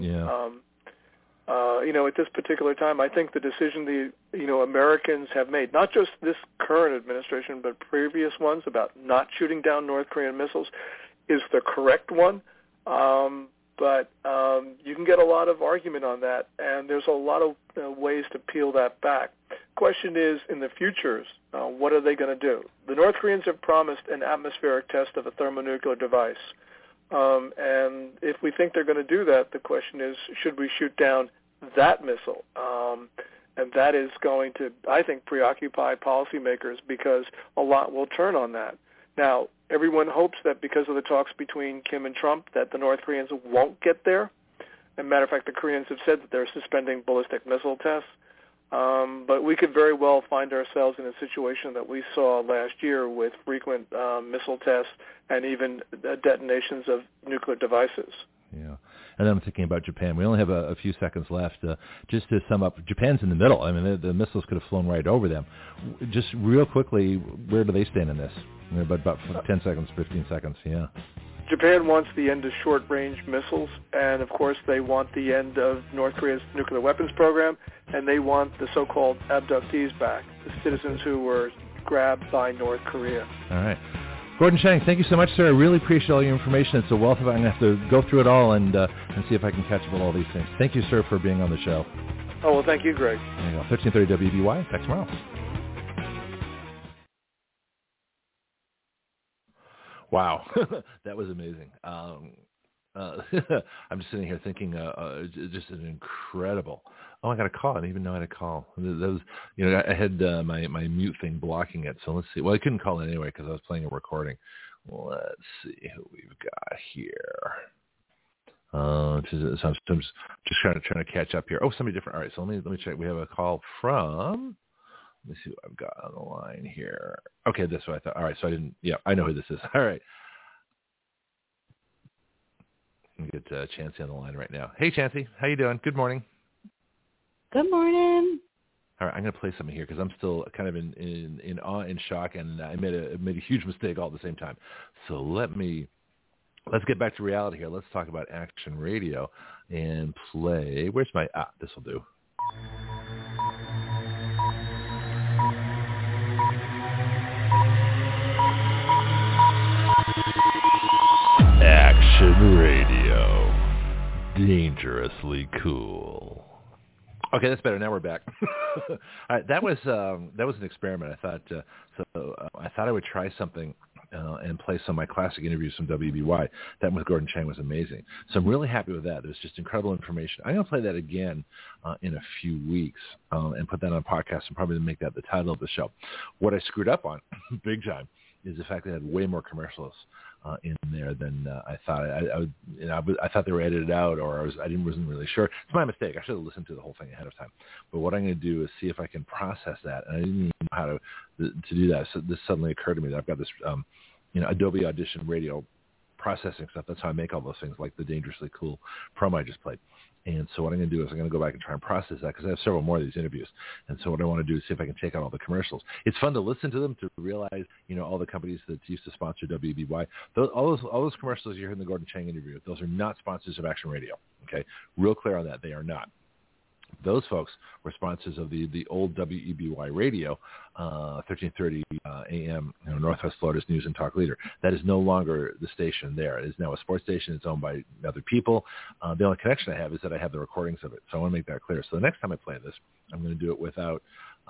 At this particular time, I think the decision the Americans have made, not just this current administration, but previous ones about not shooting down North Korean missiles, is the correct one. But you can get a lot of argument on that, and there's a lot of ways to peel that back. Question is, in the futures, what are they going to do? The North Koreans have promised an atmospheric test of a thermonuclear device. And if we think they're going to do that, the question is, should we shoot down that missile? And that is going to, I think, preoccupy policymakers because a lot will turn on that. Now, everyone hopes that because of the talks between Kim and Trump that the North Koreans won't get there. As a matter of fact, the Koreans have said that they're suspending ballistic missile tests. But we could very well find ourselves in a situation that we saw last year with frequent missile tests and even detonations of nuclear devices. Yeah. And then I'm thinking about Japan. We only have a few seconds left. Just to sum up, Japan's in the middle. I mean, the missiles could have flown right over them. Just real quickly, where do they stand in this? About 10 seconds, 15 seconds, yeah. Japan wants the end of short-range missiles, and, of course, they want the end of North Korea's nuclear weapons program, and they want the so-called abductees back, the citizens who were grabbed by North Korea. All right. Gordon Chang, thank you so much, sir. I really appreciate all your information. It's a wealth of it. I'm going to have to go through it all and see if I can catch up with all these things. Thank you, sir, for being on the show. Oh, well, thank you, Greg. There you go. 1330 WBY. Back tomorrow. Wow. That was amazing. I'm just sitting here thinking, just an incredible. Oh, I got a call. I didn't even know I had a call. That was, I had my mute thing blocking it. So let's see. Well, I couldn't call it anyway because I was playing a recording. Let's see who we've got here. So I'm just trying to catch up here. Oh, somebody different. All right, so let me check. We have a call from. Let me see what I've got on the line here. Okay, that's what I thought. All right, so I didn't. Yeah, I know who this is. All right. Get Chancey on the line right now. Hey, Chancey, how you doing? Good morning. Good morning. All right, I'm going to play something here because I'm still kind of in awe and shock, and I made a huge mistake all at the same time. So let's get back to reality here. Let's talk about Action Radio and play. Where's my this will do. Action Radio. Dangerously cool. Okay, that's better. Now we're back. All right, that was an experiment. I thought I thought I would try something and play some of my classic interviews from WBY. That with Gordon Chang was amazing. So I'm really happy with that. There's just incredible information. I'm going to play that again in a few weeks and put that on a podcast and probably make that the title of the show. What I screwed up on, big time, is the fact that I had way more commercials in there than I thought. I thought they were edited out, or wasn't really sure. It's my mistake. I should have listened to the whole thing ahead of time. But what I'm going to do is see if I can process that, and I didn't even know how to do that. So this suddenly occurred to me that I've got this, Adobe Audition radio processing stuff. That's how I make all those things, like the Dangerously Cool promo I just played. And so what I'm going to do is I'm going to go back and try and process that because I have several more of these interviews. And so what I want to do is see if I can take out all the commercials. It's fun to listen to them, to realize, all the companies that used to sponsor WBY. All those commercials you hear in the Gordon Chang interview, those are not sponsors of Action Radio. Okay, real clear on that. They are not. Those folks were sponsors of the old WEBY radio, 1330 AM, Northwest Florida's News and Talk Leader. That is no longer the station there. It is now a sports station. It's owned by other people. The only connection I have is that I have the recordings of it. So I want to make that clear. So the next time I play this, I'm going to do it without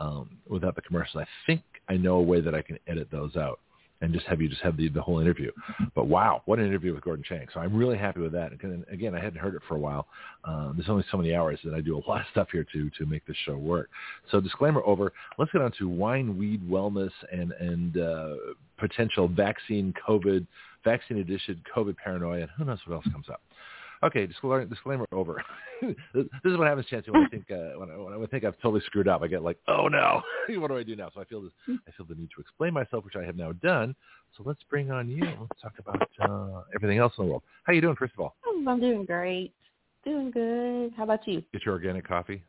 the commercials. I think I know a way that I can edit those out and just have the whole interview. But wow, what an interview with Gordon Chang. So I'm really happy with that. And again, I hadn't heard it for a while. There's only so many hours that I do a lot of stuff here to make this show work. So disclaimer over. Let's get on to wine, weed, wellness, and potential vaccine edition COVID paranoia, and who knows what else comes up. Okay, disclaimer over. This is what happens, Chancey, when I think when I think I've totally screwed up. I get like, oh no, what do I do now? So I feel the need to explain myself, which I have now done. So let's bring on you. Let's talk about everything else in the world. How you doing, first of all? I'm doing great. Doing good. How about you? Get your organic coffee?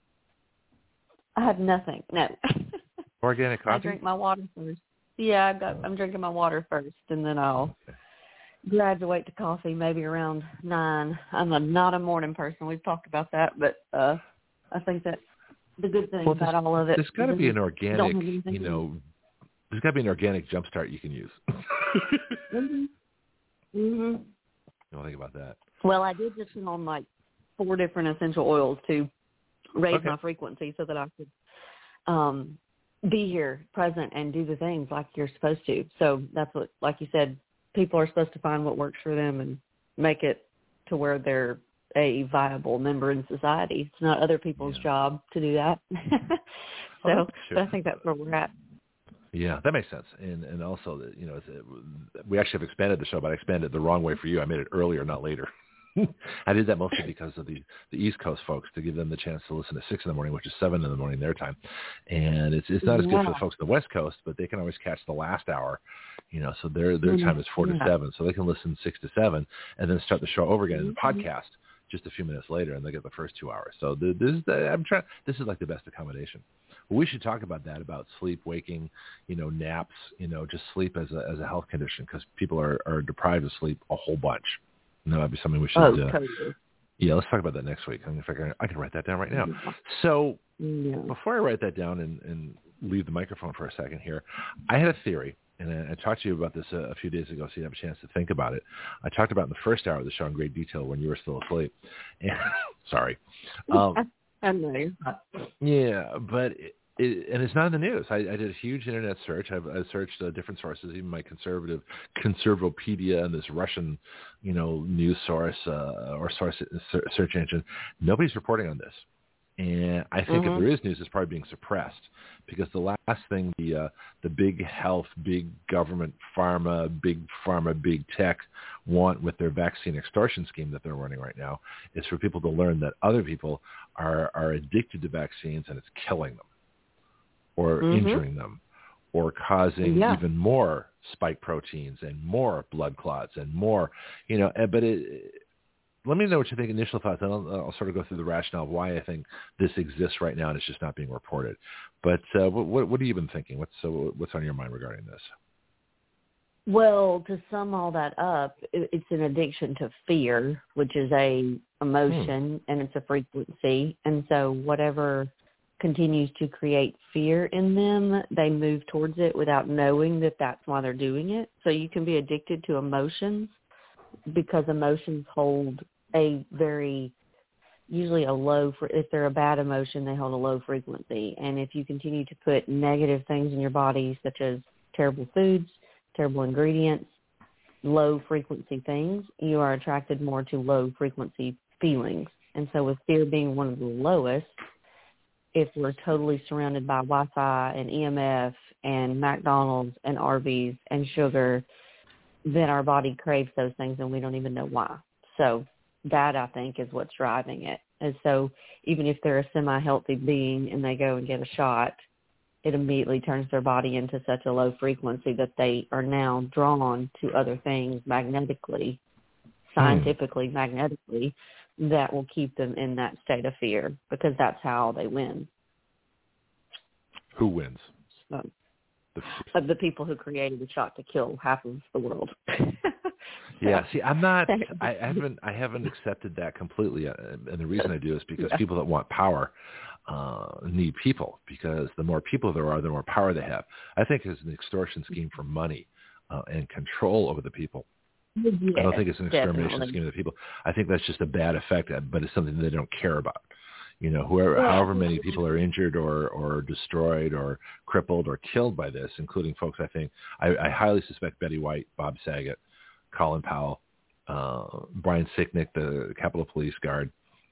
I have nothing. No. Organic coffee? I drink my water first. Yeah, I'm drinking my water first, and then I'll graduate to coffee maybe around 9. I'm not a morning person. We've talked about that, but I think that's the good thing about all of it. There's got to be an organic, there's got to be an organic jump start you can use. Mhm. You don't think about that? Well, I did just on like 4 different essential oils to raise my frequency so that I could be here, present, and do the things like you're supposed to. So that's what, like you said, people are supposed to find what works for them and make it to where they're a viable member in society. It's not other people's job to do that. But I think that's where we're at. Yeah, that makes sense. And also, we actually have expanded the show, but I expanded it the wrong way for you. I made it earlier, not later. I did that mostly because of the East Coast folks, to give them the chance to listen to 6 in the morning, which is 7 in the morning their time. And it's not as good for the folks on the West Coast, but they can always catch the last hour, so their time is 4 to 7. So they can listen 6 to 7 and then start the show over again in the podcast just a few minutes later, and they get the first 2 hours. So this is like the best accommodation. Well, we should talk about that, about sleep, waking, naps, just sleep as a health condition, because people are deprived of sleep a whole bunch. And that might be something we should yeah, let's talk about that next week. I can write that down right now. So before I write that down and leave the microphone for a second here, I had a theory, and I talked to you about this a few days ago, so you have a chance to think about it. I talked about it in the first hour of the show in great detail when you were still asleep. And, sorry. I know. Yeah, but it's not in the news. I did a huge internet search. I searched different sources, even my Conservopedia and this Russian, news source or search engine. Nobody's reporting on this. And I think if there is news, it's probably being suppressed because the last thing the big health, big government, big pharma, big tech want with their vaccine extortion scheme that they're running right now is for people to learn that other people are addicted to vaccines and it's killing them or injuring them or causing even more spike proteins and more blood clots and more, but let me know what you think, initial thoughts, and I'll sort of go through the rationale of why I think this exists right now and it's just not being reported. But what have you been thinking? What's on your mind regarding this? Well, to sum all that up, it's an addiction to fear, which is a emotion, and it's a frequency. And so whatever continues to create fear in them, they move towards it without knowing that that's why they're doing it. So you can be addicted to emotions because emotions hold usually a low, if they're a bad emotion, they hold a low frequency. And if you continue to put negative things in your body, such as terrible foods, terrible ingredients, low frequency things, you are attracted more to low frequency feelings. And so with fear being one of the lowest, if we're totally surrounded by Wi-Fi and EMF and McDonald's and Arby's and sugar, then our body craves those things and we don't even know why. So that, I think, is what's driving it. And so even if they're a semi-healthy being and they go and get a shot, it immediately turns their body into such a low frequency that they are now drawn to other things magnetically, scientifically, magnetically, that will keep them in that state of fear because that's how they win. Who wins? Of the people who created the shot to kill half of the world. Yeah, see, I'm not. I haven't accepted that completely, and the reason I do is because people that want power need people. Because the more people there are, the more power they have. I think it's an extortion scheme for money and control over the people. Yeah, I don't think it's an extermination scheme of the people. I think that's just a bad effect, but it's something they don't care about. However many people are injured or destroyed or crippled or killed by this, including folks, I highly suspect Betty White, Bob Saget, Colin Powell, Brian Sicknick, the Capitol Police guard,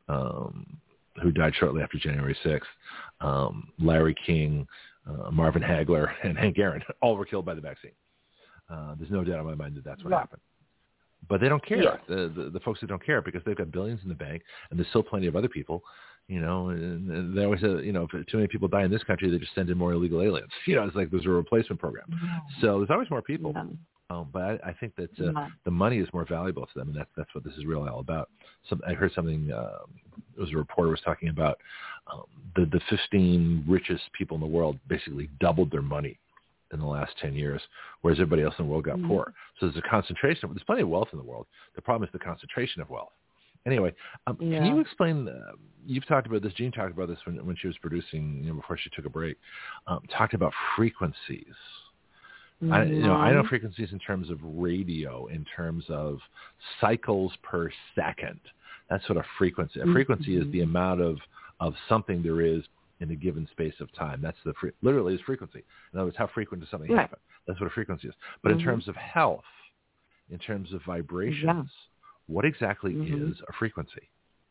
who died shortly after January 6th, Larry King, Marvin Hagler, and Hank Aaron, all were killed by the vaccine. There's no doubt in my mind that that's what happened. But they don't care. Yeah. The folks that don't care because they've got billions in the bank, and there's still plenty of other people. And they always say, if too many people die in this country, they just send in more illegal aliens. It's like there's a replacement program. So there's always more people. But I think that the money is more valuable to them, and that's what this is really all about. I heard something. It was a reporter was talking about the 15 richest people in the world basically doubled their money in the last 10 years, whereas everybody else in the world got poor. So there's a concentration. There's plenty of wealth in the world. The problem is the concentration of wealth. Anyway, can you explain, you've talked about this, Jean talked about this when she was producing, before she took a break, talked about frequencies. I know frequencies in terms of radio, in terms of cycles per second. That's what a frequency. A frequency is the amount of something there is in a given space of time. That's literally is frequency. In other words, how frequent does something happen? That's what a frequency is. But in terms of health, in terms of vibrations, what exactly is a frequency?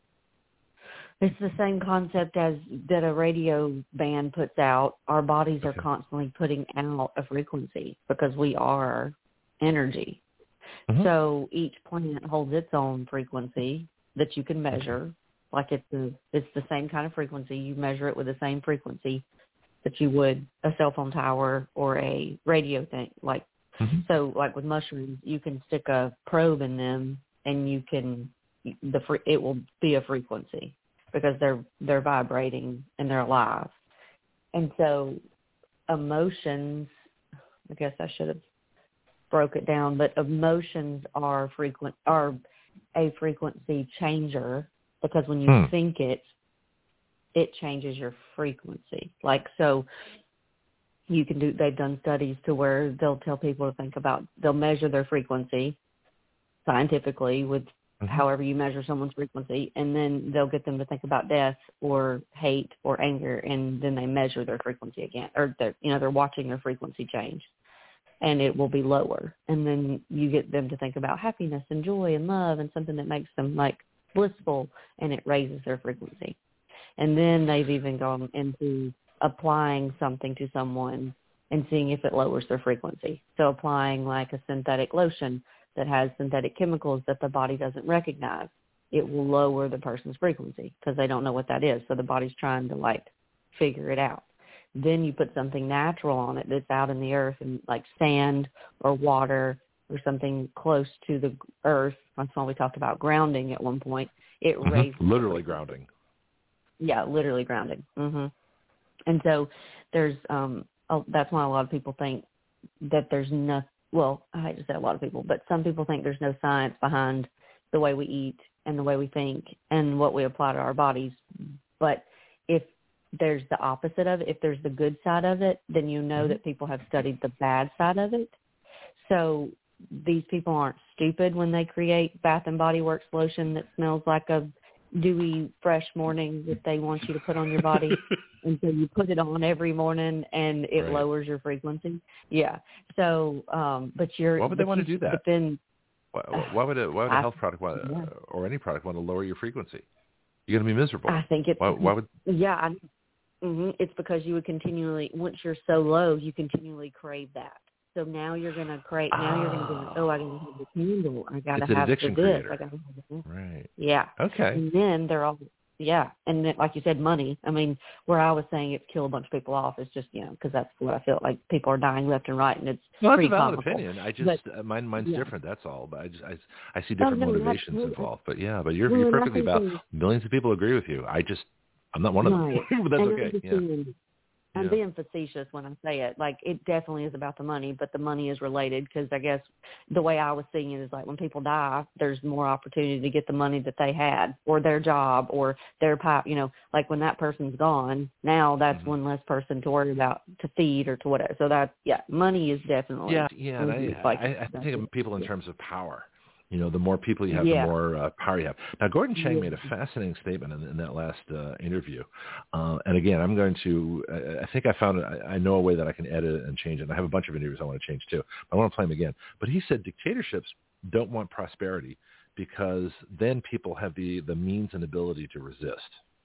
It's the same concept as that a radio band puts out. Our bodies are constantly putting out a frequency because we are energy. So each plant holds its own frequency that you can measure. Like it's the same kind of frequency. You measure it with the same frequency that you would a cell phone tower or a radio thing. So like with mushrooms, you can stick a probe in them and it will be a frequency because they're vibrating and they're alive. And so emotions, I guess I should have broke it down, but emotions are a frequency changer. Because when you think it changes your frequency. So you can they've done studies to where they'll tell people to they'll measure their frequency scientifically with however you measure someone's frequency, and then they'll get them to think about death or hate or anger, and then they measure their frequency again, or they're watching their frequency change, and it will be lower. And then you get them to think about happiness and joy and love and something that makes them like blissful, and it raises their frequency. And then they've even gone into applying something to someone and seeing if it lowers their frequency. So applying like a synthetic lotion that has synthetic chemicals that the body doesn't recognize, it will lower the person's frequency because they don't know what that is. So the body's trying to like figure it out. Then you put something natural on it that's out in the earth, and like sand or water or something close to the earth. That's why we talked about grounding at one point. It raises literally grounding. Yeah, literally grounding. And so there's that's why a lot of people think that there's no, well, I hate to say a lot of people, but some people think there's no science behind the way we eat and the way we think and what we apply to our bodies. But if there's the opposite of it, if there's the good side of it, then you know that people have studied the bad side of it. So these people aren't stupid when they create Bath and Body Works lotion that smells like a dewy, fresh morning that they want you to put on your body. And so you put it on every morning and it lowers your frequency. Yeah. So, but you're... Why would they want to do that? Then, why would a health product or any product want to lower your frequency? You're going to be miserable. I think it's... Why would... Yeah. It's because you would continually, once you're so low, you continually crave that. So now you're going to crave, now you're going to be like, oh, I got to have the candle. I got to have this. Creator. I got to have this. Right. Yeah. Okay. And then they're all, yeah. And then, like you said, money. I mean, where I was saying it's kill a bunch of people off is just, because that's what I feel like. People are dying left and right, and it's pretty that's a valid comical. opinion. I just, mine's different. That's all. But I see different motivations involved. But yeah, but you're perfectly valid. Millions of people agree with you. I'm not one of them. But that's okay. Yeah. I'm being facetious when I say it. Like, it definitely is about the money, but the money is related because I guess the way I was seeing it is like when people die, there's more opportunity to get the money that they had or their job or their like when that person's gone, now that's one less person to worry about to feed or to whatever. So money is definitely. Yeah. And I think of people in terms of power. The more people you have, the more power you have. Now, Gordon Chang made a fascinating statement in that last interview. And again, I'm going to, I think I know a way that I can edit and change it. And I have a bunch of interviews I want to change too. I want to play them again. But he said dictatorships don't want prosperity because then people have the means and ability to resist.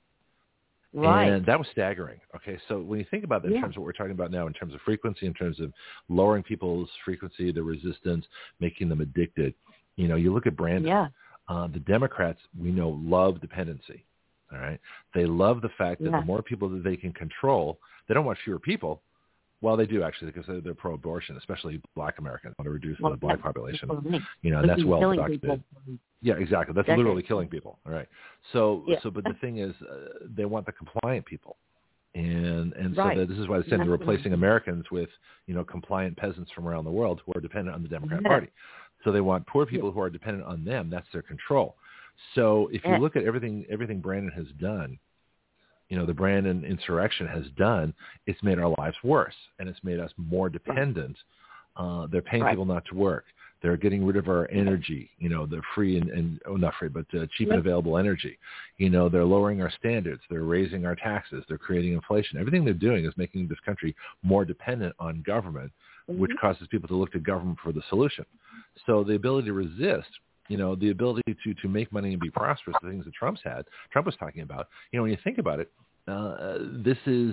Right. And that was staggering. Okay, so when you think about that in terms of what we're talking about now, in terms of frequency, in terms of lowering people's frequency, the resistance, making them addicted, you look at Brandon. Yeah. The Democrats, we know, love dependency. All right. They love the fact that the more people that they can control, they don't want fewer people. Well, they do actually because they're pro-abortion, especially Black Americans want to reduce the Black population. That's well documented. Yeah, exactly. That's literally killing people. All right. So but the thing is, they want the compliant people. And so this is why they said they're replacing Americans with, compliant peasants from around the world who are dependent on the Democrat Party. So they want poor people who are dependent on them. That's their control. So if you look at everything Brandon has done, the Brandon insurrection has done, it's made our lives worse, and it's made us more dependent. They're paying people not to work. They're getting rid of our energy. They're free and not free, but cheap and available energy. They're lowering our standards. They're raising our taxes. They're creating inflation. Everything they're doing is making this country more dependent on government, which causes people to look to government for the solution. So the ability to resist, the ability to make money and be prosperous, the things that Trump was talking about. When you think about it, this is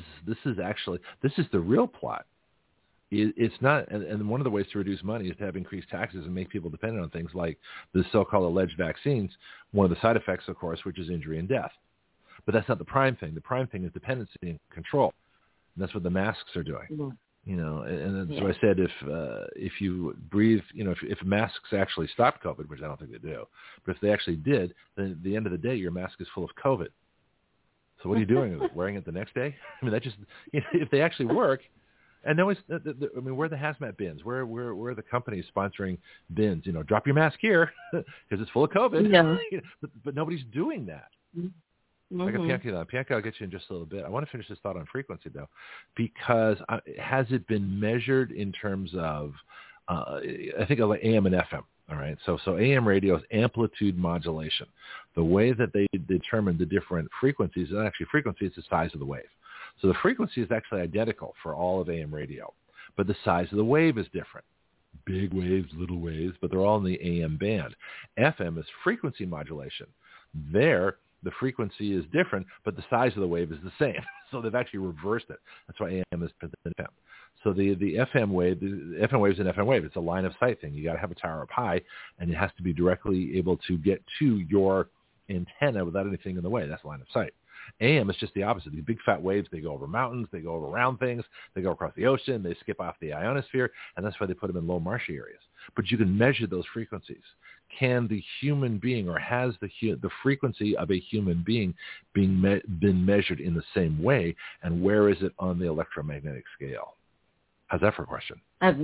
the real plot. It's not, and one of the ways to reduce money is to have increased taxes and make people dependent on things like the so-called alleged vaccines. One of the side effects, of course, which is injury and death. But that's not the prime thing. The prime thing is dependency and control. And that's what the masks are doing. And so I said, if you breathe, if masks actually stop COVID, which I don't think they do, but if they actually did, then at the end of the day, your mask is full of COVID. So what are you doing? Wearing it the next day? I mean, that just, if they actually work, and where are the hazmat bins? Where are the companies sponsoring bins? Drop your mask here because it's full of COVID. Yeah. But nobody's doing that. I got Bianca on. Bianca, I'll get you in just a little bit. I want to finish this thought on frequency, though, because has it been measured in terms of, I think of like AM and FM, All right, so AM radio is amplitude modulation. The way that they determine the different frequencies, and actually frequency is the size of the wave. So the frequency is actually identical for all of AM radio, but the size of the wave is different. Big waves, little waves, but they're all in the AM band. FM is frequency modulation. There, the frequency is different, but the size of the wave is the same. So they've actually reversed it. That's why AM is FM. So the FM wave, the FM wave is an FM wave. It's a line of sight thing. You got to have a tower up high, and it has to be directly able to get to your antenna without anything in the way. That's line of sight. AM is just the opposite. These big fat waves, they go over mountains, they go over around things, they go across the ocean, they skip off the ionosphere, and that's why they put them in low marshy areas. But you can measure those frequencies. Can the human being, or has the frequency of a human being been measured in the same way, and where is it on the electromagnetic scale? How's that for a question?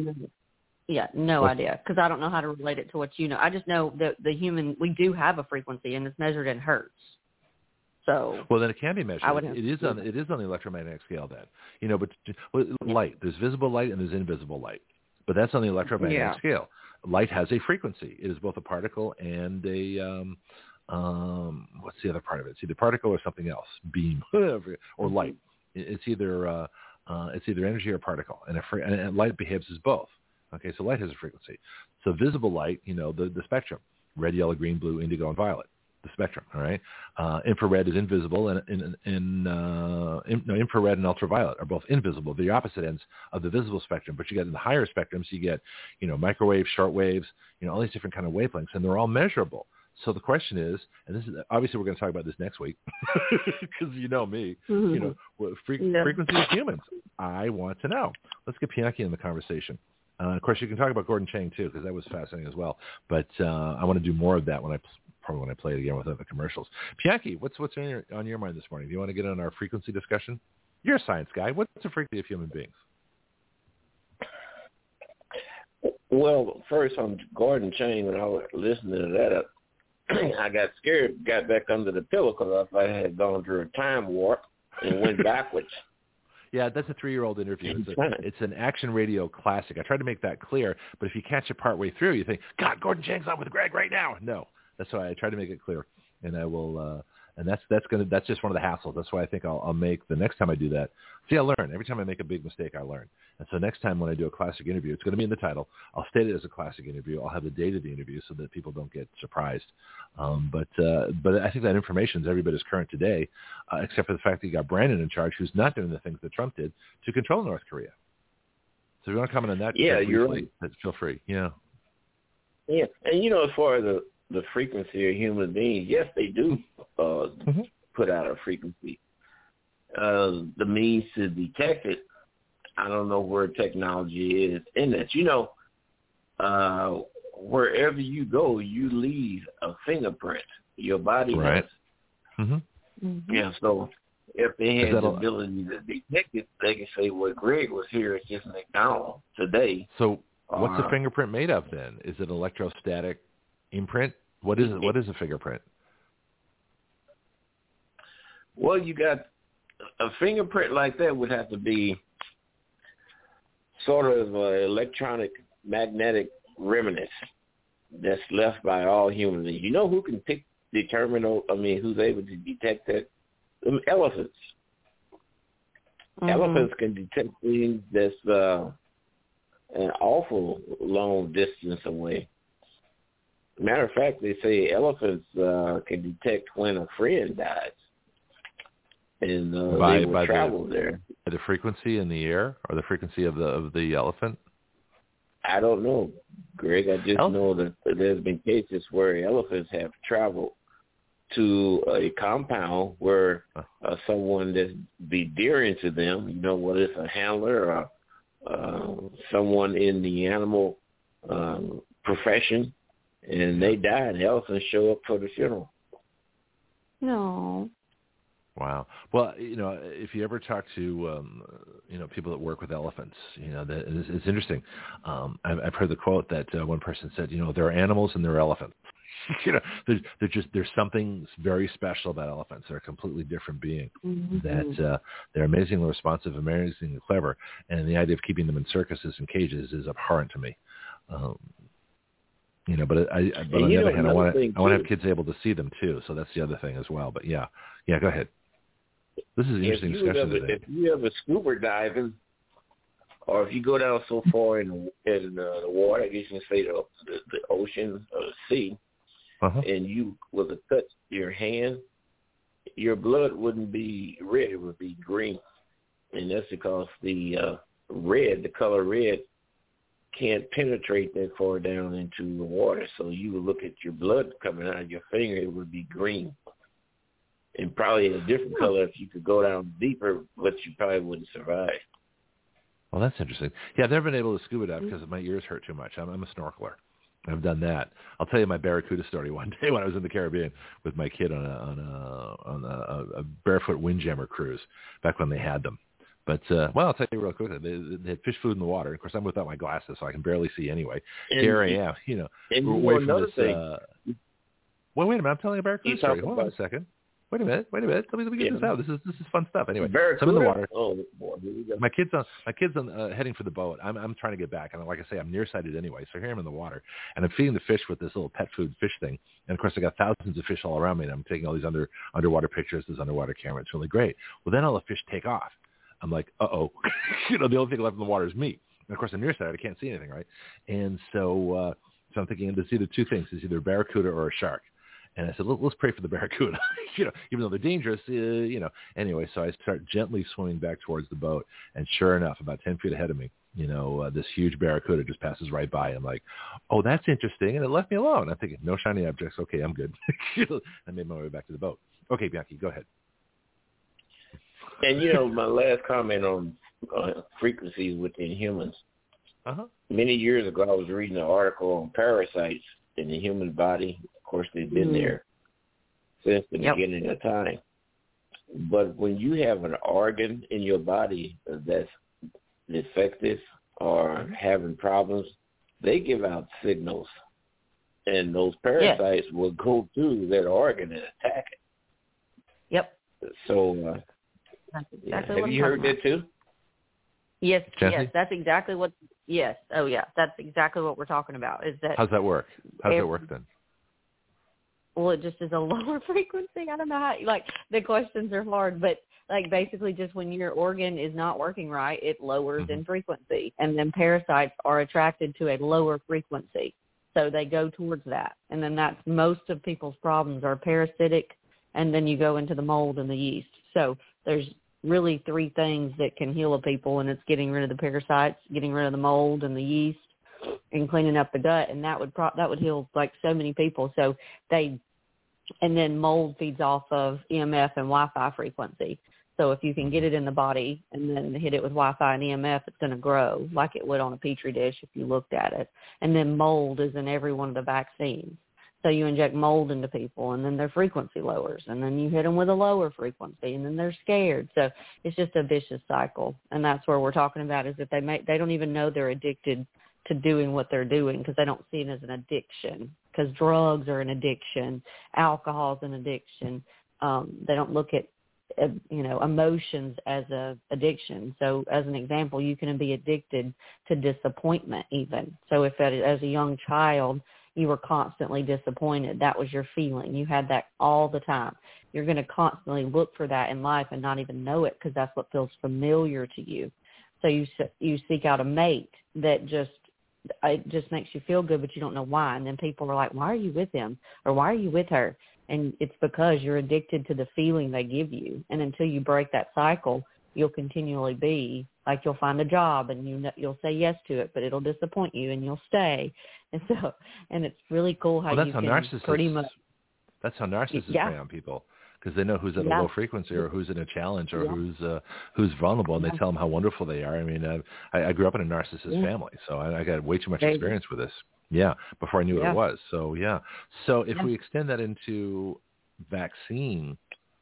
No idea, because I don't know how to relate it to what you know. I just know that we do have a frequency, and it's measured in hertz. So well, then it can be measured. It is on the electromagnetic scale then. But light, there's visible light and there's invisible light, but that's on the electromagnetic scale. Light has a frequency. It is both a particle and a what's the other part of it? It's either particle or something else, beam, or light. It's either energy or particle, and light behaves as both. Okay, so light has a frequency. So visible light, the spectrum: red, yellow, green, blue, indigo, and violet. The spectrum, all right? Infrared is invisible, and infrared and ultraviolet are both invisible. They're the opposite ends of the visible spectrum, but you get in the higher spectrums, you get, microwave, short waves, all these different kind of wavelengths, and they're all measurable. So the question is, and this is obviously we're going to talk about this next week, because you know me, frequency of humans. I want to know. Let's get Pianki in the conversation. Of course, you can talk about Gordon Chang too, because that was fascinating as well. But I want to do more of that when I play it again with other commercials. Pianki, what's on your mind this morning? Do you want to get on our frequency discussion? You're a science guy. What's the frequency of human beings? Well, first on Gordon Chang, when I was listening to that, I got scared, got back under the pillow because I thought I had gone through a time warp and went backwards. Yeah, that's a 3-year-old interview. It's an action radio classic. I tried to make that clear, but if you catch it partway through, you think, God, Gordon Chang's on with Greg right now. No, that's why I try to make it clear, and I will. And that's just one of the hassles. That's why I think I'll make the next time I do that. See, I learn. Every time I make a big mistake, I learn. And so next time when I do a classic interview, it's going to be in the title. I'll state it as a classic interview. I'll have the date of the interview so that people don't get surprised. But I think that information is every bit as current today, except for the fact that you got Brandon in charge, who's not doing the things that Trump did to control North Korea. So if you want to comment on that, you're right. Feel free. Yeah. Yeah, and as far as the frequency of human beings, yes, they do put out a frequency. The means to detect it, I don't know where technology is in that. Wherever you go, you leave a fingerprint. Your body right. does. Mm-hmm. Yeah, so if they had the ability to detect it, they can say, well, Greg was here at this McDonald's today. So what's the fingerprint made of then? Is it electrostatic imprint? What is it? What is a fingerprint? Well, you got a fingerprint like that would have to be sort of an electronic magnetic remnant that's left by all humans. You know who can determine, who's able to detect that? Elephants. Mm-hmm. Elephants can detect things that's an awful long distance away. Matter of fact, they say elephants can detect when a friend dies. And they will travel there. By the frequency in the air or the frequency of the elephant? I don't know, Greg. I just know that there's been cases where elephants have traveled to a compound where someone that's be dearing to them, whether it's a handler or someone in the animal profession, and they died. The elephants show up for the funeral. No. Wow. Well, if you ever talk to, people that work with elephants, it's interesting. I've heard the quote that one person said, there are animals and there are elephants. There's something very special about elephants. They're a completely different being. Mm-hmm. That they're amazingly responsive, amazingly clever, and the idea of keeping them in circuses and cages is abhorrent to me. But on the other hand, I want to have kids able to see them too. So that's the other thing as well. But yeah, go ahead. This is an interesting discussion today. If you ever scuba diving, or if you go down so far in the water, I guess you can say the ocean or the sea, and you were to touch your hand, your blood wouldn't be red; it would be green, and that's because the color red, can't penetrate that far down into the water. So you would look at your blood coming out of your finger, it would be green. And probably a different color if you could go down deeper, but you probably wouldn't survive. Well, that's interesting. Yeah, I've never been able to scuba dive because my ears hurt too much. I'm a snorkeler. I've done that. I'll tell you my barracuda story one day when I was in the Caribbean with my kid on a barefoot windjammer cruise back when they had them. But, I'll tell you real quickly, they had fish food in the water. Of course, I'm without my glasses, so I can barely see anyway. Here I am, And we're away from this. Wait a minute, I'm telling a barracuda story. Hold on a second. Wait a minute. Let me get this out. This is fun stuff. Anyway, so I'm in the water. Oh, boy, here we go. My kid's heading for the boat. I'm trying to get back, and like I say, I'm nearsighted anyway. So here I'm in the water, and I'm feeding the fish with this little pet food fish thing. And of course, I got thousands of fish all around me, and I'm taking all these underwater pictures. This underwater camera. It's really great. Well, then all the fish take off. I'm like, uh-oh. The only thing left in the water is me. And of course, I'm nearsighted. I can't see anything, right? And so I'm thinking there's either two things. It's either a barracuda or a shark. And I said, let's pray for the barracuda, even though they're dangerous, Anyway, so I start gently swimming back towards the boat. And sure enough, about 10 feet ahead of me, this huge barracuda just passes right by. I'm like, oh, that's interesting. And it left me alone. I'm thinking, no shiny objects. Okay, I'm good. I made my way back to the boat. Okay, Bianchi, go ahead. And, my last comment on frequencies within humans. Many years ago, I was reading an article on parasites in the human body. Of course, they've been there since the beginning of time. But when you have an organ in your body that's defective or having problems, they give out signals. And those parasites will go through that organ and attack it. Yep. So, that's exactly have you heard that too? Yes, Jesse? yes, that's exactly what. Yes, oh yeah, that's exactly what we're talking about. Is that? How's that work? How's that work then? Well, it just is a lower frequency. I don't know how. The questions are hard, but basically, just when your organ is not working right, it lowers in frequency, and then parasites are attracted to a lower frequency, so they go towards that, and then that's most of people's problems are parasitic, and then you go into the mold and the yeast. So there's really three things that can heal a people, and it's getting rid of the parasites, getting rid of the mold and the yeast, and cleaning up the gut, and that would heal so many people. So and then mold feeds off of EMF and Wi-Fi frequency. So if you can get it in the body and then hit it with Wi-Fi and EMF, it's going to grow like it would on a Petri dish if you looked at it. And then mold is in every one of the vaccines. So you inject mold into people, and then their frequency lowers, and then you hit them with a lower frequency, and then they're scared. So it's just a vicious cycle, and that's where we're talking about is that they don't even know they're addicted to doing what they're doing because they don't see it as an addiction, because drugs are an addiction, alcohol is an addiction. They don't look at emotions as a addiction. So as an example, you can be addicted to disappointment even. So if as a young child you were constantly disappointed, that was your feeling. You had that all the time. You're going to constantly look for that in life and not even know it because that's what feels familiar to you. So you seek out a mate that just makes you feel good, but you don't know why. And then people are like, why are you with him? Or why are you with her? And it's because you're addicted to the feeling they give you. And until you break that cycle, you'll continually be you'll find a job and you'll say yes to it, but it'll disappoint you and you'll stay. And it's really cool how you can pretty much. That's how narcissists prey on people, because they know who's at a low frequency or who's in a challenge or who's vulnerable, and they tell them how wonderful they are. I mean, I grew up in a narcissist family, so I got way too much experience with this. Yeah, before I knew what it was. So So if we extend that into vaccine,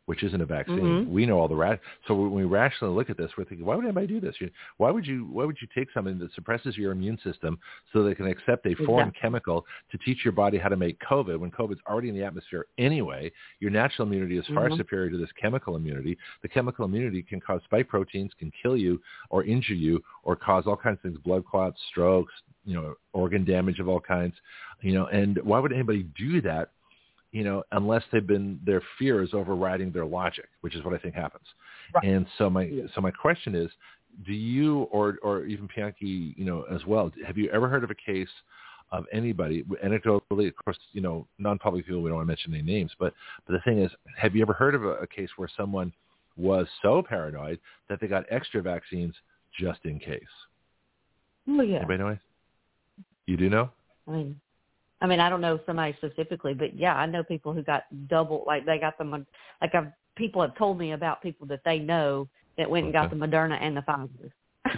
which isn't a vaccine. We know all the so when we rationally look at this, we're thinking, why would anybody do this? Why would you take something that suppresses your immune system so they can accept a foreign chemical to teach your body how to make COVID when COVID's already in the atmosphere anyway? Your natural immunity is far superior to this chemical immunity. The chemical immunity can cause spike proteins, can kill you or injure you or cause all kinds of things, blood clots, strokes, organ damage of all kinds, and why would anybody do that? Unless their fear is overriding their logic, which is what I think happens. Right. And so my question is, do you, or even Pianki, as well, have you ever heard of a case of anybody, anecdotally, of course, non-public people, we don't want to mention any names, but the thing is, have you ever heard of a case where someone was so paranoid that they got extra vaccines just in case? Oh, yeah. Anybody know? You do know? I mean, I don't know somebody specifically, but yeah, I know people who got double, like they got them, people have told me about people that they know that went and got the Moderna and the Pfizer.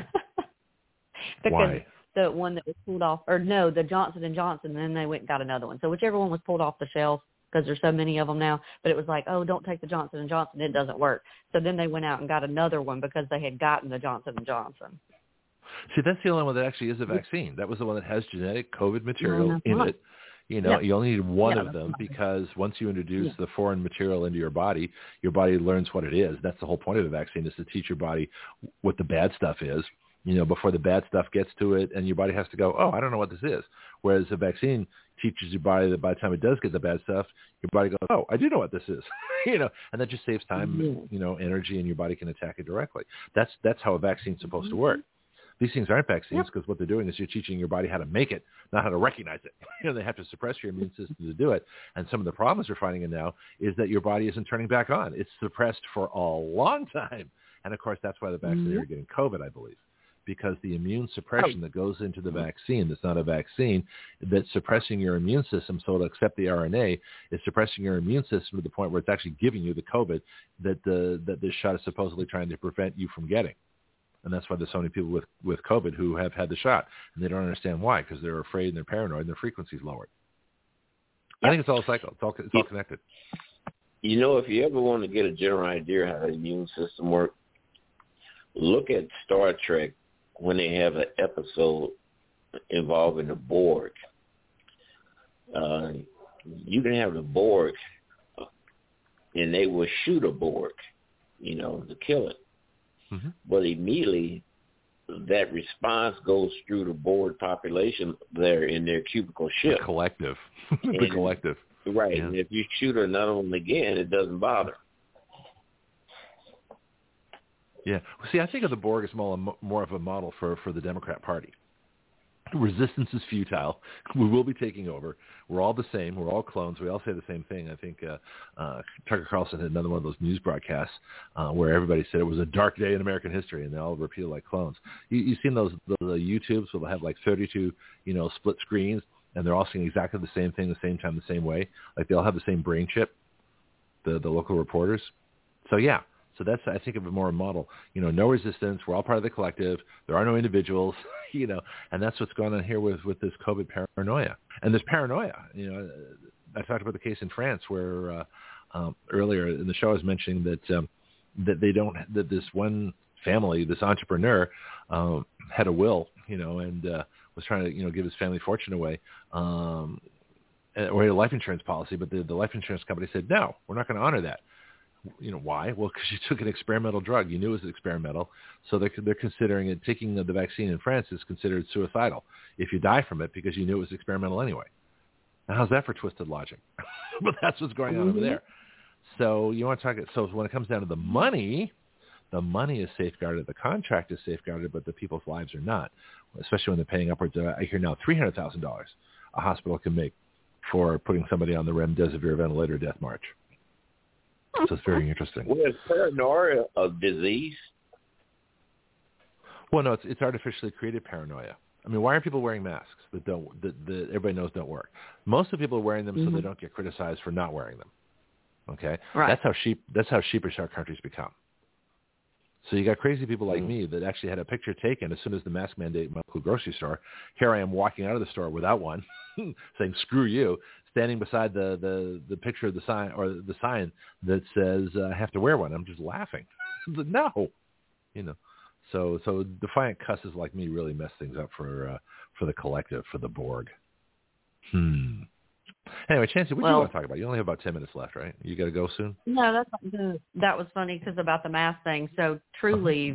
Because why? The one that was pulled off, the Johnson & Johnson, and then they went and got another one. So whichever one was pulled off the shelf, because there's so many of them now, but it was like, oh, don't take the Johnson & Johnson, it doesn't work. So then they went out and got another one because they had gotten the Johnson & Johnson. See, that's the only one that actually is a vaccine. That was the one that has genetic COVID material in it. You only need one of them because once you introduce the foreign material into your body learns what it is. That's the whole point of the vaccine, is to teach your body what the bad stuff is, before the bad stuff gets to it, and your body has to go, oh, I don't know what this is. Whereas a vaccine teaches your body that by the time it does get the bad stuff, your body goes, oh, I do know what this is, and that just saves time, energy, and your body can attack it directly. That's how a vaccine's supposed to work. These things aren't vaccines because what they're doing is you're teaching your body how to make it, not how to recognize it. They have to suppress your immune system to do it. And some of the problems we're finding now is that your body isn't turning back on. It's suppressed for a long time. And, of course, that's why the vaccinated are getting COVID, I believe, because the immune suppression that goes into the vaccine that's not a vaccine, that's suppressing your immune system so it'll accept the RNA, is suppressing your immune system to the point where it's actually giving you the COVID that this shot is supposedly trying to prevent you from getting. And that's why there's so many people with COVID who have had the shot, and they don't understand why, because they're afraid and they're paranoid and their frequency's lowered. I think it's all a cycle. It's all connected. If you ever want to get a general idea how the immune system works, look at Star Trek when they have an episode involving the Borg. You can have the Borg, and they will shoot a Borg, to kill it. Mm-hmm. But immediately that response goes through the Borg population there in their cubicle ship. The collective. The collective. Right. Yeah. And if you shoot another one again, it doesn't bother. Yeah. See, I think of the Borg as more of a model for the Democrat Party. Resistance is futile. We will be taking over. We're all the same. We're all clones. We all say the same thing. I think Tucker Carlson had another one of those news broadcasts where everybody said it was a dark day in American history, and they all repeated like clones. You've seen those YouTubes where they'll have like 32, split screens, and they're all saying exactly the same thing, the same time, the same way. Like they all have the same brain chip, the local reporters. So yeah. So that's, I think, of a more model, no resistance. We're all part of the collective. There are no individuals, and that's what's going on here with this COVID paranoia. And there's paranoia. I talked about the case in France where earlier in the show I was mentioning that that this one family, this entrepreneur, had a will, and was trying to, give his family fortune away. Or he had a life insurance policy, but the life insurance company said, no, we're not going to honor that. Why? Well, because you took an experimental drug. You knew it was experimental. So they're considering it. Taking the vaccine in France is considered suicidal if you die from it because you knew it was experimental anyway. Now, how's that for twisted logic? But that's what's going on over there. So you want to talk. So when it comes down to the money is safeguarded. The contract is safeguarded, but the people's lives are not, especially when they're paying upwards of, I hear now, $300,000 a hospital can make for putting somebody on the remdesivir ventilator death march. So it's very interesting. Well, is paranoia a disease? Well, no, it's artificially created paranoia. I mean, why are people wearing masks that everybody knows don't work? Most of the people are wearing them so they don't get criticized for not wearing them. Okay, right. That's how sheepish our country's become. So you got crazy people like me that actually had a picture taken as soon as the mask mandate went to the grocery store. Here I am walking out of the store without one, saying "screw you," standing beside the picture of the sign or the sign that says "I have to wear one." I'm just laughing. No, So defiant cusses like me really mess things up for the collective, for the Borg. Anyway, Chancey, what do you want to talk about? You only have about 10 minutes left, right? You got to go soon? No, that was funny because about the mask thing. So Trulieve,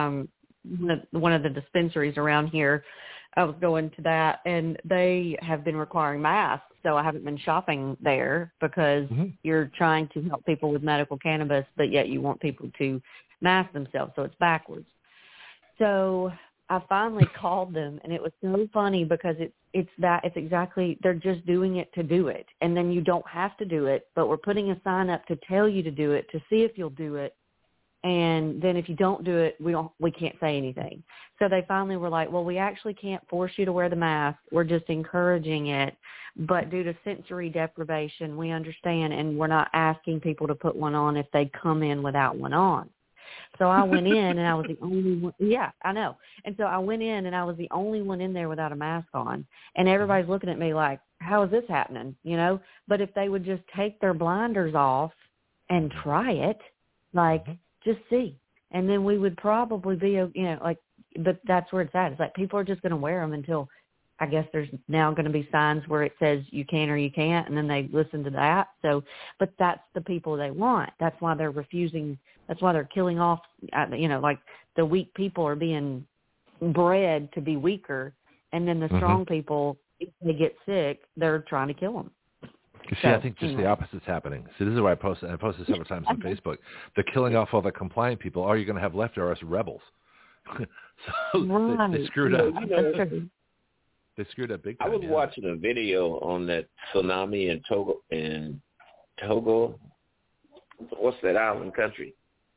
one of the dispensaries around here, I was going to that, and they have been requiring masks. So I haven't been shopping there because you're trying to help people with medical cannabis, but yet you want people to mask themselves. So it's backwards. So I finally called them, and it was so funny because it's exactly, they're just doing it to do it. And then you don't have to do it, but we're putting a sign up to tell you to do it, to see if you'll do it. And then if you don't do it, we can't say anything. So they finally were like, well, we actually can't force you to wear the mask. We're just encouraging it. But due to sensory deprivation, we understand, and we're not asking people to put one on if they come in without one on. So I went in, and I was the only one. Yeah, I know. And so I went in, and I was the only one in there without a mask on. And everybody's looking at me like, how is this happening? But if they would just take their blinders off and try it, just see. And then we would probably be, but that's where it's at. It's like people are just going to wear them until, I guess there's now going to be signs where it says you can or you can't, and then they listen to that. So, but that's the people they want. That's why they're refusing. That's why they're killing off, the weak people are being bred to be weaker, and then the strong people, if they get sick, they're trying to kill them. You see, I think just the opposite's happening. See, this is why I posted several times on Facebook. They're killing off all the compliant people. All you're going to have left are us rebels. So they screwed up. They screwed up big time. I was watching a video on that tsunami in Togo. What's that island country?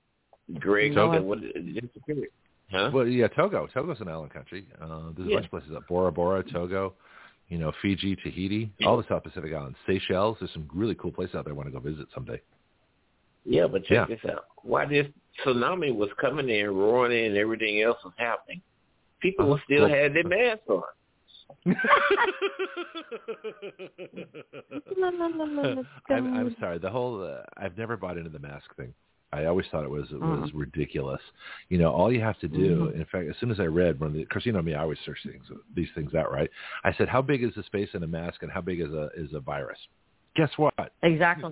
Togo. Huh? Well, yeah, Togo. Togo's an island country. There's a bunch of places up. Bora Bora, Togo, Fiji, Tahiti, all the South Pacific islands. Seychelles. There's some really cool places out there I want to go visit someday. Yeah, but check this out. While this tsunami was coming in, roaring in, and everything else was happening, people still had their masks on. I'm sorry. The whole I've never bought into the mask thing. I always thought it was ridiculous. All you have to do. In fact, as soon as I read because me, I always search these things out, right? I said, how big is the space in a mask, and how big is a virus? Guess what? Exactly.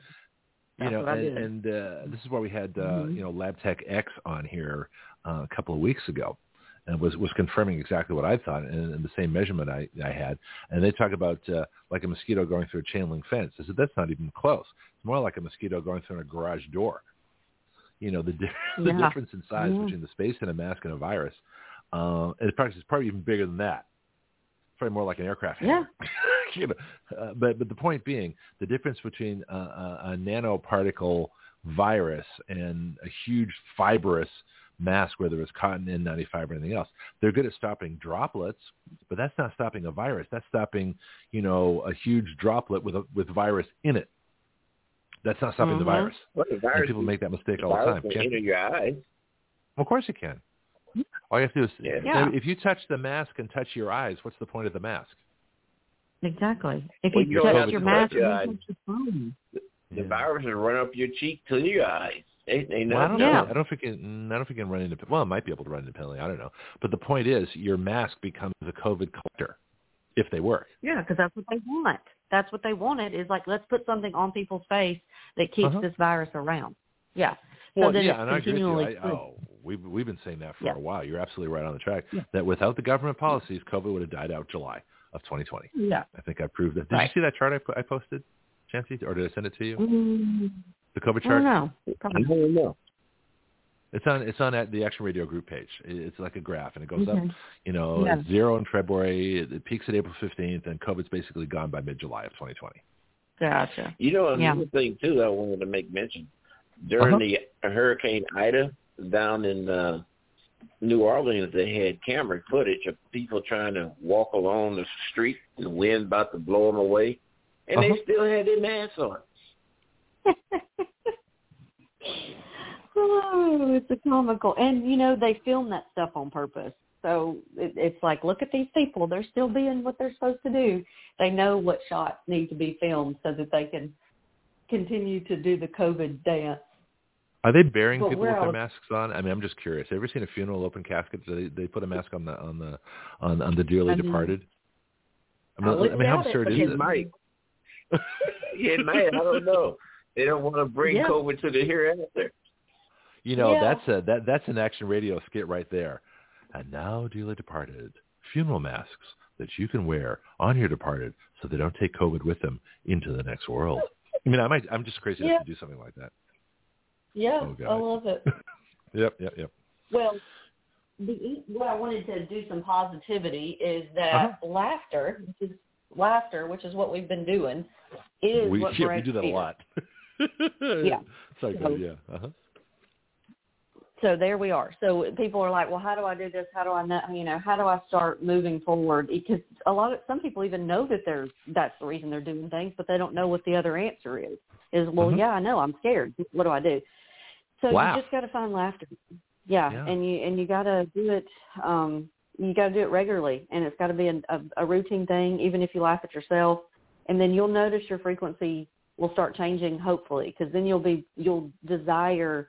And this is why we had LabTech X on here a couple of weeks ago. And was confirming exactly what I thought and the same measurement I had. And they talk about like a mosquito going through a chain link fence. I said, that's not even close. It's more like a mosquito going through a garage door. The difference in size between the space in a mask and a virus. It's probably even bigger than that. It's probably more like an aircraft hangar. But the point being, the difference between a nanoparticle virus and a huge fibrous mask, whether it's cotton, N95, or anything else. They're good at stopping droplets, but that's not stopping a virus. That's stopping, a huge droplet with virus in it. That's not stopping the virus. Well, the virus. And people make that mistake all the time. Can enter your eyes. Of course it can. All you have to do is, if you touch the mask and touch your eyes, what's the point of the mask? Exactly. If you touch your mask, you touch your phone. The virus will run up your cheek to your eyes. I don't know. I don't think it can run into. Well, it might be able to run independently. I don't know. But the point is, your mask becomes a COVID collector if they work. Yeah, because that's what they want. That's what they wanted. Is like, let's put something on people's face that keeps this virus around. Yeah. Well, and I agree with you. We've been saying that for a while. You're absolutely right on the track. Yeah. That without the government policies, COVID would have died out July of 2020. Yeah. I think I proved that. Did you see that chart I posted, Chancey, or did I send it to you? The COVID chart? No. Probably no. It's on the Action Radio group page. It's like a graph, and it goes up. It's 0 in February. It peaks at April 15th, and COVID's basically gone by mid-July of 2020. Gotcha. Another thing, too, I wanted to make mention. During the Hurricane Ida down in New Orleans, they had camera footage of people trying to walk along the street, and the wind about to blow them away, and they still had their masks on. Oh, it's a comical. And, they film that stuff on purpose. So it's like, look at these people. They're still being what they're supposed to do. They know what shots need to be filmed so that they can continue to do the COVID dance. Are they burying people with their masks on? I mean, I'm just curious. Have you ever seen a funeral open casket? Do they put a mask on the dearly departed? I mean, how absurd is it? Might. It might. I don't know. They don't want to bring COVID to the hereafter. That's an Action Radio skit right there. And now, dearly departed, funeral masks that you can wear on your departed so they don't take COVID with them into the next world. I mean, I'm just crazy enough to do something like that. Yeah, I love it. Yep. Well, what I wanted to do some positivity is that laughter, which is what we've been doing, is what breaks we do that fear. a lot. Yeah. So good, yeah. So there we are. So people are like, well, how do I do this? How do I not, how do I start moving forward? Because some people even know that that's the reason they're doing things, but they don't know what the other answer is. Well, yeah, I know, I'm scared. What do I do? So you just got to find laughter. Yeah. And you got to do it. You got to do it regularly, and it's got to be a routine thing, even if you laugh at yourself. And then you'll notice your frequency will start changing, hopefully, because then you'll desire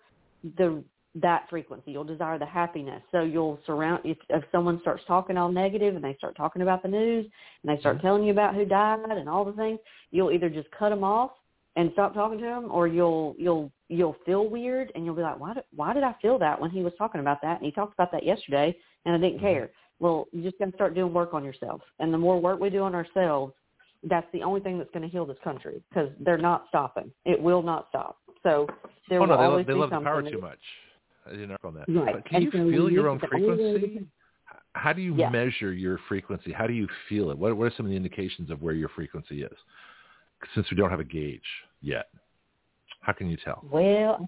that frequency. You'll desire the happiness. So you'll surround, if someone starts talking all negative and they start talking about the news and they start telling you about who died and all the things, you'll either just cut them off and stop talking to them, or you'll feel weird and you'll be like, why did I feel that when he was talking about that? And he talked about that yesterday and I didn't care. Well, you just got to start doing work on yourself. And the more work we do on ourselves, that's the only thing that's going to heal this country, because they're not stopping. It will not stop. So there will always be something. They love the power too much. I didn't know on that. Right. But can you feel your own frequency? How do you measure your frequency? How do you feel it? What are some of the indications of where your frequency is? Since we don't have a gauge yet, how can you tell? Well,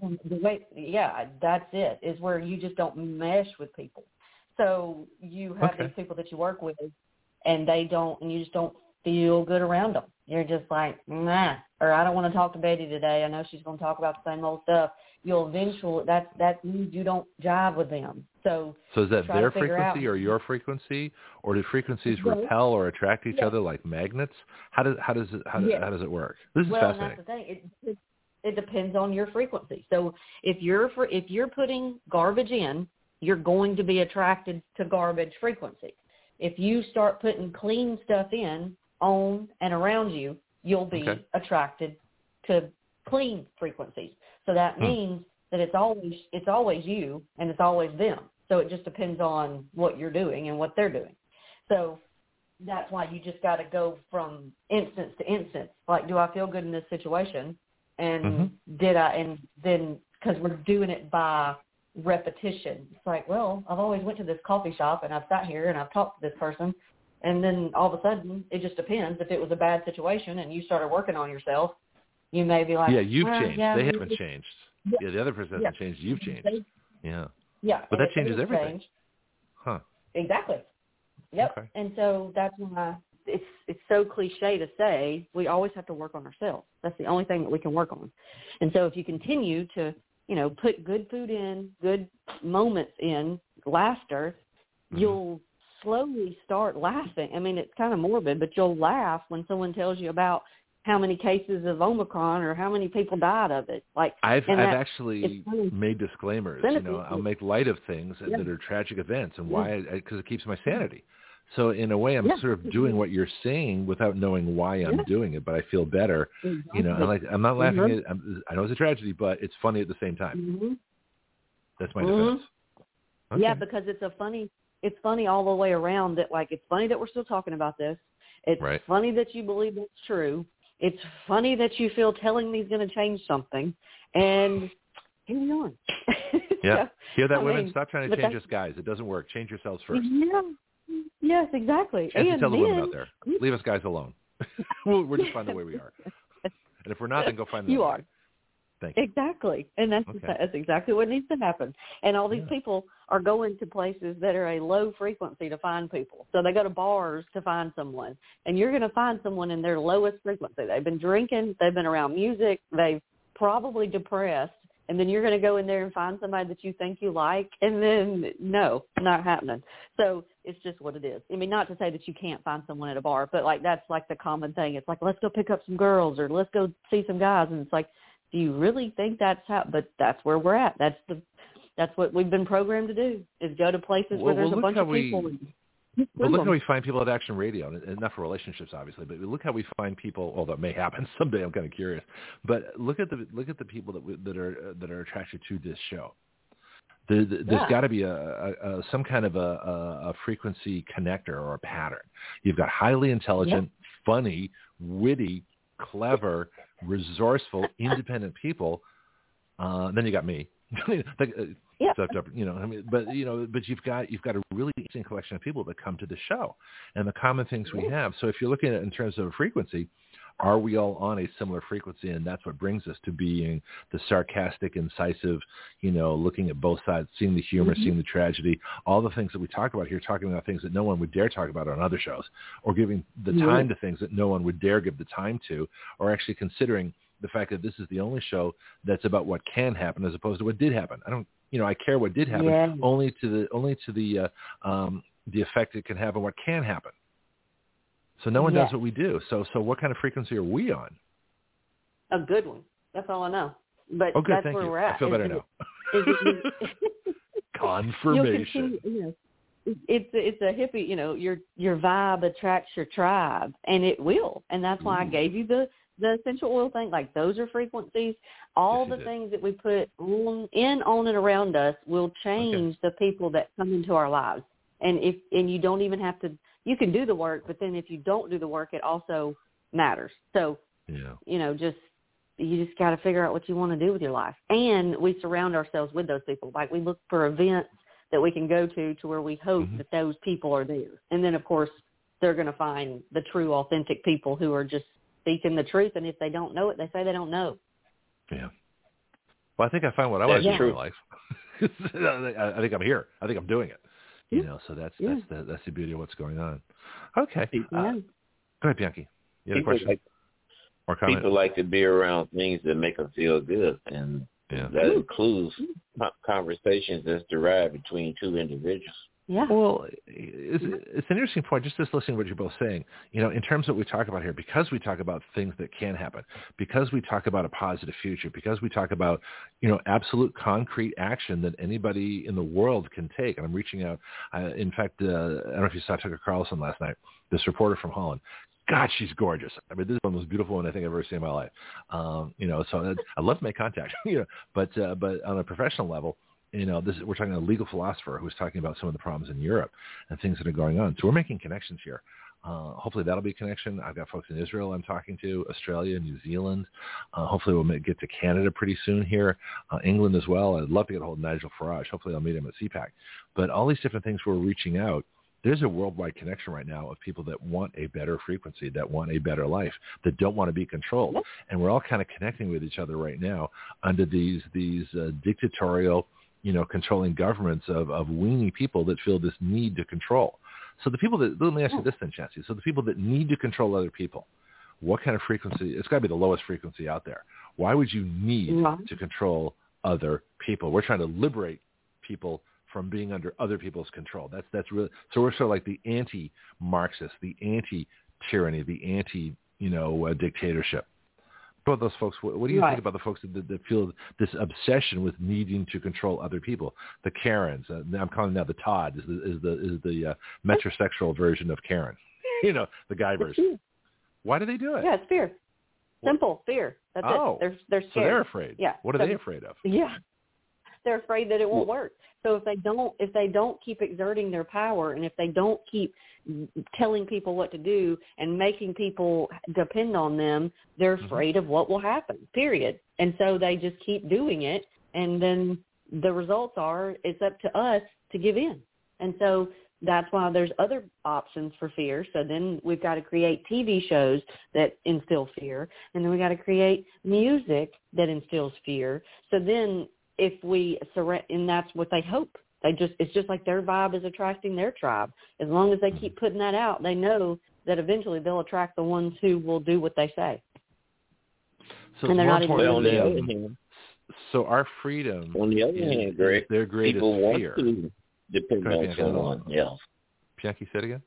that's it, is where you just don't mesh with people. So you have these people that you work with, and you just don't feel good around them. You're just like, nah, or I don't want to talk to Betty today. I know she's going to talk about the same old stuff. You'll eventually, that means you don't jive with them. So is that their frequency or your frequency, or do frequencies repel or attract each other like magnets? How does it work? This is fascinating. That's the thing. It depends on your frequency. So if you're putting garbage in, you're going to be attracted to garbage frequency. If you start putting clean stuff in, on and around you, you'll be attracted to clean frequencies. So that means that it's always you and it's always them. So it just depends on what you're doing and what they're doing. So that's why you just got to go from instance to instance. Like, do I feel good in this situation? And did I? And then, because we're doing it by repetition. It's like, well, I've always went to this coffee shop and I've sat here and I've talked to this person. And then all of a sudden, it just depends. If it was a bad situation and you started working on yourself, you may be like, you've changed. They haven't changed. Yeah, the other person hasn't changed. You've changed. Yeah. But that changes everything. Exactly. Yep. Okay. And so that's why it's so cliche to say we always have to work on ourselves. That's the only thing that we can work on. And so if you continue to, put good food in, good moments in, laughter, you'll slowly start laughing. I mean, it's kind of morbid, but you'll laugh when someone tells you about how many cases of Omicron or how many people died of it. Like I've actually made disclaimers. I'll make light of things that are tragic events, and why? Because it keeps my sanity. So in a way, I'm sort of doing what you're saying without knowing why I'm doing it, but I feel better. I'm not laughing at. I know it's a tragedy, but it's funny at the same time. That's my defense. Okay. Yeah, because it's funny all the way around. That it's funny that we're still talking about this. It's funny that you believe it's true. It's funny that you feel telling me is going to change something, and here we are. Yeah. Hear that, women? Stop trying to change us guys. It doesn't work. Change yourselves first. Yeah. Yes, exactly. And tell the women out there, leave us guys alone. We're just fine the way we are. And if we're not, then go find them. You are. Thank you. Exactly. And that's exactly what needs to happen. And all these people are going to places that are a low frequency to find people. So they go to bars to find someone. And you're going to find someone in their lowest frequency. They've been drinking. They've been around music. They've probably depressed. And then you're going to go in there and find somebody that you think you like, and then no, not happening. So it's just what it is. I mean, not to say that you can't find someone at a bar, but like that's like the common thing. It's like, let's go pick up some girls or let's go see some guys. And it's like, do you really think that's how? But that's where we're at. That's what we've been programmed to do, is go to places where there's a bunch of people. Well, look how we find people at Action Radio, and not for relationships, obviously, but look how we find people. Although it may happen someday, I'm kind of curious. But look at the people that are attracted to this show. There's got to be some kind of a frequency connector or a pattern. You've got highly intelligent, funny, witty, clever, resourceful, independent people. Then you got me. But you've got a really interesting collection of people that come to the show, and the common things we have. So if you're looking at it in terms of frequency, are we all on a similar frequency? And that's what brings us to being the sarcastic, incisive, looking at both sides, seeing the humor, seeing the tragedy, all the things that we talk about here, talking about things that no one would dare talk about on other shows, or giving the time to things that no one would dare give the time to, or actually considering the fact that this is the only show that's about what can happen as opposed to what did happen. I care what did happen only to the effect it can have on what can happen. So no one does what we do. So what kind of frequency are we on? A good one. That's all I know. But good, that's thank where you. we're at. I feel better now. Confirmation. It's a hippie, your vibe attracts your tribe, and it will. And that's why I gave you the essential oil thing. Like, those are frequencies. All the things that we put on and around us will change the people that come into our lives. And you don't even have to, you can do the work, but then if you don't do the work, it also matters. So, you just got to figure out what you want to do with your life. And we surround ourselves with those people. Like, we look for events that we can go to where we hope that those people are there. And then, of course, they're going to find the true, authentic people who are just speaking the truth. And if they don't know it, they say they don't know. Yeah. Well, I think I found what I want to do in my life. I think I'm here. I think I'm doing it. So that's the beauty of what's going on. Okay. Go ahead, Bianchi. You had a question? Or comment? People like to be around things that make them feel good, and that includes conversations that's derived between two individuals. Yeah. Well, it's an interesting point, just listening to what you're both saying. In terms of what we talk about here, because we talk about things that can happen, because we talk about a positive future, because we talk about, absolute concrete action that anybody in the world can take. And I'm reaching out. In fact, I don't know if you saw Tucker Carlson last night, this reporter from Holland. God, she's gorgeous. I mean, this is one of the most beautiful one I think I've ever seen in my life. So I'd love to make contact, but on a professional level, we're talking a legal philosopher who's talking about some of the problems in Europe and things that are going on. So we're making connections here. Hopefully that'll be a connection. I've got folks in Israel I'm talking to, Australia, New Zealand. Hopefully we'll get to Canada pretty soon here, England as well. I'd love to get a hold of Nigel Farage. Hopefully I'll meet him at CPAC. But all these different things we're reaching out. There's a worldwide connection right now of people that want a better frequency, that want a better life, that don't want to be controlled. And we're all kind of connecting with each other right now under these dictatorial, controlling governments of weenie people that feel this need to control. So the people that, let me ask you this then, Chancy. So the people that need to control other people, what kind of frequency, it's got to be the lowest frequency out there. Why would you need to control other people? We're trying to liberate people from being under other people's control. That's really, so we're sort of like the anti-Marxist, the anti-tyranny, the anti-dictatorship. What about those folks? What do you think about the folks that feel this obsession with needing to control other people? The Karens. I'm calling now the Todd is the metrosexual version of Karen. The guy version. Why do they do it? Yeah, it's fear. Simple fear. That's it. They're scared. So they're afraid. Yeah. What are they afraid of? Yeah. They're afraid that it won't work. So if they don't keep exerting their power, and if they don't keep telling people what to do and making people depend on them, they're afraid of what will happen, period. And so they just keep doing it, and then the results are it's up to us to give in. And so that's why there's other options for fear. So then we've got to create TV shows that instill fear, and then we got to create music that instills fear. So then if we surrender, and that's what they hope. It's just like their vibe is attracting their tribe. As long as they keep putting that out, they know that eventually they'll attract the ones who will do what they say. So and they're not even So our freedom, on the other hand, Greg, their greatest people want fear. to depend on someone else. Bianchi, say it again.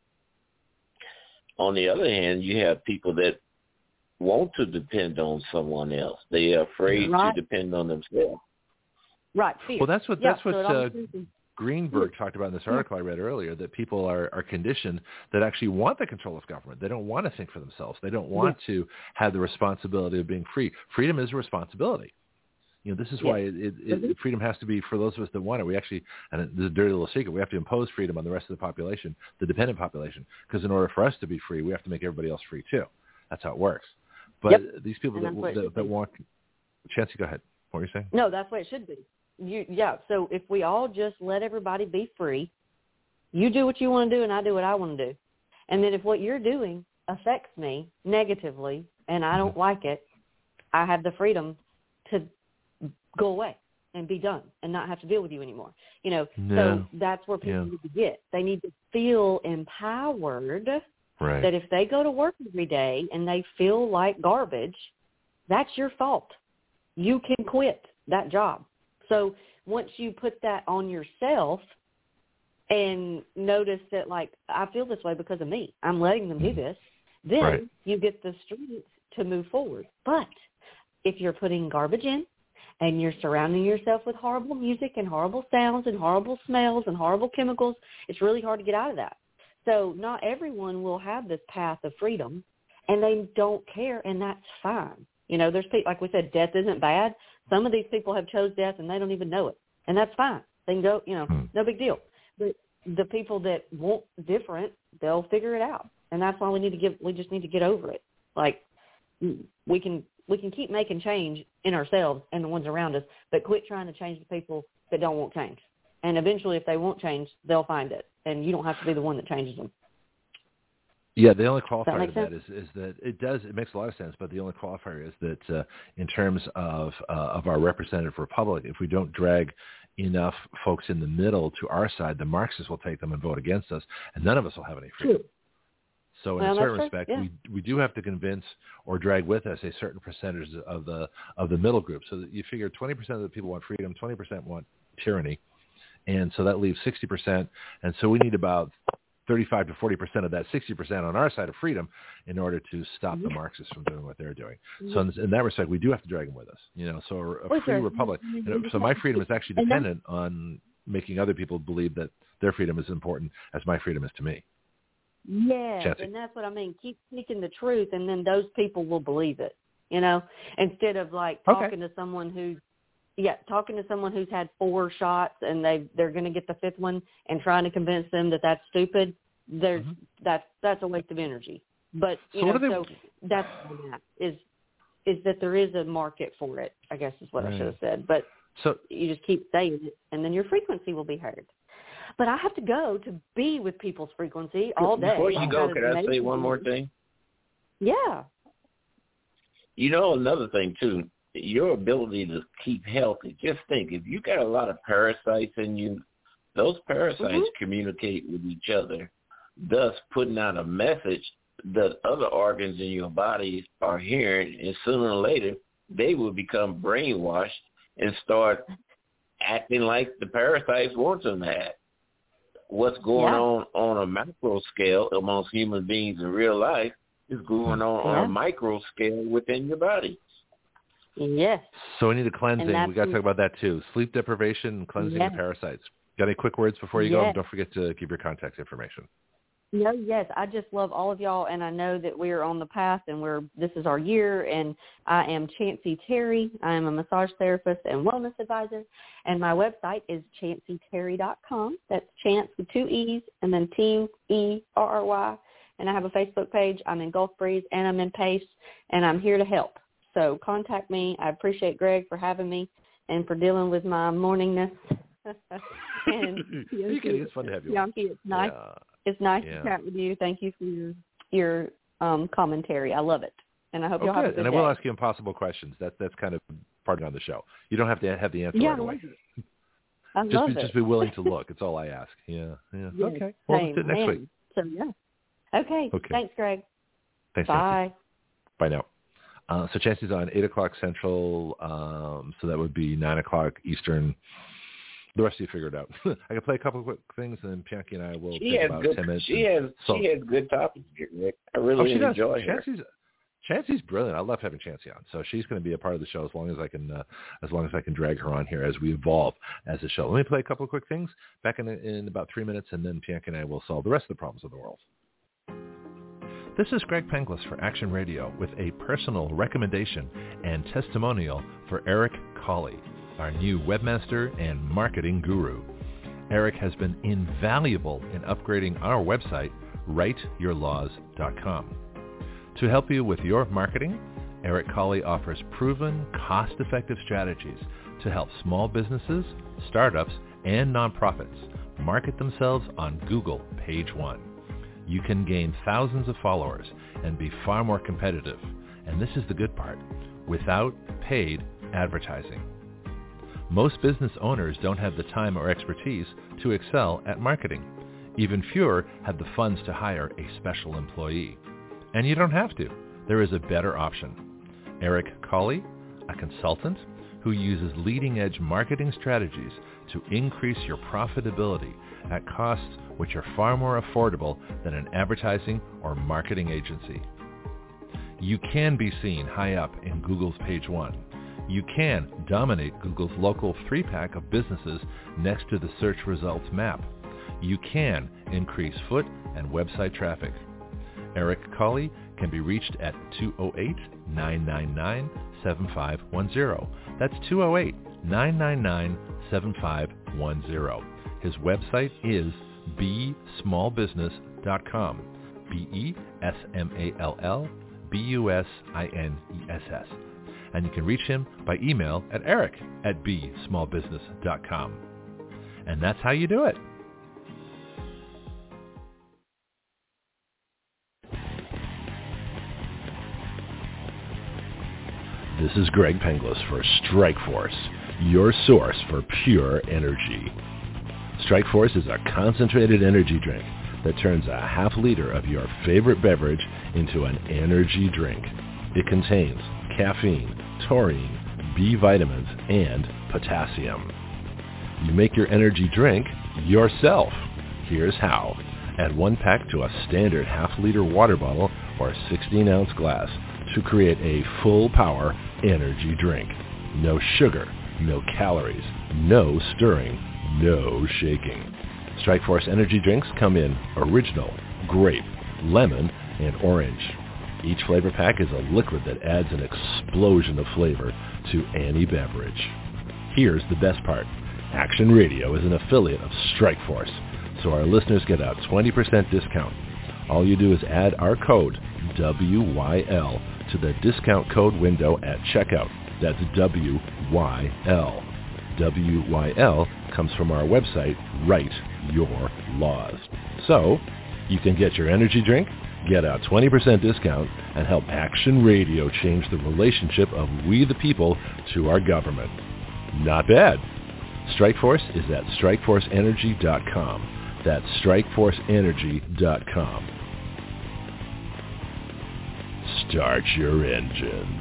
On the other hand, you have people that want to depend on someone else. They are afraid to depend on themselves. Right. Fear. Well, that's what Greenberg talked about in this article I read earlier, that people are conditioned that actually want the control of government. They don't want to think for themselves. They don't want to have the responsibility of being free. Freedom is a responsibility. You know, this is why freedom has to be for those of us that want it. We actually, and this is a dirty little secret, we have to impose freedom on the rest of the population, the dependent population, because in order for us to be free, we have to make everybody else free too. That's how it works. But these people that want, Chancey, go ahead. What were you saying? No, that's what it should be. So if we all just let everybody be free, you do what you want to do and I do what I want to do. And then if what you're doing affects me negatively and I don't like it, I have the freedom to go away and be done and not have to deal with you anymore. You know, so that's where people need to get. They need to feel empowered that if they go to work every day and they feel like garbage, that's your fault. You can quit that job. So once you put that on yourself and notice that, like, I feel this way because of me, I'm letting them do this, then you get the strength to move forward. But if you're putting garbage in and you're surrounding yourself with horrible music and horrible sounds and horrible smells and horrible chemicals, it's really hard to get out of that. So not everyone will have this path of freedom, and they don't care, and that's fine. You know, there's people, like we said, death isn't bad. Some of these people have chose death and they don't even know it, and that's fine. They can go, you know, no big deal. But the people that want different, they'll figure it out, and that's why we just need to get over it. Like, we can keep making change in ourselves and the ones around us, but quit trying to change the people that don't want change. And eventually, if they want change, they'll find it, and you don't have to be the one that changes them. Yeah, the only qualifier to that is that it makes a lot of sense, but the only qualifier is that in terms of our representative republic, if we don't drag enough folks in the middle to our side, the Marxists will take them and vote against us, and none of us will have any freedom. So in a certain respect, we do have to convince or drag with us a certain percentage of the middle group. So that you figure 20% of the people want freedom, 20% want tyranny, and so that leaves 60%, and so we need about 35 to 40% of that 60% on our side of freedom in order to stop the Marxists from doing what they're doing. So in that respect, we do have to drag them with us. You know, so a free republic. You know, so my freedom is actually dependent on making other people believe that their freedom is important as my freedom is to me. Yes, Chancey. And that's what I mean. Keep speaking the truth, and then those people will believe it. You know, instead of like talking to someone who's had 4 shots and they're going to get the 5th one and trying to convince them that that's stupid. That's a waste of energy. But that's is that there is a market for it, I guess is what I should have said. But you just keep saying it, and then your frequency will be heard. But I have to go to be with people's frequency all day. Before you go, could I say one more thing? Yeah. You know, another thing, too, your ability to keep healthy. Just think, if you got a lot of parasites in you, those parasites communicate with each other, thus putting out a message that other organs in your body are hearing, and sooner or later, they will become brainwashed and start acting like the parasites want them to act. What's going on a macro scale amongst human beings in real life is going on a micro scale within your body. Yes. So we need a cleansing. We got to talk about that too. Sleep deprivation and cleansing the parasites. Got any quick words before you go? And don't forget to give your contact information. No, yes. I just love all of y'all, and I know that we are on the path, and this is our year, and I am Chancey Terry. I am a massage therapist and wellness advisor, and my website is chanceyterry.com. That's Chance with 2 E's, and then Team ERRY, and I have a Facebook page. I'm in Gulf Breeze, and I'm in Pace, and I'm here to help. So contact me. I appreciate Greg for having me and for dealing with my morningness. And it's fun to have you. Bianchi, it's nice. Yeah. It's nice to chat with you. Thank you for your commentary. I love it, and I hope you'll have a good day. And I will ask you impossible questions. That's kind of part of the show. You don't have to have the answer right away. I love it. Just be willing to look. It's all I ask. Yeah. Yes, okay. Well, let's do it next week. So Okay. Thanks, Greg. Thanks. Bye. Nancy. Bye now. So Chancey's on 8 o'clock Central, so that would be 9 o'clock Eastern. The rest of you figure it out. I can play a couple of quick things, and then Pianki and I will take about 10 minutes. She has good topics, Rick. I really enjoy her. Chancey's brilliant. I love having Chancey on. So she's going to be a part of the show as long as I can drag her on here as we evolve as a show. Let me play a couple of quick things back in about 3 minutes, and then Pianki and I will solve the rest of the problems of the world. This is Greg Penglis for Action Radio with a personal recommendation and testimonial for Eric Cawley, our new webmaster and marketing guru. Eric has been invaluable in upgrading our website, writeyourlaws.com. To help you with your marketing, Eric Cawley offers proven, cost-effective strategies to help small businesses, startups, and nonprofits market themselves on Google Page One. You can gain thousands of followers and be far more competitive, and this is the good part, without paid advertising. Most business owners don't have the time or expertise to excel at marketing. Even fewer have the funds to hire a special employee. And you don't have to. There is a better option. Eric Cawley, a consultant who uses leading-edge marketing strategies to increase your profitability at costs which are far more affordable than an advertising or marketing agency. You can be seen high up in Google's Page One. You can dominate Google's local 3-pack of businesses next to the search results map. You can increase foot and website traffic. Eric Cawley can be reached at 208-999-7510. That's 208-999-7510. His website is besmallbusiness.com. BESMALLBUSINESS. And you can reach him by email at eric@besmallbusiness.com. And that's how you do it. This is Greg Penglis for Strikeforce, your source for pure energy. Strikeforce is a concentrated energy drink that turns a half liter of your favorite beverage into an energy drink. It contains caffeine, taurine, B vitamins, and potassium. You make your energy drink yourself. Here's how. Add 1 pack to a standard half-liter water bottle or 16-ounce glass to create a full-power energy drink. No sugar, no calories, no stirring, no shaking. Strikeforce energy drinks come in original, grape, lemon, and orange. Each flavor pack is a liquid that adds an explosion of flavor to any beverage. Here's the best part. Action Radio is an affiliate of Strikeforce, so our listeners get a 20% discount. All you do is add our code, WYL, to the discount code window at checkout. That's WYL. WYL comes from our website, Write Your Laws. So, you can get your energy drink, get a 20% discount, and help Action Radio change the relationship of we the people to our government. Not bad. Strikeforce is at strikeforceenergy.com. That's strikeforceenergy.com. Start your engines.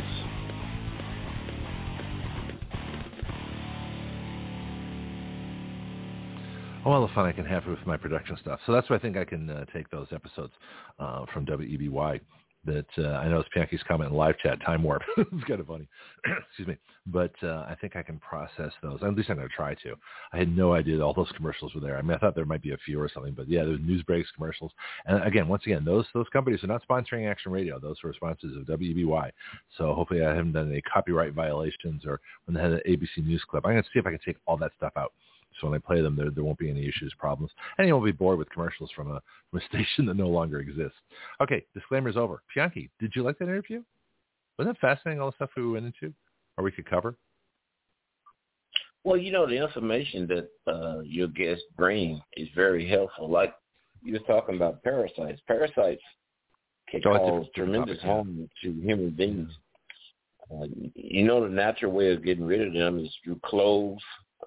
All the fun I can have with my production stuff. So that's why I think I can take those episodes from WEBY that I know it's Pianki's comment in live chat, time warp. It's kind of funny. Excuse me. But I think I can process those. At least I'm going to try to. I had no idea all those commercials were there. I mean, I thought there might be a few or something, but yeah, there's news breaks, commercials. And again, once again, those companies are not sponsoring Action Radio. Those were sponsors of WEBY. So hopefully I haven't done any copyright violations or when they had an ABC News clip. I'm going to see if I can take all that stuff out. So when I play them, there won't be any issues, problems. And you won't be bored with commercials from a station that no longer exists. Okay, disclaimer's over. Pianki, did you like that interview? Wasn't it fascinating, all the stuff we went into or we could cover? Well, you know, the information that your guest brings is very helpful. Like you were talking about parasites. Parasites can cause tremendous harm to human beings. You know, the natural way of getting rid of them is through cloves,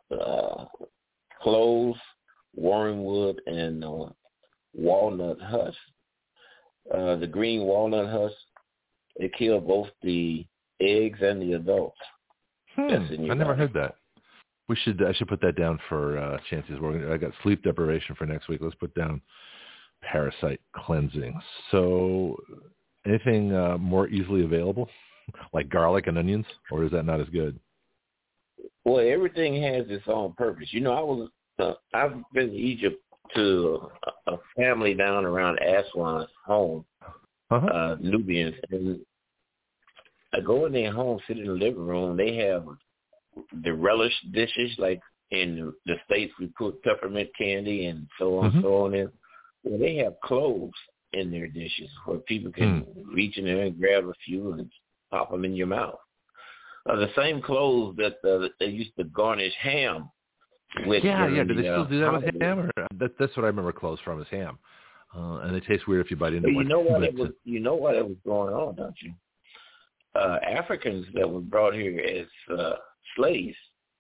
wormwood, and walnut husk. The green walnut husk They kill both the eggs and the adults. I never heard that. I should put that down for Chancy's. I got sleep deprivation for next week. Let's put down parasite cleansing. So anything more easily available, like garlic and onions, or is that not as good? Well, everything has its own purpose. I've been to Egypt to a family down around Aswan's home, Nubians, and I go in their home, sit in the living room. They have the relish dishes, like in the States we put peppermint candy and so on and so on in. Well, they have cloves in their dishes where people can reach in there and grab a few and pop them in your mouth. The same cloves that they used to garnish ham with. Yeah. Do they still do that with ham? Or that's what I remember cloves from, is ham. And they taste weird if you bite into one. You know what was going on, don't you? Africans that were brought here as slaves,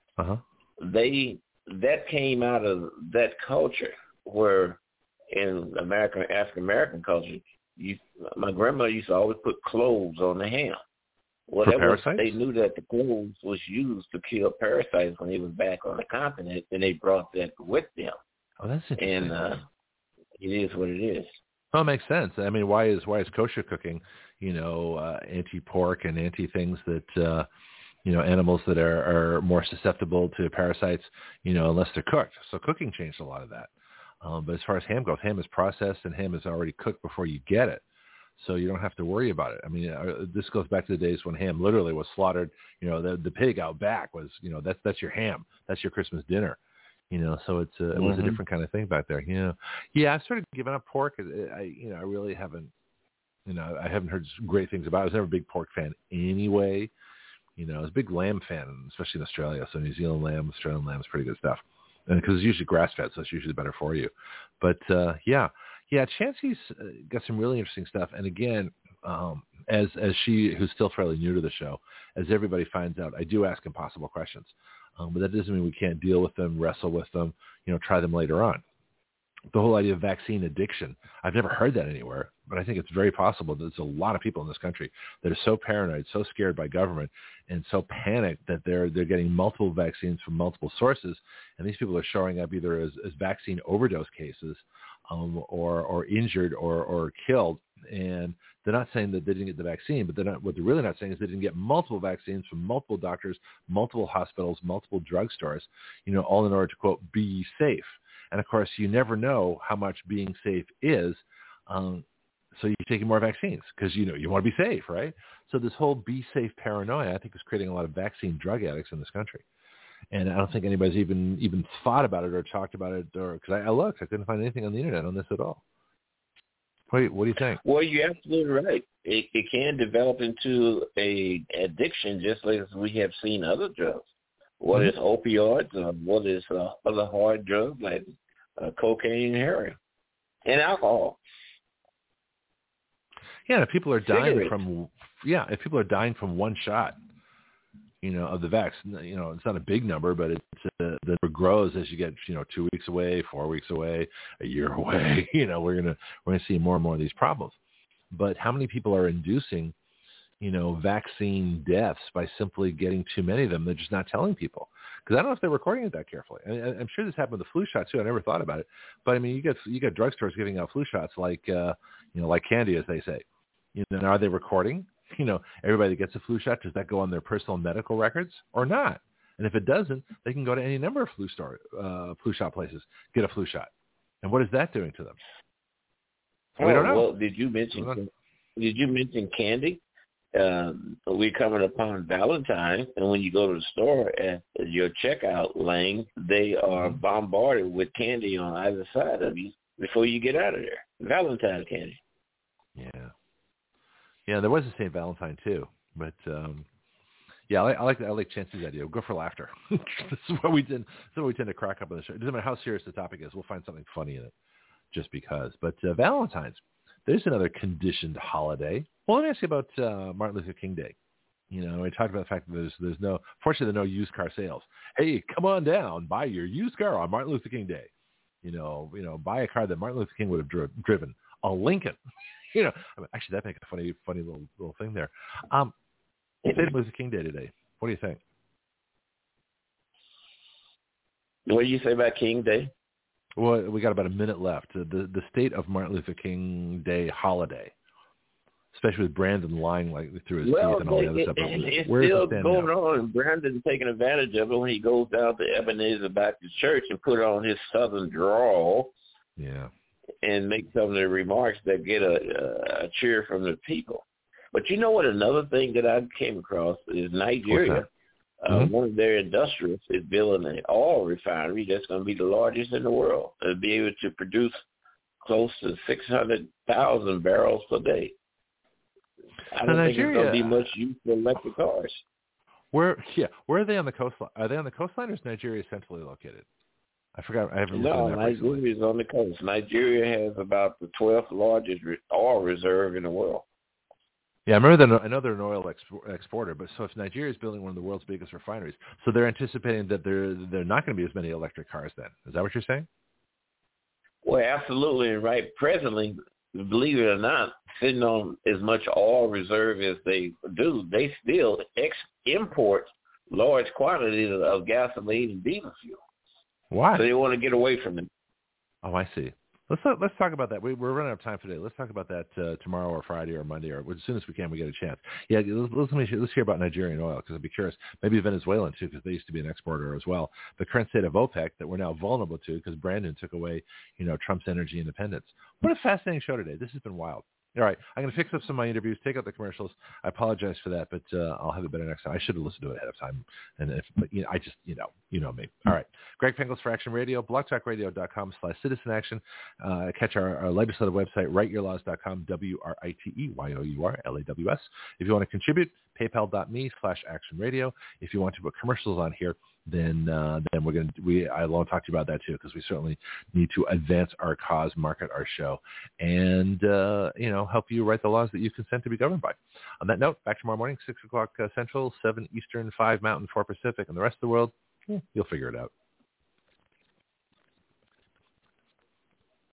that came out of that culture where in African American culture, my grandmother used to always put cloves on the ham. Well, they knew that the cloves was used to kill parasites when they was back on the continent, and they brought that with them. Oh, that's interesting. And it is what it is. Oh, it makes sense. I mean, why is kosher cooking, anti-pork and anti-things that, animals that are more susceptible to parasites, unless they're cooked. So cooking changed a lot of that. But as far as ham goes, ham is processed and ham is already cooked before you get it. So you don't have to worry about it. I mean, this goes back to the days when ham literally was slaughtered. The pig out back was, that's your ham. That's your Christmas dinner. So it was a different kind of thing back there. Yeah, I've sort of given up pork. I really haven't, I haven't heard great things about it. I was never a big pork fan anyway. I was a big lamb fan, especially in Australia. So New Zealand lamb, Australian lamb is pretty good stuff. And because it's usually grass-fed, so it's usually better for you. But, yeah, Chancy's got some really interesting stuff. And again, as she, who's still fairly new to the show, as everybody finds out, I do ask impossible questions. But that doesn't mean we can't deal with them, wrestle with them, try them later on. The whole idea of vaccine addiction, I've never heard that anywhere, but I think it's very possible that there's a lot of people in this country that are so paranoid, so scared by government, and so panicked that they're getting multiple vaccines from multiple sources, and these people are showing up either as vaccine overdose cases or injured or killed, and they're not saying that they didn't get the vaccine, but what they're really not saying is they didn't get multiple vaccines from multiple doctors, multiple hospitals, multiple drugstores, all in order to, quote, be safe. And, of course, you never know how much being safe is, so you're taking more vaccines because, you want to be safe, right? So this whole be safe paranoia, I think, is creating a lot of vaccine drug addicts in this country. And I don't think anybody's even thought about it or talked about it, or because I looked, I couldn't find anything on the internet on this at all. What do you think? Well, you're absolutely right. It can develop into a addiction, just like we have seen other drugs. What is opioids? What is other hard drugs like cocaine, heroin, and alcohol? Yeah, if people are dying from one shot, of the vaccine, it's not a big number, but the number grows as you get, 2 weeks away, 4 weeks away, a year away. We're gonna see more and more of these problems. But how many people are inducing, vaccine deaths by simply getting too many of them? They're just not telling people. Because I don't know if they're recording it that carefully. I'm sure this happened with the flu shot too. I never thought about it. But I mean, you got drugstores giving out flu shots like like candy, as they say. And are they recording? Everybody that gets a flu shot, does that go on their personal medical records or not? And if it doesn't, they can go to any number of flu shot places, get a flu shot. And what is that doing to them? We don't know. Well, did you mention candy? We're coming upon Valentine's, and when you go to the store at your checkout lane, they are bombarded with candy on either side of you before you get out of there. Valentine's candy. Yeah, there was a St. Valentine too, but I like Chancy's idea. We'll go for laughter. This is what we tend to crack up on the show. It doesn't matter how serious the topic is. We'll find something funny in it, just because. But Valentine's, there's another conditioned holiday. Well, let me ask you about Martin Luther King Day. We talked about the fact that fortunately, there are no used car sales. Hey, come on down, buy your used car on Martin Luther King Day. Buy a car that Martin Luther King would have driven, a Lincoln. You know, I mean, actually, that makes a funny little thing there. It's Martin Luther King Day today. What do you think? What do you say about King Day? Well, we got about a minute left. The state of Martin Luther King Day holiday, especially with Brandon lying like through his teeth and all the other stuff. It's Where still does it stand going now? on, and Brandon's taking advantage of it when he goes down to Ebenezer Baptist Church and put on his southern drawl. Yeah. And make some of the remarks that get a cheer from the people. But you know what? Another thing that I came across is Nigeria. One of their industrialists is building an oil refinery that's going to be the largest in the world. It'll be able to produce close to 600,000 barrels per day. I don't think there's going to be much use for electric cars. Where are they on the coastline? Are they on the coastline, or is Nigeria centrally located? I forgot. I haven't looked at that recently. Nigeria is on the coast. Nigeria has about the 12th largest oil reserve in the world. Yeah, I remember I know they're an oil exporter, but so if Nigeria is building one of the world's biggest refineries, so they're anticipating that there not going to be as many electric cars then. Is that what you're saying? Well, absolutely. And right presently, believe it or not, sitting on as much oil reserve as they do, they still import large quantities of gasoline and diesel fuel. Why? So they want to get away from it. Oh, I see. Let's talk about that. We're running out of time today. Let's talk about that tomorrow or Friday or Monday or as soon as we can. We get a chance. Yeah, let's hear about Nigerian oil because I'd be curious. Maybe Venezuelan too because they used to be an exporter as well. The current state of OPEC that we're now vulnerable to because Brandon took away, Trump's energy independence. What a fascinating show today. This has been wild. All right, I'm going to fix up some of my interviews, take out the commercials. I apologize for that, but I'll have it better next time. I should have listened to it ahead of time, but I just, you know me. All right, Greg Penglis for Action Radio, blogtalkradio.com/citizen-action. Catch our legislative website, writeyourlaws.com, WRITEYOURLAWS. If you want to contribute, paypal.me/actionradio. If you want to put commercials on here, then I want to talk to you about that too, because we certainly need to advance our cause, market our show, and help you write the laws that you consent to be governed by. On that note, back tomorrow morning, 6 o'clock Central, 7 Eastern, 5 Mountain, 4 Pacific, and the rest of the world, you'll figure it out.